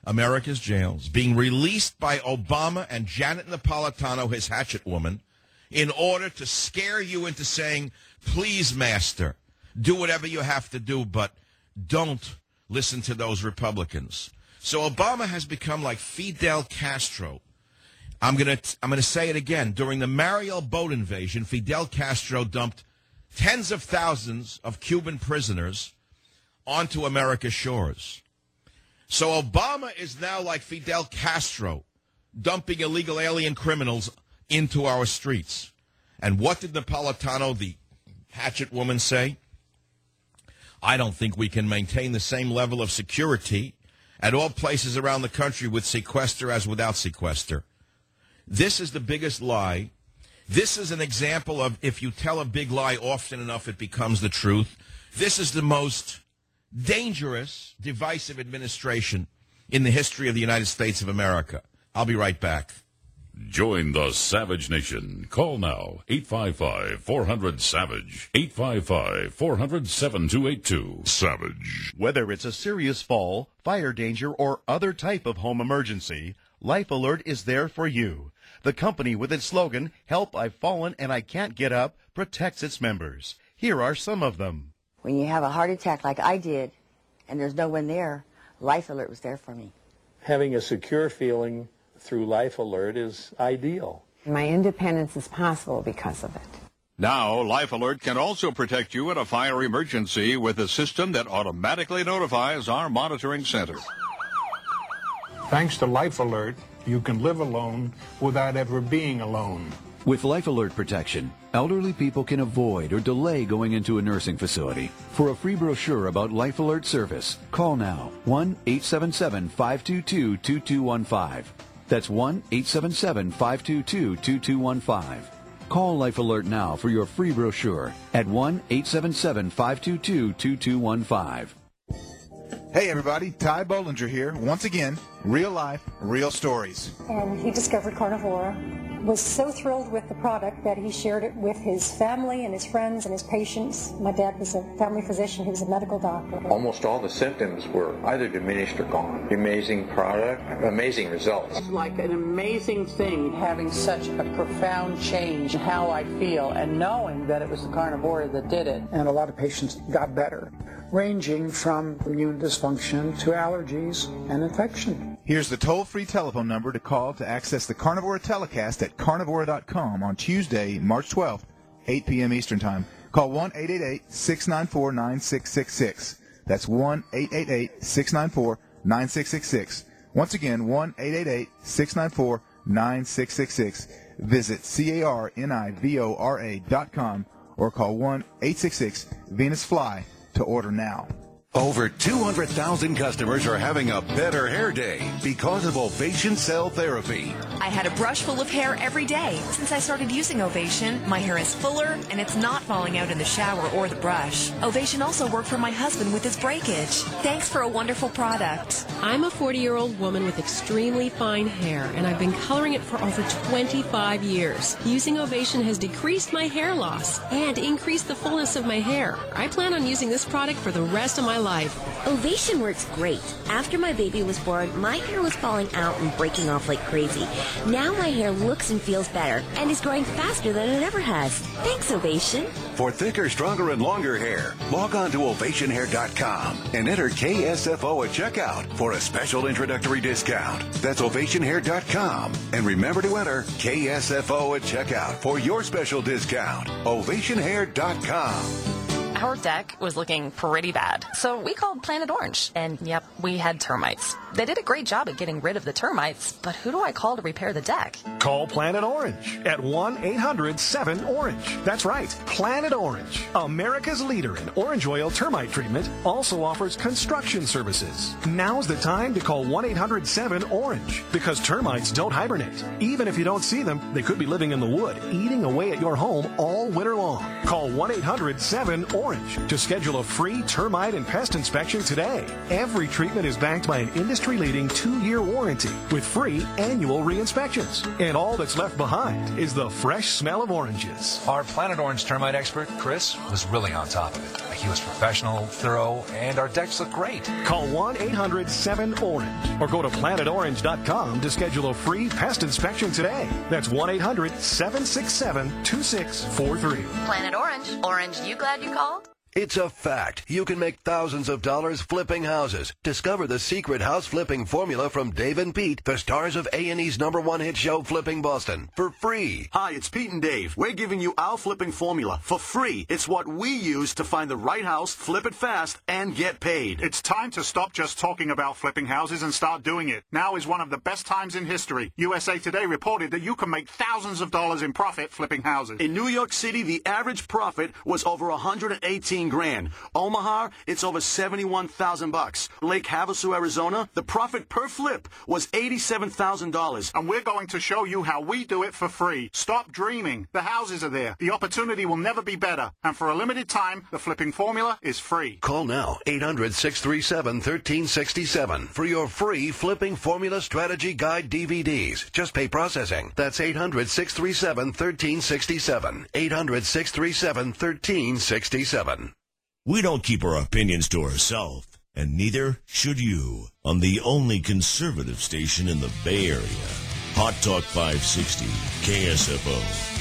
America's jails, being released by Obama and Janet Napolitano, his hatchet woman, in order to scare you into saying, please, master, do whatever you have to do, but don't listen to those Republicans. So Obama has become like Fidel Castro. I'm gonna say it again. During the Mariel boat invasion, Fidel Castro dumped tens of thousands of Cuban prisoners onto America's shores. So Obama is now like Fidel Castro, dumping illegal alien criminals into our streets. And what did Napolitano, the hatchet woman, say? I don't think we can maintain the same level of security at all places around the country with sequester as without sequester. This is the biggest lie. This is an example of if you tell a big lie often enough, it becomes the truth. This is the most dangerous, divisive administration in the history of the United States of America. I'll be right back. Join the Savage Nation. Call now, 855-400-SAVAGE, 855-400-7282. Savage. Whether it's a serious fall, fire danger, or other type of home emergency, Life Alert is there for you. The company with its slogan, Help, I've Fallen and I Can't Get Up, protects its members. Here are some of them. When you have a heart attack like I did, and there's no one there, Life Alert was there for me. Having a secure feeling through Life Alert is ideal. My independence is possible because of it. Now, Life Alert can also protect you in a fire emergency with a system that automatically notifies our monitoring center. Thanks to Life Alert, you can live alone without ever being alone. With Life Alert protection, elderly people can avoid or delay going into a nursing facility. For a free brochure about Life Alert service, call now 1-877-522-2215. That's 1-877-522-2215. Call Life Alert now for your free brochure at 1-877-522-2215. Hey everybody, Ty Bollinger here. Once again, real life, real stories. And he discovered Carnivora, was so thrilled with the product that he shared it with his family and his friends and his patients. My dad was a family physician, he was a medical doctor. Almost all the symptoms were either diminished or gone. Amazing product, amazing results. It's like an amazing thing having such a profound change in how I feel and knowing that it was the Carnivora that did it. And a lot of patients got better, ranging from immune dysfunction to allergies and infection. Here's the toll-free telephone number to call to access the Carnivora telecast at carnivora.com on Tuesday, March 12th, 8 p.m. Eastern Time. Call 1-888-694-9666. That's 1-888-694-9666. Once again, 1-888-694-9666. Visit carnivora.com or call 1-866-VENUS-FLY to order now. Over 200,000 customers are having a better hair day because of Ovation Cell Therapy. I had a brush full of hair every day. Since I started using Ovation, my hair is fuller and it's not falling out in the shower or the brush. Ovation also worked for my husband with his breakage. Thanks for a wonderful product. I'm a 40-year-old woman with extremely fine hair, and I've been coloring it for over 25 years. Using Ovation has decreased my hair loss and increased the fullness of my hair. I plan on using this product for the rest of my life. Ovation works great. After my baby was born, my hair was falling out and breaking off like crazy. Now my hair looks and feels better and is growing faster than it ever has. Thanks, Ovation. For thicker, stronger, and longer hair, log on to ovationhair.com and enter KSFO at checkout for a special introductory discount. That's ovationhair.com. And remember to enter KSFO at checkout for your special discount. ovationhair.com. Our deck was looking pretty bad, so we called Planet Orange, and yep, we had termites. They did a great job at getting rid of the termites, but who do I call to repair the deck? Call Planet Orange at 1-800-7-ORANGE. That's right, Planet Orange, America's leader in orange oil termite treatment, also offers construction services. Now's the time to call 1-800-7-ORANGE, because termites don't hibernate. Even if you don't see them, they could be living in the wood, eating away at your home all winter long. Call 1-800-7-ORANGE. Orange to schedule a free termite and pest inspection today. Every treatment is backed by an industry-leading 2-year warranty with free annual re-inspections. And all that's left behind is the fresh smell of oranges. Our Planet Orange termite expert, Chris, was really on top of it. He was professional, thorough, and our decks look great. Call 1-800-7-ORANGE or go to planetorange.com to schedule a free pest inspection today. That's 1-800-767-2643. Planet Orange. Orange, you glad you called? It's a fact. You can make thousands of dollars flipping houses. Discover the secret house flipping formula from Dave and Pete, the stars of A&E's #1 hit show, Flipping Boston, for free. Hi, it's Pete and Dave. We're giving you our flipping formula for free. It's what we use to find the right house, flip it fast, and get paid. It's time to stop just talking about flipping houses and start doing it. Now is one of the best times in history. USA Today reported that you can make thousands of dollars in profit flipping houses. In New York City, the average profit was over $118 grand. Omaha, it's over $71,000. Lake Havasu, Arizona, the profit per flip was $87,000. And we're going to show you how we do it for free. Stop dreaming. The houses are there. The opportunity will never be better. And for a limited time, the flipping formula is free. Call now, 800-637-1367 for your free Flipping Formula Strategy Guide DVDs. Just pay processing. That's 800-637-1367. 800-637-1367. We don't keep our opinions to ourselves, and neither should you, on the only conservative station in the Bay Area. Hot Talk 560, KSFO.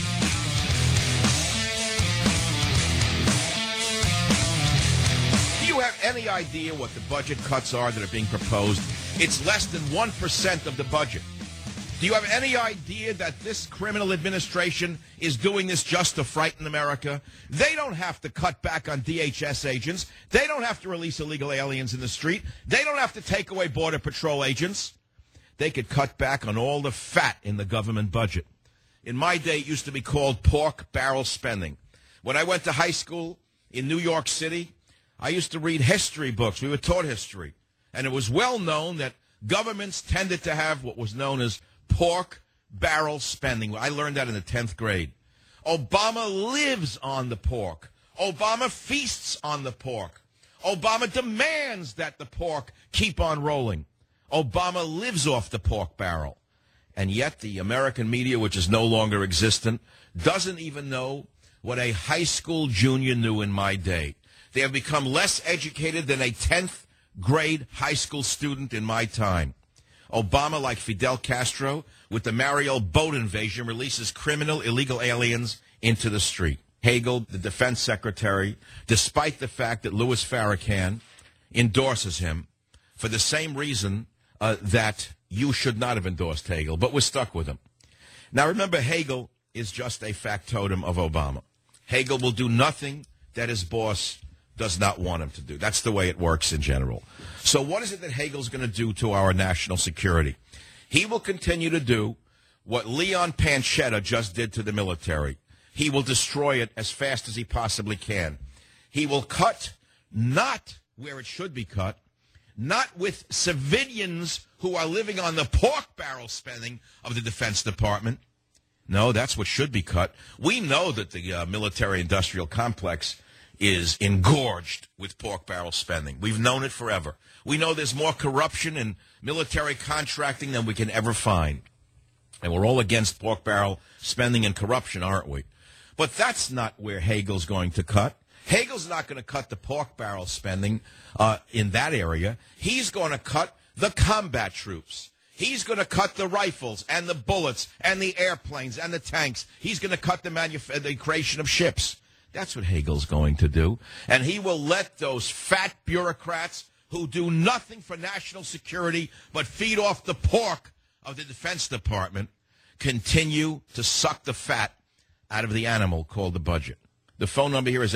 Do you have any idea what the budget cuts are that are being proposed? It's less than 1% of the budget. Do you have any idea that this criminal administration is doing this just to frighten America? They don't have to cut back on DHS agents. They don't have to release illegal aliens in the street. They don't have to take away Border Patrol agents. They could cut back on all the fat in the government budget. In my day, it used to be called pork barrel spending. When I went to high school in New York City, I used to read history books. We were taught history. And it was well known that governments tended to have what was known as pork barrel spending. I learned that in the 10th grade. Obama lives on the pork. Obama feasts on the pork. Obama demands that the pork keep on rolling. Obama lives off the pork barrel. And yet the American media, which is no longer existent, doesn't even know what a high school junior knew in my day. They have become less educated than a 10th grade high school student in my time. Obama, like Fidel Castro, with the Mariel boat invasion, releases criminal illegal aliens into the street. Hagel, the defense secretary, despite the fact that Louis Farrakhan endorses him for the same reason that you should not have endorsed Hagel, but we're stuck with him. Now, remember, Hagel is just a factotum of Obama. Hagel will do nothing that his boss does not want him to do. That's the way it works in general. So what is it that Hagel's going to do to our national security? He will continue to do what Leon Panetta just did to the military. He will destroy it as fast as he possibly can. He will cut not where it should be cut, not with civilians who are living on the pork barrel spending of the Defense Department. No, that's what should be cut. We know that the military-industrial complex is engorged with pork barrel spending. We've known it forever. We know there's more corruption in military contracting than we can ever find. And we're all against pork barrel spending and corruption, aren't we? But that's not where Hagel's going to cut. Hagel's not going to cut the pork barrel spending in that area. He's going to cut the combat troops. He's going to cut the rifles and the bullets and the airplanes and the tanks. He's going to cut the creation of ships. That's what Hagel's going to do. And he will let those fat bureaucrats who do nothing for national security but feed off the pork of the Defense Department continue to suck the fat out of the animal called the budget. The phone number here is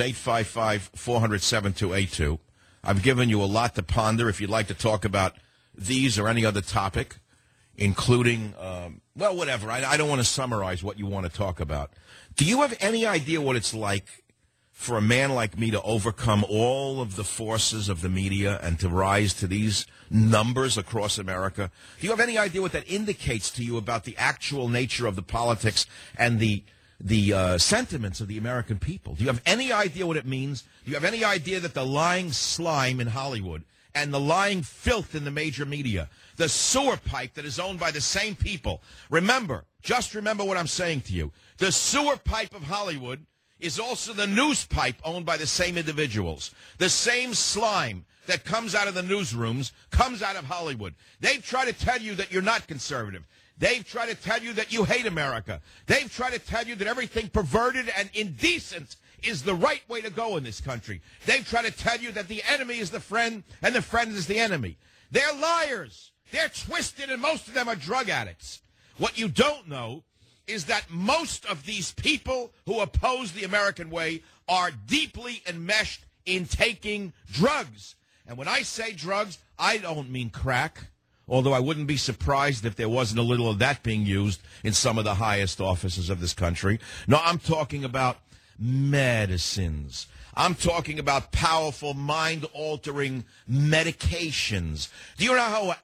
855-400-7282. I've given you a lot to ponder if you'd like to talk about these or any other topic, including, well, whatever. I don't want to summarize what you want to talk about. Do you have any idea what it's like for a man like me to overcome all of the forces of the media and to rise to these numbers across America? Do you have any idea what that indicates to you about the actual nature of the politics and the sentiments of the American people. Do you have any idea what it means? Do you have any idea that the lying slime in Hollywood and the lying filth in the major media, the sewer pipe that is owned by the same people, just remember what I'm saying to you. The sewer pipe of Hollywood is also the news pipe owned by the same individuals. The same slime that comes out of the newsrooms comes out of Hollywood. They've tried to tell you that you're not conservative. They've tried to tell you that you hate America. They've tried to tell you that everything perverted and indecent is the right way to go in this country. They've tried to tell you that the enemy is the friend and the friend is the enemy. They're liars. They're twisted, and most of them are drug addicts. What you don't know is that most of these people who oppose the American way are deeply enmeshed in taking drugs. And when I say drugs, I don't mean crack, although I wouldn't be surprised if there wasn't a little of that being used in some of the highest offices of this country. No, I'm talking about medicines. I'm talking about powerful, mind-altering medications. Do you know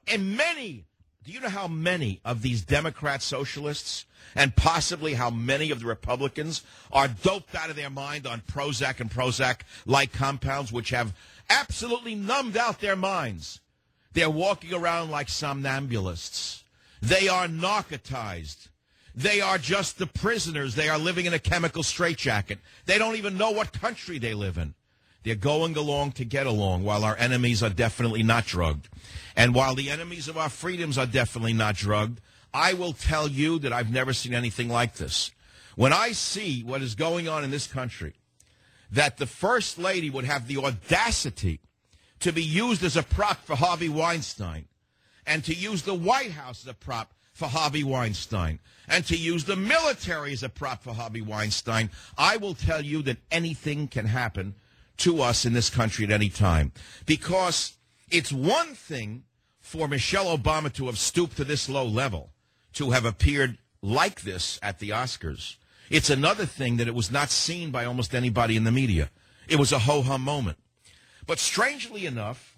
how many of these Democrat socialists and possibly how many of the Republicans are doped out of their mind on Prozac and Prozac-like compounds, which have absolutely numbed out their minds? They're walking around like somnambulists. They are narcotized. They are just the prisoners. They are living in a chemical straitjacket. They don't even know what country they live in. They're going along to get along, while our enemies are definitely not drugged. And while the enemies of our freedoms are definitely not drugged, I will tell you that I've never seen anything like this. When I see what is going on in this country, that the First Lady would have the audacity to be used as a prop for Harvey Weinstein, and to use the White House as a prop for Harvey Weinstein, and to use the military as a prop for Harvey Weinstein, I will tell you that anything can happen to us in this country at any time. Because it's one thing for Michelle Obama to have stooped to this low level, to have appeared like this at the Oscars. It's another thing that it was not seen by almost anybody in the media. It was a ho-hum moment. But strangely enough,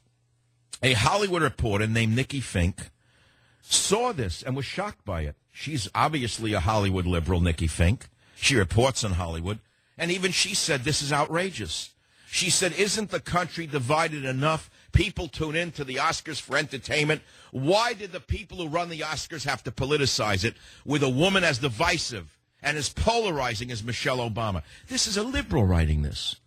a Hollywood reporter named Nikki Fink saw this and was shocked by it. She's obviously a Hollywood liberal, Nikki Fink. She reports on Hollywood. And even she said, this is outrageous. She said, isn't the country divided enough? People tune in to the Oscars for entertainment. Why did the people who run the Oscars have to politicize it with a woman as divisive and as polarizing as Michelle Obama? This is a liberal writing this.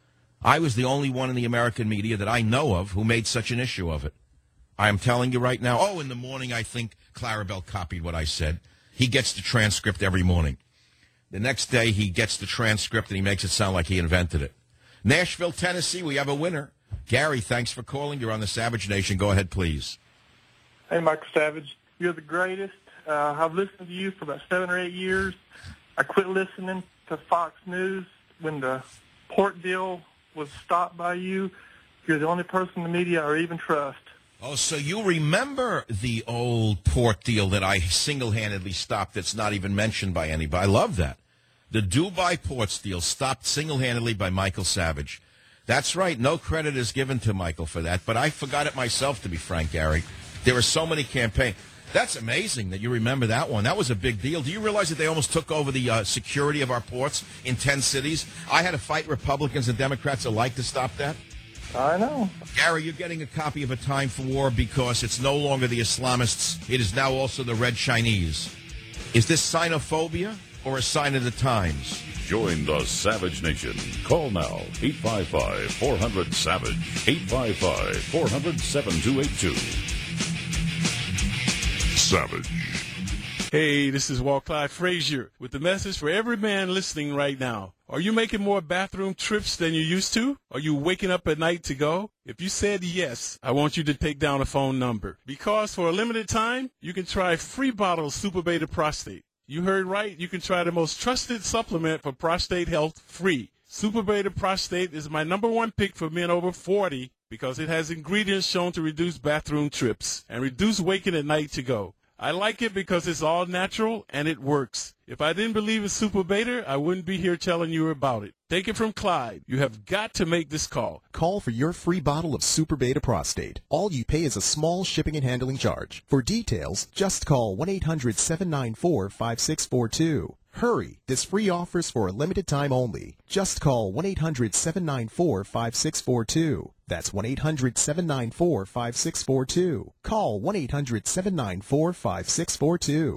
I was the only one in the American media that I know of who made such an issue of it. I am telling you right now, in the morning I think Clarabelle copied what I said. He gets the transcript every morning. The next day he gets the transcript and he makes it sound like he invented it. Nashville, Tennessee, we have a winner. Gary, thanks for calling. You're on the Savage Nation. Go ahead, please. Hey, Michael Savage. You're the greatest. I've listened to you for about 7 or 8 years. I quit listening to Fox News when the port deal was stopped by you. You're the only person in the media I even trust. Oh, so you remember the old port deal that I single-handedly stopped that's not even mentioned by anybody. I love that. The Dubai ports deal stopped single-handedly by Michael Savage. That's right. No credit is given to Michael for that, but I forgot it myself, to be frank, Gary. There were so many campaigns. That's amazing that you remember that one. That was a big deal. Do you realize that they almost took over the security of our ports in 10 cities? I had to fight Republicans and Democrats alike to stop that. I know. Gary, you're getting a copy of A Time for War because it's no longer the Islamists. It is now also the Red Chinese. Is this xenophobia or a sign of the times? Join the Savage Nation. Call now, 855-400-SAVAGE, 855-400-7282. Savage. Hey, this is Walt Clyde Frazier with the message for every man listening right now. Are you making more bathroom trips than you used to? Are you waking up at night to go? If you said yes, I want you to take down a phone number. Because for a limited time, you can try free bottle of Super Beta Prostate. You heard right. You can try the most trusted supplement for prostate health free. Super Beta Prostate is my #1 pick for men over 40 because it has ingredients shown to reduce bathroom trips and reduce waking at night to go. I like it because it's all natural and it works. If I didn't believe in Super Beta, I wouldn't be here telling you about it. Take it from Clyde. You have got to make this call. Call for your free bottle of Super Beta Prostate. All you pay is a small shipping and handling charge. For details, just call 1-800-794-5642. Hurry! This free offer is for a limited time only. Just call 1-800-794-5642. That's 1-800-794-5642. Call 1-800-794-5642.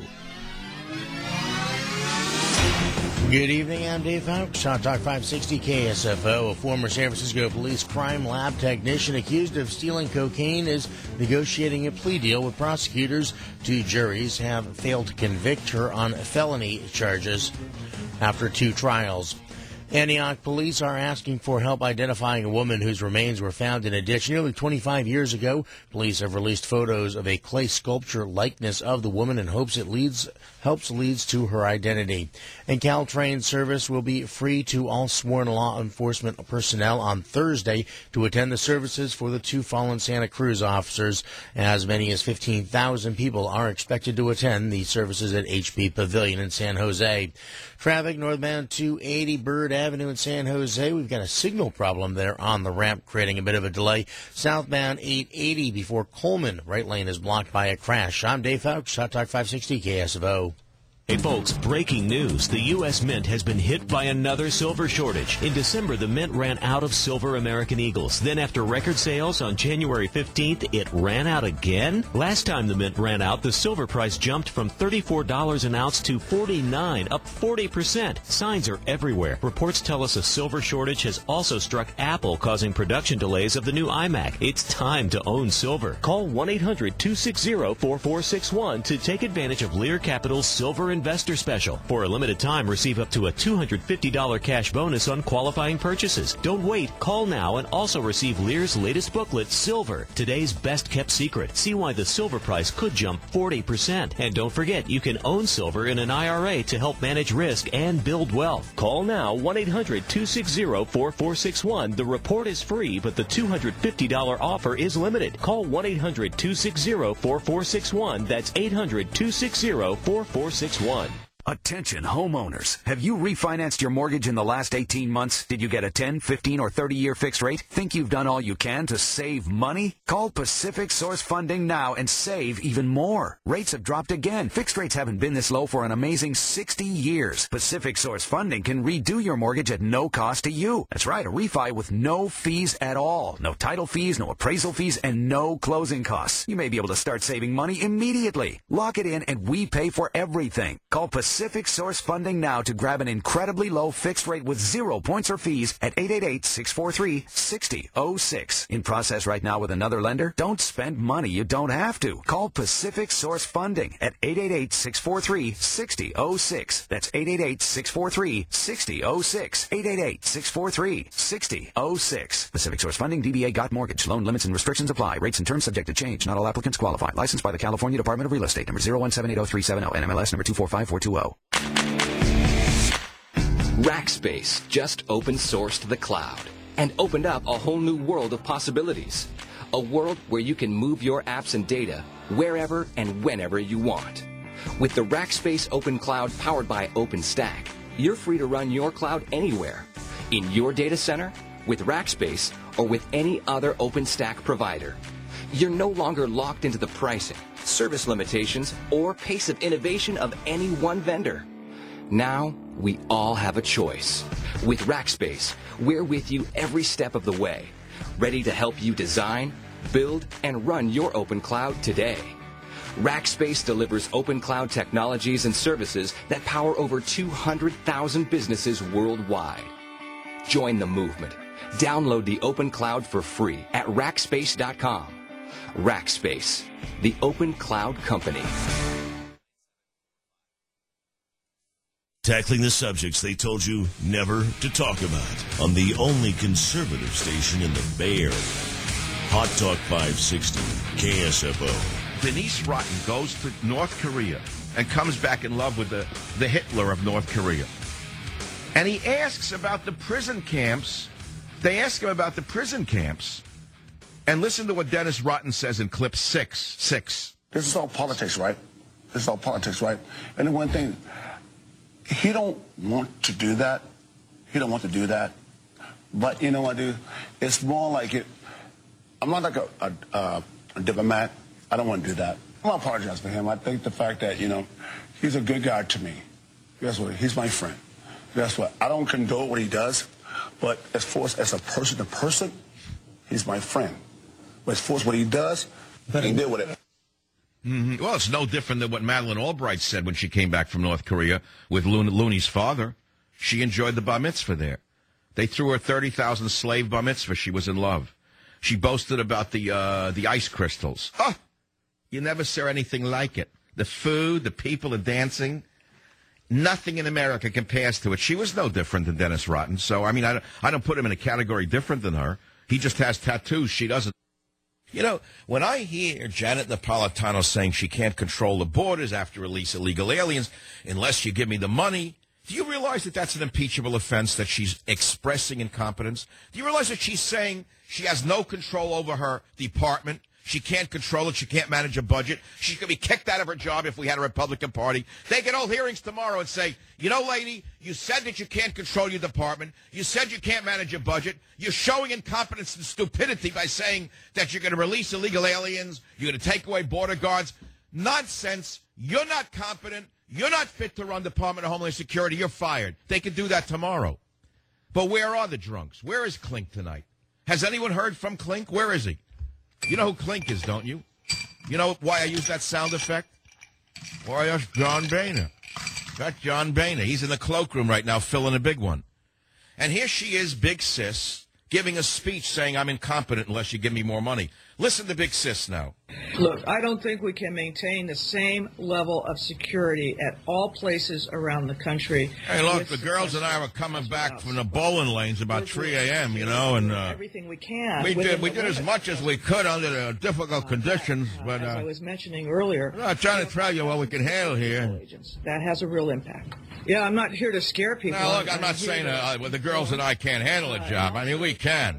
Good evening, I'm Dave Fowles, Hot Talk 560 KSFO. A former San Francisco police crime lab technician accused of stealing cocaine is negotiating a plea deal with prosecutors. Two juries have failed to convict her on felony charges after 2 trials. Antioch police are asking for help identifying a woman whose remains were found in a ditch nearly 25 years ago. Police have released photos of a clay sculpture likeness of the woman in hopes it leads to her identity. And Caltrain service will be free to all sworn law enforcement personnel on Thursday to attend the services for the 2 fallen Santa Cruz officers. As many as 15,000 people are expected to attend the services at HP Pavilion in San Jose. Traffic northbound 280 Bird Avenue in San Jose. We've got a signal problem there on the ramp, creating a bit of a delay. Southbound 880 before Coleman. Right lane is blocked by a crash. I'm Dave Fowles, Hot Talk 560 KSFO. Hey folks, breaking news. The U.S. Mint has been hit by another silver shortage. In December, the Mint ran out of silver American Eagles. Then after record sales on January 15th, it ran out again? Last time the Mint ran out, the silver price jumped from $34 an ounce to $49, up 40%. Signs are everywhere. Reports tell us a silver shortage has also struck Apple, causing production delays of the new iMac. It's time to own silver. Call 1-800-260-4461 to take advantage of Lear Capital's Silver Investor Special. For a limited time, receive up to a $250 cash bonus on qualifying purchases. Don't wait. Call now and also receive Lear's latest booklet, Silver, Today's Best Kept Secret. See why the silver price could jump 40%. And don't forget, you can own silver in an IRA to help manage risk and build wealth. Call now, 1-800-260-4461. The report is free, but the $250 offer is limited. Call 1-800-260-4461. That's 800-260-4461. Attention homeowners. Have you refinanced your mortgage in the last 18 months? Did you get a 10, 15, or 30-year fixed rate? Think you've done all you can to save money? Call Pacific Source Funding now and save even more. Rates have dropped again. Fixed rates haven't been this low for an amazing 60 years. Pacific Source Funding can redo your mortgage at no cost to you. That's right, a refi with no fees at all. No title fees, no appraisal fees, and no closing costs. You may be able to start saving money immediately. Lock it in and we pay for everything. Call Pacific Source Funding now to grab an incredibly low fixed rate with 0 points or fees at 888-643-6006. In process right now with another lender? Don't spend money you don't have to. Call Pacific Source Funding at 888-643-6006. That's 888-643-6006. 888-643-6006. Pacific Source Funding, DBA Got Mortgage. Loan limits and restrictions apply. Rates and terms subject to change. Not all applicants qualify. Licensed by the California Department of Real Estate. Number 01780-370. NMLS number 245420. Rackspace just open sourced the cloud and opened up a whole new world of possibilities. A world where you can move your apps and data wherever and whenever you want. With the Rackspace Open Cloud powered by OpenStack, you're free to run your cloud anywhere, in your data center, with Rackspace, or with any other OpenStack provider. You're no longer locked into the pricing, service limitations, or pace of innovation of any one vendor. Now, we all have a choice. With Rackspace, we're with you every step of the way, ready to help you design, build, and run your open cloud today. Rackspace delivers open cloud technologies and services that power over 200,000 businesses worldwide. Join the movement. Download the open cloud for free at Rackspace.com. Rackspace, the open cloud company. Tackling the subjects they told you never to talk about on the only conservative station in the Bay Area. Hot Talk 560, KSFO. Denise Rotten goes to North Korea and comes back in love with the Hitler of North Korea. And he asks about the prison camps. They ask him about the prison camps. And listen to what Dennis Rotten says in clip 6. This is all politics, right? This is all politics, right? And the one thing, he don't want to do that. He don't want to do that. But you know what, dude? It's more like it. I'm not like a diplomat. I don't want to do that. I don't apologize for him. I think the fact that, he's a good guy to me. guess what? He's my friend. Guess what? I don't condone what he does, but as far as a person to person, he's my friend. But as far as what he does, he deal with it. Mm-hmm. Well, it's no different than what Madeleine Albright said when she came back from North Korea with Looney's father. She enjoyed the bar mitzvah there. They threw her 30,000 slave bar mitzvah. She was in love. She boasted about the ice crystals. Oh, you never saw anything like it. The food, the people, the dancing. Nothing in America compares to it. She was no different than Dennis Rotten. So, I mean, I don't put him in a category different than her. He just has tattoos. She doesn't. You know, when I hear Janet Napolitano saying she can't control the borders after release illegal aliens unless you give me the money, do you realize that that's an impeachable offense, that she's expressing incompetence? Do you realize that she's saying she has no control over her department? She can't control it. She can't manage a budget. She's going to be kicked out of her job if we had a Republican Party. They can hold hearings tomorrow and say, you know, lady, you said that you can't control your department. You said you can't manage a budget. You're showing incompetence and stupidity by saying that you're going to release illegal aliens. You're going to take away border guards. Nonsense. You're not competent. You're not fit to run Department of Homeland Security. You're fired. They can do that tomorrow. But where are the drunks? Where is Klink tonight? Has anyone heard from Klink? Where is he? You know who Klink is, don't you? You know why I use that sound effect? Why, that's John Boehner. That's John Boehner. He's in the cloakroom right now filling a big one. And here she is, Big Sis, giving a speech saying I'm incompetent unless you give me more money. Listen to Big Sis now. Look, I don't think we can maintain the same level of security at all places around the country. Hey, look, the girls and I were coming back from the bowling lanes about 3 a.m., you know, and everything we can. We did as much as we could under the difficult conditions, but as I was mentioning earlier, I'm not trying to tell you what we can handle here. That has a real impact. Yeah, I'm not here to scare people. Now, look, I'm not saying well, the girls and I can't handle a job. I mean, we can.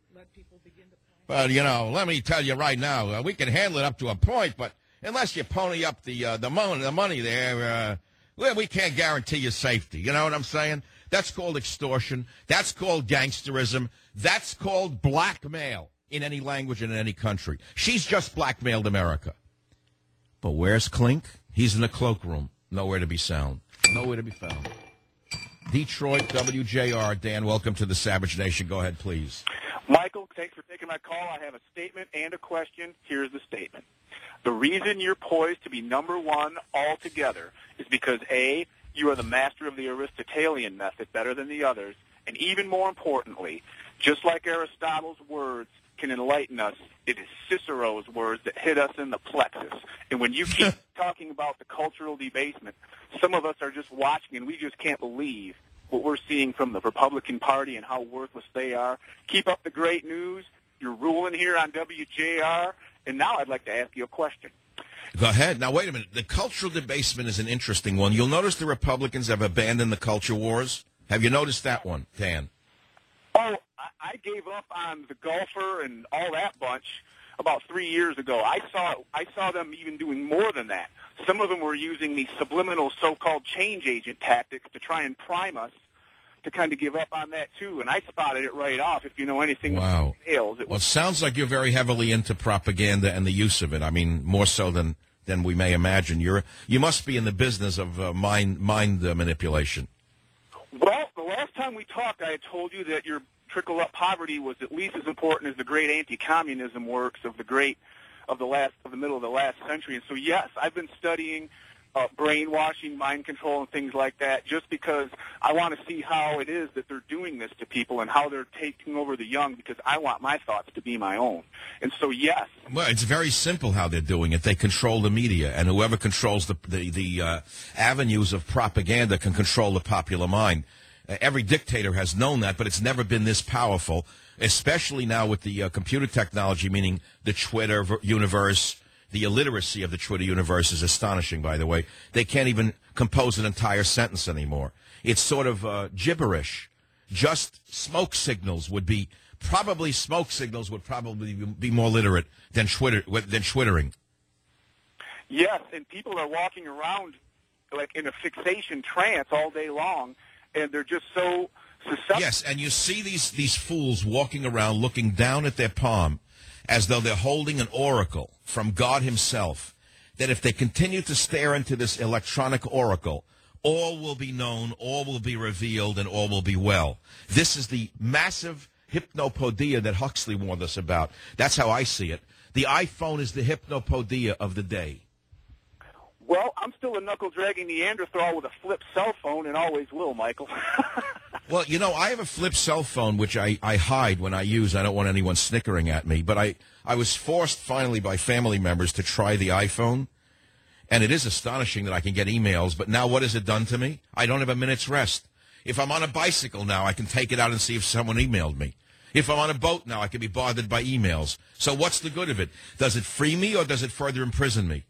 But, you know, let me tell you right now, we can handle it up to a point, but unless you pony up the money there, well, we can't guarantee your safety. You know what I'm saying? That's called extortion. That's called gangsterism. That's called blackmail in any language and in any country. She's just blackmailed America. But where's Klink? He's in the cloakroom. Nowhere to be found. Nowhere to be found. Detroit, WJR. Dan, welcome to the Savage Nation. Go ahead, please. Michael, thanks for taking my call. I have a statement and a question. Here's the statement. The reason you're poised to be number one altogether is because, A, you are the master of the Aristotelian method better than the others, and even more importantly, just like Aristotle's words can enlighten us, it is Cicero's words that hit us in the plexus. And when you keep talking about the cultural debasement, some of us are just watching and we just can't believe what we're seeing from the Republican Party and how worthless they are. Keep up the great news. You're ruling here on WJR. And now I'd like to ask you a question. Go ahead. Now, wait a minute. The cultural debasement is an interesting one. You'll notice the Republicans have abandoned the culture wars. Have you noticed that one, Dan? Oh, I gave up on the golfer and all that bunch about 3 years ago. I saw them even doing more than that. Some of them were using these subliminal so-called change agent tactics to try and prime us to kind of give up on that, too. And I spotted it right off. If you know anything about sales. Well, it sounds like you're very heavily into propaganda and the use of it. I mean, more so than we may imagine. You must be in the business of mind manipulation. Well, the last time we talked, I had told you that your trickle-up poverty was at least as important as the great anti-communism works of the middle of the last century. And so, yes, I've been studying brainwashing, mind control, and things like that just because I want to see how it is that they're doing this to people and how they're taking over the young, because I want my thoughts to be my own. And so, yes. Well, it's very simple how they're doing it. They control the media, and whoever controls the avenues of propaganda can control the popular mind. Every dictator has known that, but it's never been this powerful, especially now with the computer technology, meaning the Twitter universe. The illiteracy of the Twitter universe is astonishing, by the way. They can't even compose an entire sentence anymore. It's sort of gibberish. Just smoke signals would probably be more literate than Twittering. Yes, and people are walking around like in a fixation trance all day long, and they're just so susceptible. Yes, and you see these fools walking around looking down at their palm as though they're holding an oracle from God himself, that if they continue to stare into this electronic oracle, all will be known, all will be revealed, and all will be well. This is the massive hypnopodia that Huxley warned us about. That's how I see it. The iPhone is the hypnopodia of the day. Well, I'm still a knuckle-dragging Neanderthal with a flip cell phone and always will, Michael. Well, you know, I have a flip cell phone, which I hide when I use. I don't want anyone snickering at me. But I was forced finally by family members to try the iPhone. And it is astonishing that I can get emails. But now what has it done to me? I don't have a minute's rest. If I'm on a bicycle now, I can take it out and see if someone emailed me. If I'm on a boat now, I can be bothered by emails. So what's the good of it? Does it free me or does it further imprison me?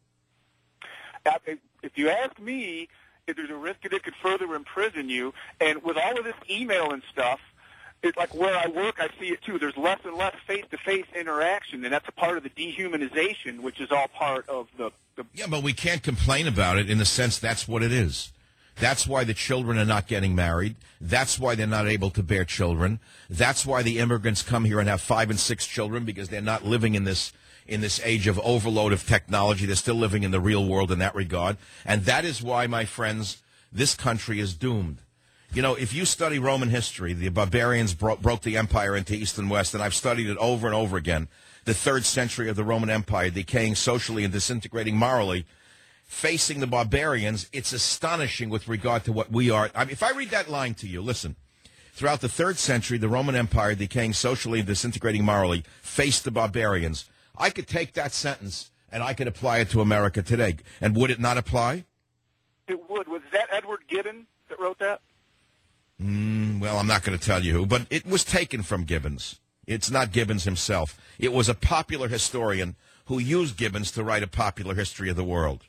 If you ask me, if there's a risk that it could further imprison you, and with all of this email and stuff, it's like where I work, I see it too. There's less and less face-to-face interaction, and that's a part of the dehumanization, which is all part of the... Yeah, but we can't complain about it in the sense that's what it is. That's why the children are not getting married. That's why they're not able to bear children. That's why the immigrants come here and have 5 and 6 children, because they're not living in this age of overload of technology. They're still living in the real world in that regard. And that is why, my friends, this country is doomed. You know, if you study Roman history, the barbarians broke the empire into east and west, and I've studied it over and over again. The 3rd century of the Roman Empire, decaying socially and disintegrating morally, facing the barbarians, it's astonishing with regard to what we are. I mean, if I read that line to you, listen. Throughout the 3rd century, the Roman Empire, decaying socially and disintegrating morally, faced the barbarians. I could take that sentence and I could apply it to America today. And would it not apply? It would. Was that Edward Gibbon that wrote that? Well, I'm not going to tell you who, but it was taken from Gibbons. It's not Gibbons himself. It was a popular historian who used Gibbons to write a popular history of the world.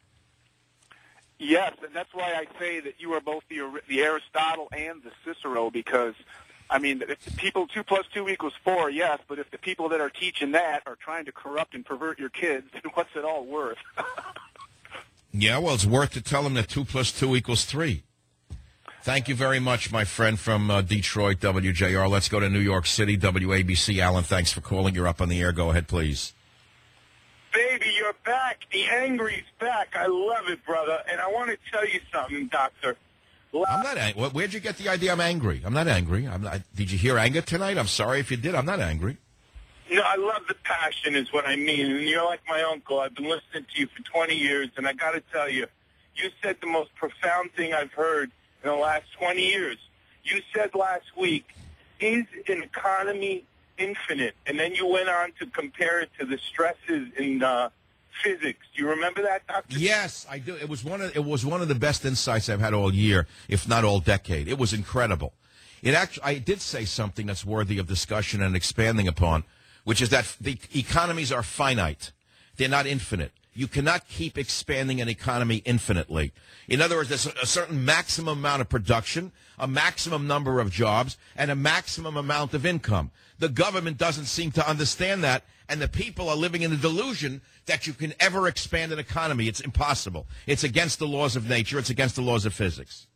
Yes, and that's why I say that you are both the Aristotle and the Cicero, because, I mean, if the people 2 + 2 = 4, yes, but if the people that are teaching that are trying to corrupt and pervert your kids, then what's it all worth? Yeah, well, it's worth to tell them that 2 + 2 = 3. Thank you very much, my friend from Detroit, WJR. Let's go to New York City, WABC. Alan, thanks for calling. You're up on the air. Go ahead, please. Baby, you're back. The angry's back. I love it, brother. And I want to tell you something, Doctor. I'm not angry. Where'd you get the idea I'm angry? I'm not angry. Did you hear anger tonight? I'm sorry if you did. I'm not angry. No, I love the passion is what I mean. And you're like my uncle. I've been listening to you for 20 years, and I got to tell you, you said the most profound thing I've heard in the last 20 years. You said last week, is an economy infinite? And then you went on to compare it to the stresses in physics. Do you remember that, Doctor? Yes, I do. It was one of the best insights I've had all year, if not all decade. It was incredible. I did say something that's worthy of discussion and expanding upon, which is that the economies are finite. They're not infinite. You cannot keep expanding an economy infinitely. In other words, there's a certain maximum amount of production, a maximum number of jobs, and a maximum amount of income. The government doesn't seem to understand that, and the people are living in the delusion that you can ever expand an economy. It's impossible. It's against the laws of nature. It's against the laws of physics.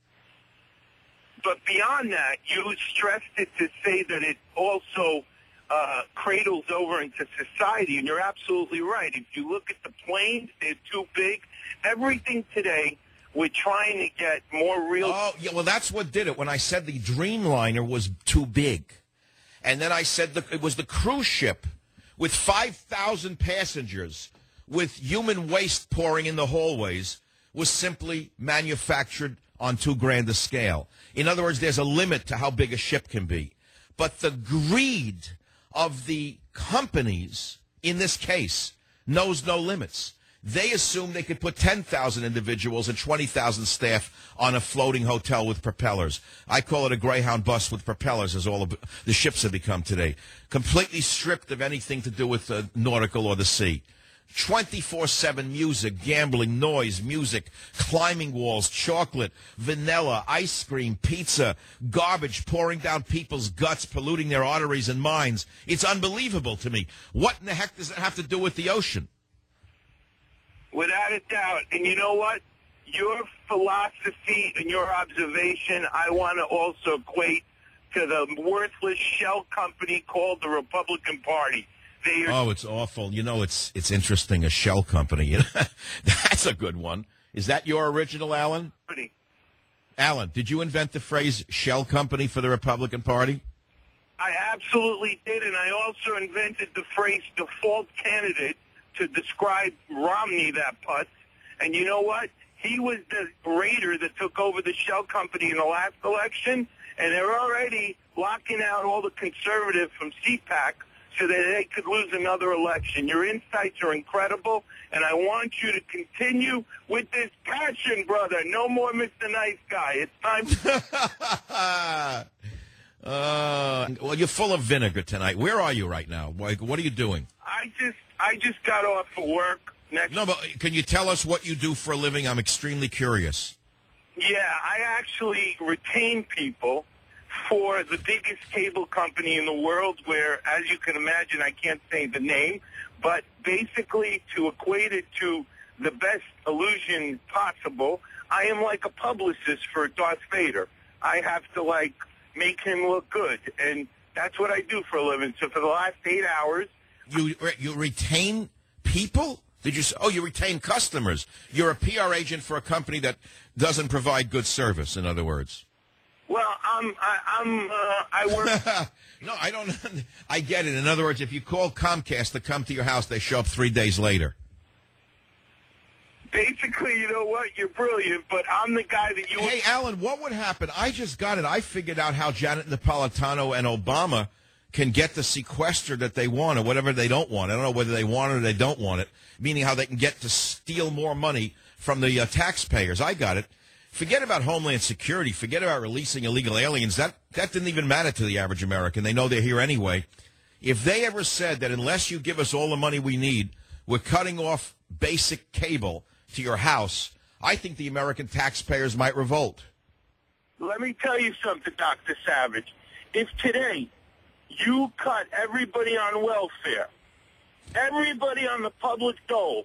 But beyond that, you stressed it to say that it also cradles over into society, and you're absolutely right. If you look at the planes, they're too big. Everything today, we're trying to get more real. Oh, yeah, well, that's what did it. When I said the Dreamliner was too big, and then I said it was the cruise ship with 5,000 passengers with human waste pouring in the hallways was simply manufactured on too grand a scale. In other words, there's a limit to how big a ship can be. But the greed of the companies, in this case, knows no limits. They assume they could put 10,000 individuals and 20,000 staff on a floating hotel with propellers. I call it a Greyhound bus with propellers, as all of the ships have become today. Completely stripped of anything to do with nautical or the sea. 24/7 music, gambling, noise, music, climbing walls, chocolate, vanilla, ice cream, pizza, garbage pouring down people's guts, polluting their arteries and minds. It's unbelievable to me. What in the heck does it have to do with the ocean? Without a doubt. And you know what? Your philosophy and your observation, I want to also equate to the worthless shell company called the Republican Party. Oh, it's awful. You know, it's interesting, a shell company. That's a good one. Is that your original, Alan? Alan, did you invent the phrase shell company for the Republican Party? I absolutely did, and I also invented the phrase default candidate to describe Romney, that putz. And you know what? He was the raider that took over the shell company in the last election, and they're already locking out all the conservatives from CPAC so that they could lose another election. Your insights are incredible, and I want you to continue with this passion, brother. No more Mr. Nice Guy. It's time to... Well, you're full of vinegar tonight. Where are you right now? What are you doing? I just got off for work. No, but can you tell us what you do for a living? I'm extremely curious. Yeah, I actually retain people for the biggest cable company in the world where, as you can imagine, I can't say the name, but basically to equate it to the best illusion possible, I am like a publicist for Darth Vader. I have to, make him look good, and that's what I do for a living. So for the last 8 hours... You retain people? Did you say, you retain customers? You're a PR agent for a company that doesn't provide good service, in other words. Well, I work... No, I don't... I get it. In other words, if you call Comcast to come to your house, they show up 3 days later. Basically, you know what? You're brilliant, but I'm the guy that you... Hey, Alan, what would happen? I just got it. I figured out how Janet Napolitano and Obama can get the sequester that they want or whatever they don't want. I don't know whether they want it or they don't want it, meaning how they can get to steal more money from the taxpayers. I got it. Forget about Homeland Security. Forget about releasing illegal aliens. That didn't even matter to the average American. They know they're here anyway. If they ever said that unless you give us all the money we need, we're cutting off basic cable to your house, I think the American taxpayers might revolt. Let me tell you something, Dr. Savage. If today you cut everybody on welfare, everybody on the public dole,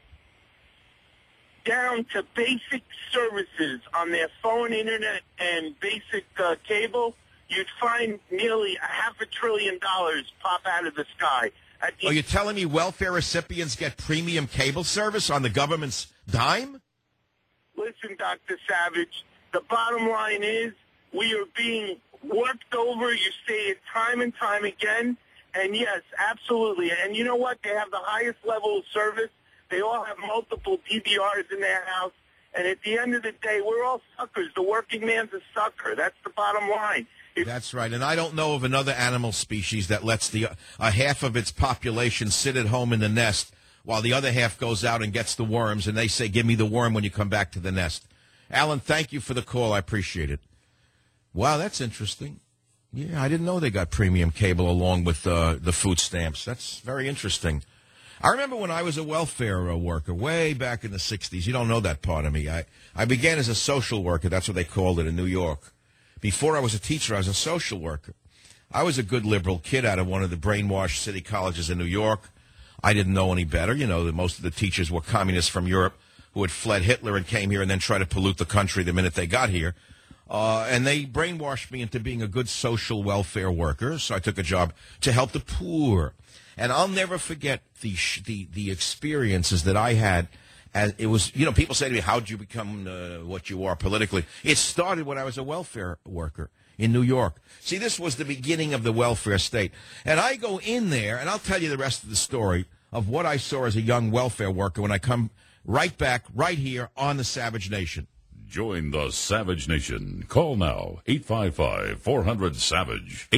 down to basic services on their phone, internet, and basic cable, you'd find nearly $500 billion pop out of the sky. Are you telling me welfare recipients get premium cable service on the government's dime? Listen, Dr. Savage, the bottom line is we are being worked over. You say it time and time again. And, yes, absolutely. And you know what? They have the highest level of service. They all have multiple DVRs in their house. And at the end of the day, we're all suckers. The working man's a sucker. That's the bottom line. That's right. And I don't know of another animal species that lets a half of its population sit at home in the nest while the other half goes out and gets the worms, and they say, give me the worm when you come back to the nest. Alan, thank you for the call. I appreciate it. Wow, that's interesting. Yeah, I didn't know they got premium cable along with the food stamps. That's very interesting. I remember when I was a welfare worker way back in the 60s. You don't know that part of me. I began as a social worker. That's what they called it in New York. Before I was a teacher, I was a social worker. I was a good liberal kid out of one of the brainwashed city colleges in New York. I didn't know any better. You know, that most of the teachers were communists from Europe who had fled Hitler and came here and then tried to pollute the country the minute they got here. And they brainwashed me into being a good social welfare worker. So I took a job to help the poor. And I'll never forget the experiences that I had. As it was, you know, people say to me, how'd you become what you are politically? It started when I was a welfare worker in New York. See, this was the beginning of the welfare state. And I go in there, and I'll tell you the rest of the story of what I saw as a young welfare worker when I come right back, right here on the Savage Nation. Join the Savage Nation. Call now, 855-400-SAVAGE,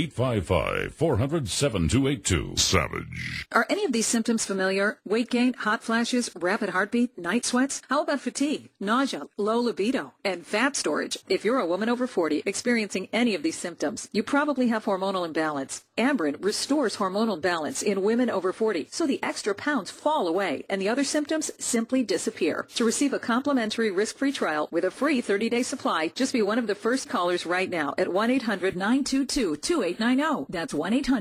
855-400-7282. Savage. Are any of these symptoms familiar? Weight gain, hot flashes, rapid heartbeat, night sweats? How about fatigue, nausea, low libido, and fat storage? If you're a woman over 40 experiencing any of these symptoms, you probably have hormonal imbalance. Amberen restores hormonal balance in women over 40, so the extra pounds fall away and the other symptoms simply disappear. To receive a complimentary risk-free trial with a free 30-day supply, just be one of the first callers right now at 1-800-922-2890. That's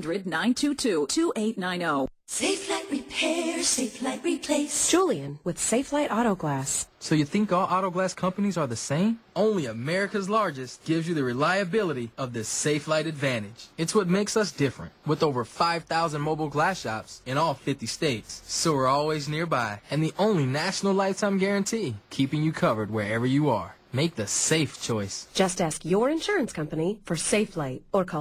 1-800-922-2890. Safe Light Repair, Safe Light Replace. Julian with Safe Light Auto Glass. So you think all auto glass companies are the same? Only America's largest gives you the reliability of the Safe Light Advantage. It's what makes us different, with over 5,000 mobile glass shops in all 50 states. So we're always nearby, and the only national lifetime guarantee, keeping you covered wherever you are. Make the safe choice. Just ask your insurance company for SafeLight or call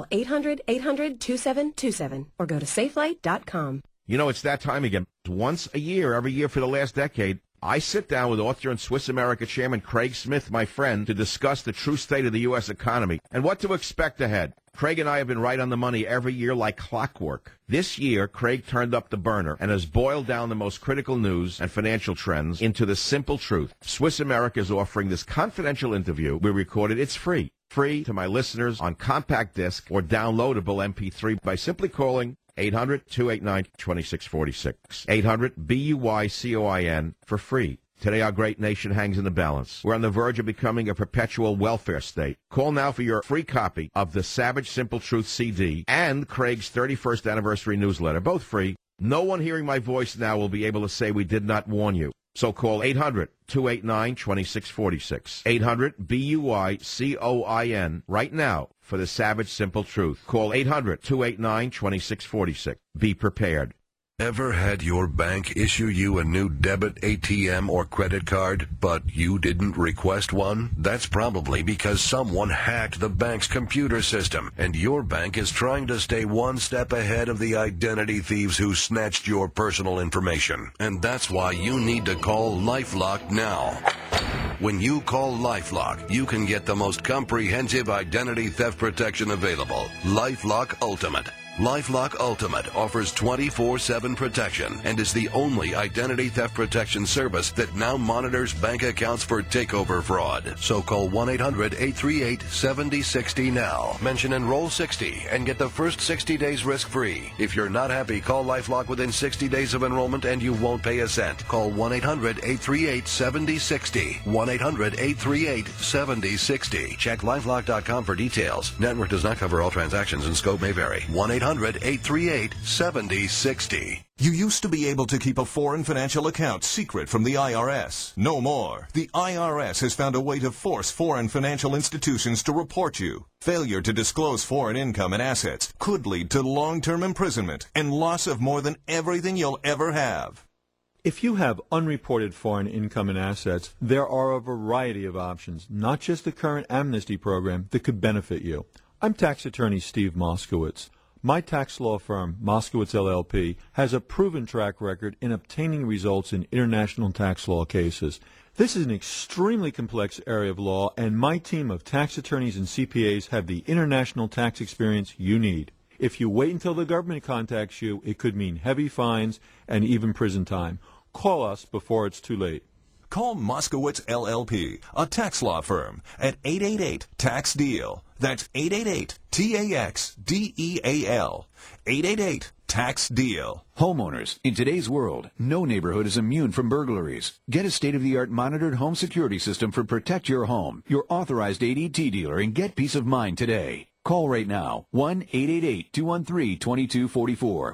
800-800-2727 or go to safelight.com. You know, it's that time again. Once a year, every year for the last decade, I sit down with author and Swiss America Chairman Craig Smith, my friend, to discuss the true state of the U.S. economy and what to expect ahead. Craig and I have been right on the money every year like clockwork. This year, Craig turned up the burner and has boiled down the most critical news and financial trends into the simple truth. Swiss America is offering this confidential interview. We recorded. It's free. Free to my listeners on compact disc or downloadable MP3 by simply calling 800-289-2646. 800-BUYCOIN for free. Today, our great nation hangs in the balance. We're on the verge of becoming a perpetual welfare state. Call now for your free copy of the Savage Simple Truth CD and Craig's 31st anniversary newsletter, both free. No one hearing my voice now will be able to say we did not warn you. So call 800-289-2646. 800-BUYCOIN right now for the Savage Simple Truth. Call 800-289-2646. Be prepared. Ever had your bank issue you a new debit, ATM, or credit card, but you didn't request one? That's probably because someone hacked the bank's computer system, and your bank is trying to stay one step ahead of the identity thieves who snatched your personal information. And that's why you need to call LifeLock now. When you call LifeLock, you can get the most comprehensive identity theft protection available, LifeLock Ultimate. LifeLock Ultimate offers 24/7 protection and is the only identity theft protection service that now monitors bank accounts for takeover fraud. So call 1-800-838-7060 now. Mention Enroll 60 and get the first 60 days risk-free. If you're not happy, call LifeLock within 60 days of enrollment and you won't pay a cent. Call 1-800-838-7060. 1-800-838-7060. Check LifeLock.com for details. Network does not cover all transactions and scope may vary. 1-800-838-7060. You used to be able to keep a foreign financial account secret from the IRS. No more. The IRS has found a way to force foreign financial institutions to report you. Failure to disclose foreign income and assets could lead to long-term imprisonment and loss of more than everything you'll ever have. If you have unreported foreign income and assets, there are a variety of options, not just the current amnesty program, that could benefit you. I'm tax attorney Steve Moskowitz. My tax law firm, Moskowitz LLP, has a proven track record in obtaining results in international tax law cases. This is an extremely complex area of law, and my team of tax attorneys and CPAs have the international tax experience you need. If you wait until the government contacts you, it could mean heavy fines and even prison time. Call us before it's too late. Call Moskowitz LLP, a tax law firm, at 888-TAX-DEAL. That's 888-TAX-DEAL. 888-TAX-DEAL. Homeowners, in today's world, no neighborhood is immune from burglaries. Get a state-of-the-art monitored home security system for Protect Your Home, your authorized ADT dealer, and get peace of mind today. Call right now, 1-888-213-2244,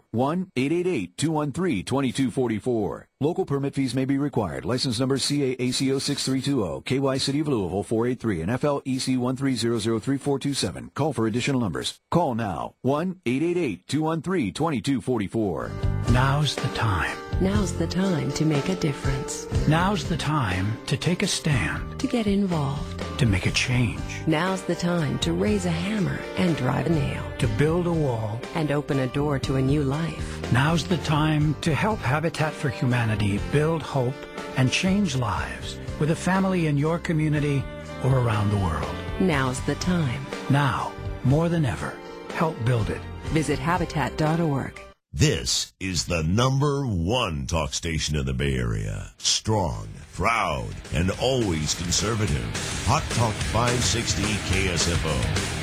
1-888-213-2244. Local permit fees may be required. License number CAACO 6320, KY City of Louisville 483, and FLEC 130033427. Call for additional numbers. Call now, 1-888-213-2244. Now's the time. Now's the time to make a difference. Now's the time to take a stand. To get involved. To make a change. Now's the time to raise a hammer and drive a nail. To build a wall. And open a door to a new life. Now's the time to help Habitat for Humanity build hope and change lives with a family in your community or around the world. Now's the time. Now, more than ever, help build it. Visit Habitat.org. This is the #1 talk station in the Bay Area. Strong, proud, and always conservative. Hot Talk 560 KSFO.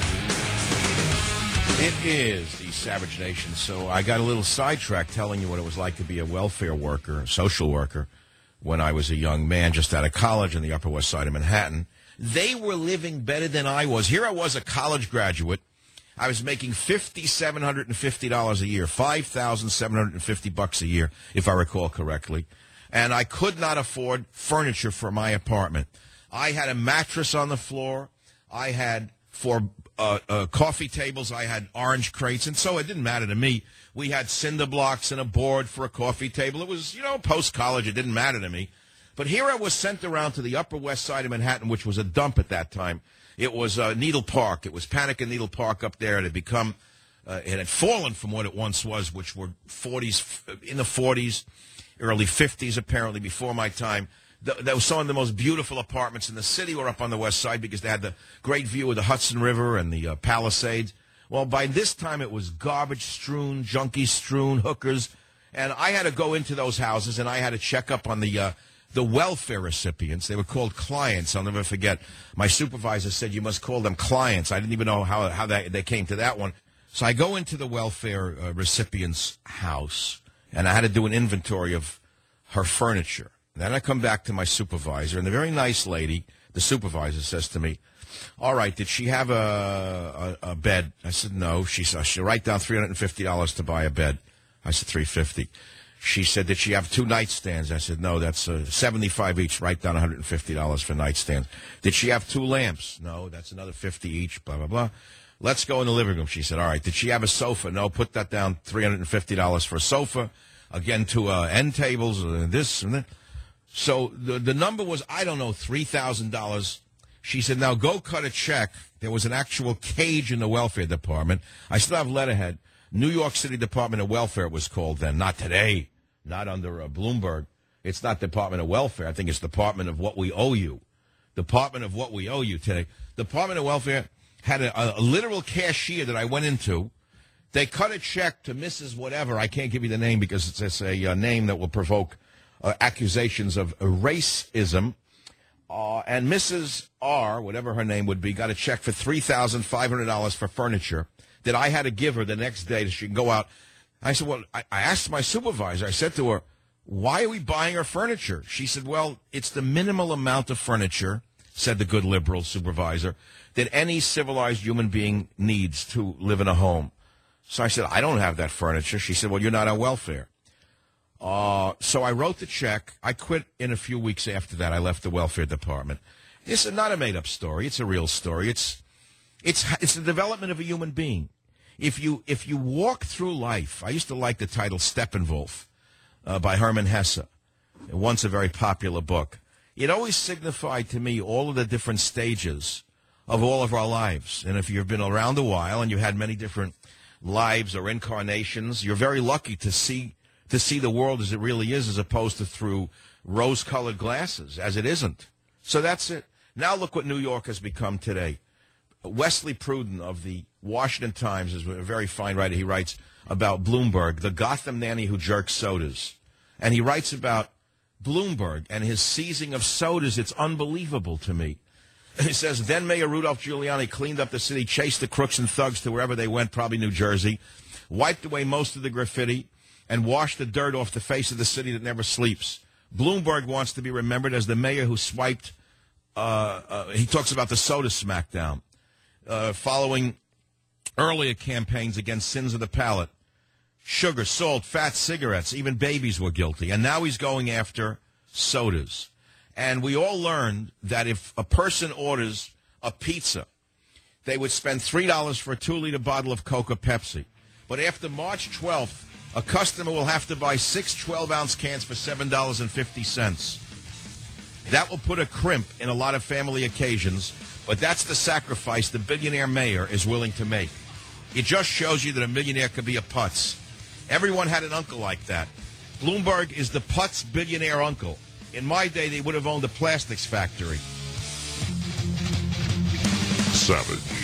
It is the Savage Nation, so I got a little sidetracked telling you what it was like to be a welfare worker, a social worker, when I was a young man just out of college in the Upper West Side of Manhattan. They were living better than I was. Here I was, a college graduate. I was making $5,750 a year, $5,750 a year, if I recall correctly. And I could not afford furniture for my apartment. I had a mattress on the floor. I had four coffee tables. I had orange crates. And so it didn't matter to me. We had cinder blocks and a board for a coffee table. It was, post-college. It didn't matter to me. But here I was sent around to the Upper West Side of Manhattan, which was a dump at that time. It was Needle Park. It was Panic and Needle Park up there. It had become, it had fallen from what it once was, which were in the 40s, early 50s, apparently, before my time. There was some of the most beautiful apartments in the city were up on the West Side because they had the great view of the Hudson River and the Palisades. Well, by this time, it was garbage-strewn, junkie-strewn, hookers. And I had to go into those houses, and I had to check up on the welfare recipients. They were called clients. I'll never forget. My supervisor said you must call them clients. I didn't even know how they came to that one. So I go into the welfare recipient's house, and I had to do an inventory of her furniture. Then I come back to my supervisor, and the very nice lady, the supervisor, says to me, all right, did she have a bed? I said, no. She said, she'll write down $350 to buy a bed. I said, $350. She said, did she have 2 nightstands? I said, no, that's $75 each. Write down $150 for nightstands. Did she have 2 lamps? No, that's another $50 each, blah, blah, blah. Let's go in the living room. She said, all right. Did she have a sofa? No, put that down, $350 for a sofa. Again, 2 end tables, this and that. So the number was, I don't know, $3,000. She said, now go cut a check. There was an actual cage in the welfare department. I still have letterhead. New York City Department of Welfare it was called then. Not today. Not under Bloomberg. It's not Department of Welfare. I think it's Department of What We Owe You. Department of What We Owe You today. Department of Welfare had a literal cashier that I went into. They cut a check to Mrs. Whatever. I can't give you the name because it's a name that will provoke accusations of racism. And Mrs. R, whatever her name would be, got a check for $3,500 for furniture that I had to give her the next day so she can go out. I said, well, I asked my supervisor, I said to her, why are we buying her furniture? She said, well, it's the minimal amount of furniture, said the good liberal supervisor, that any civilized human being needs to live in a home. So I said, I don't have that furniture. She said, well, you're not on welfare. So I wrote the check. I quit in a few weeks after that. I left the welfare department. This is not a made-up story. It's a real story. It's the development of a human being. If you walk through life, I used to like the title Steppenwolf by Hermann Hesse, once a very popular book. It always signified to me all of the different stages of all of our lives. And if you've been around a while and you had many different lives or incarnations, you're very lucky to see the world as it really is, as opposed to through rose-colored glasses, as it isn't. So that's it. Now look what New York has become today. Wesley Pruden of the Washington Times is a very fine writer. He writes about Bloomberg, the Gotham nanny who jerks sodas. And he writes about Bloomberg and his seizing of sodas. It's unbelievable to me. He says, then Mayor Rudolph Giuliani cleaned up the city, chased the crooks and thugs to wherever they went, probably New Jersey, wiped away most of the graffiti, and washed the dirt off the face of the city that never sleeps. Bloomberg wants to be remembered as the mayor who swiped, he talks about the soda smackdown, following earlier campaigns against sins of the palate. Sugar, salt, fat, cigarettes, even babies were guilty. And now he's going after sodas. And we all learned that if a person orders a pizza, they would spend $3 for a 2-liter bottle of Coke or Pepsi. But after March 12th, a customer will have to buy 6 12-ounce cans for $7.50. That will put a crimp in a lot of family occasions, but that's the sacrifice the billionaire mayor is willing to make. It just shows you that a millionaire could be a putz. Everyone had an uncle like that. Bloomberg is the putz billionaire uncle. In my day, they would have owned a plastics factory. Savage.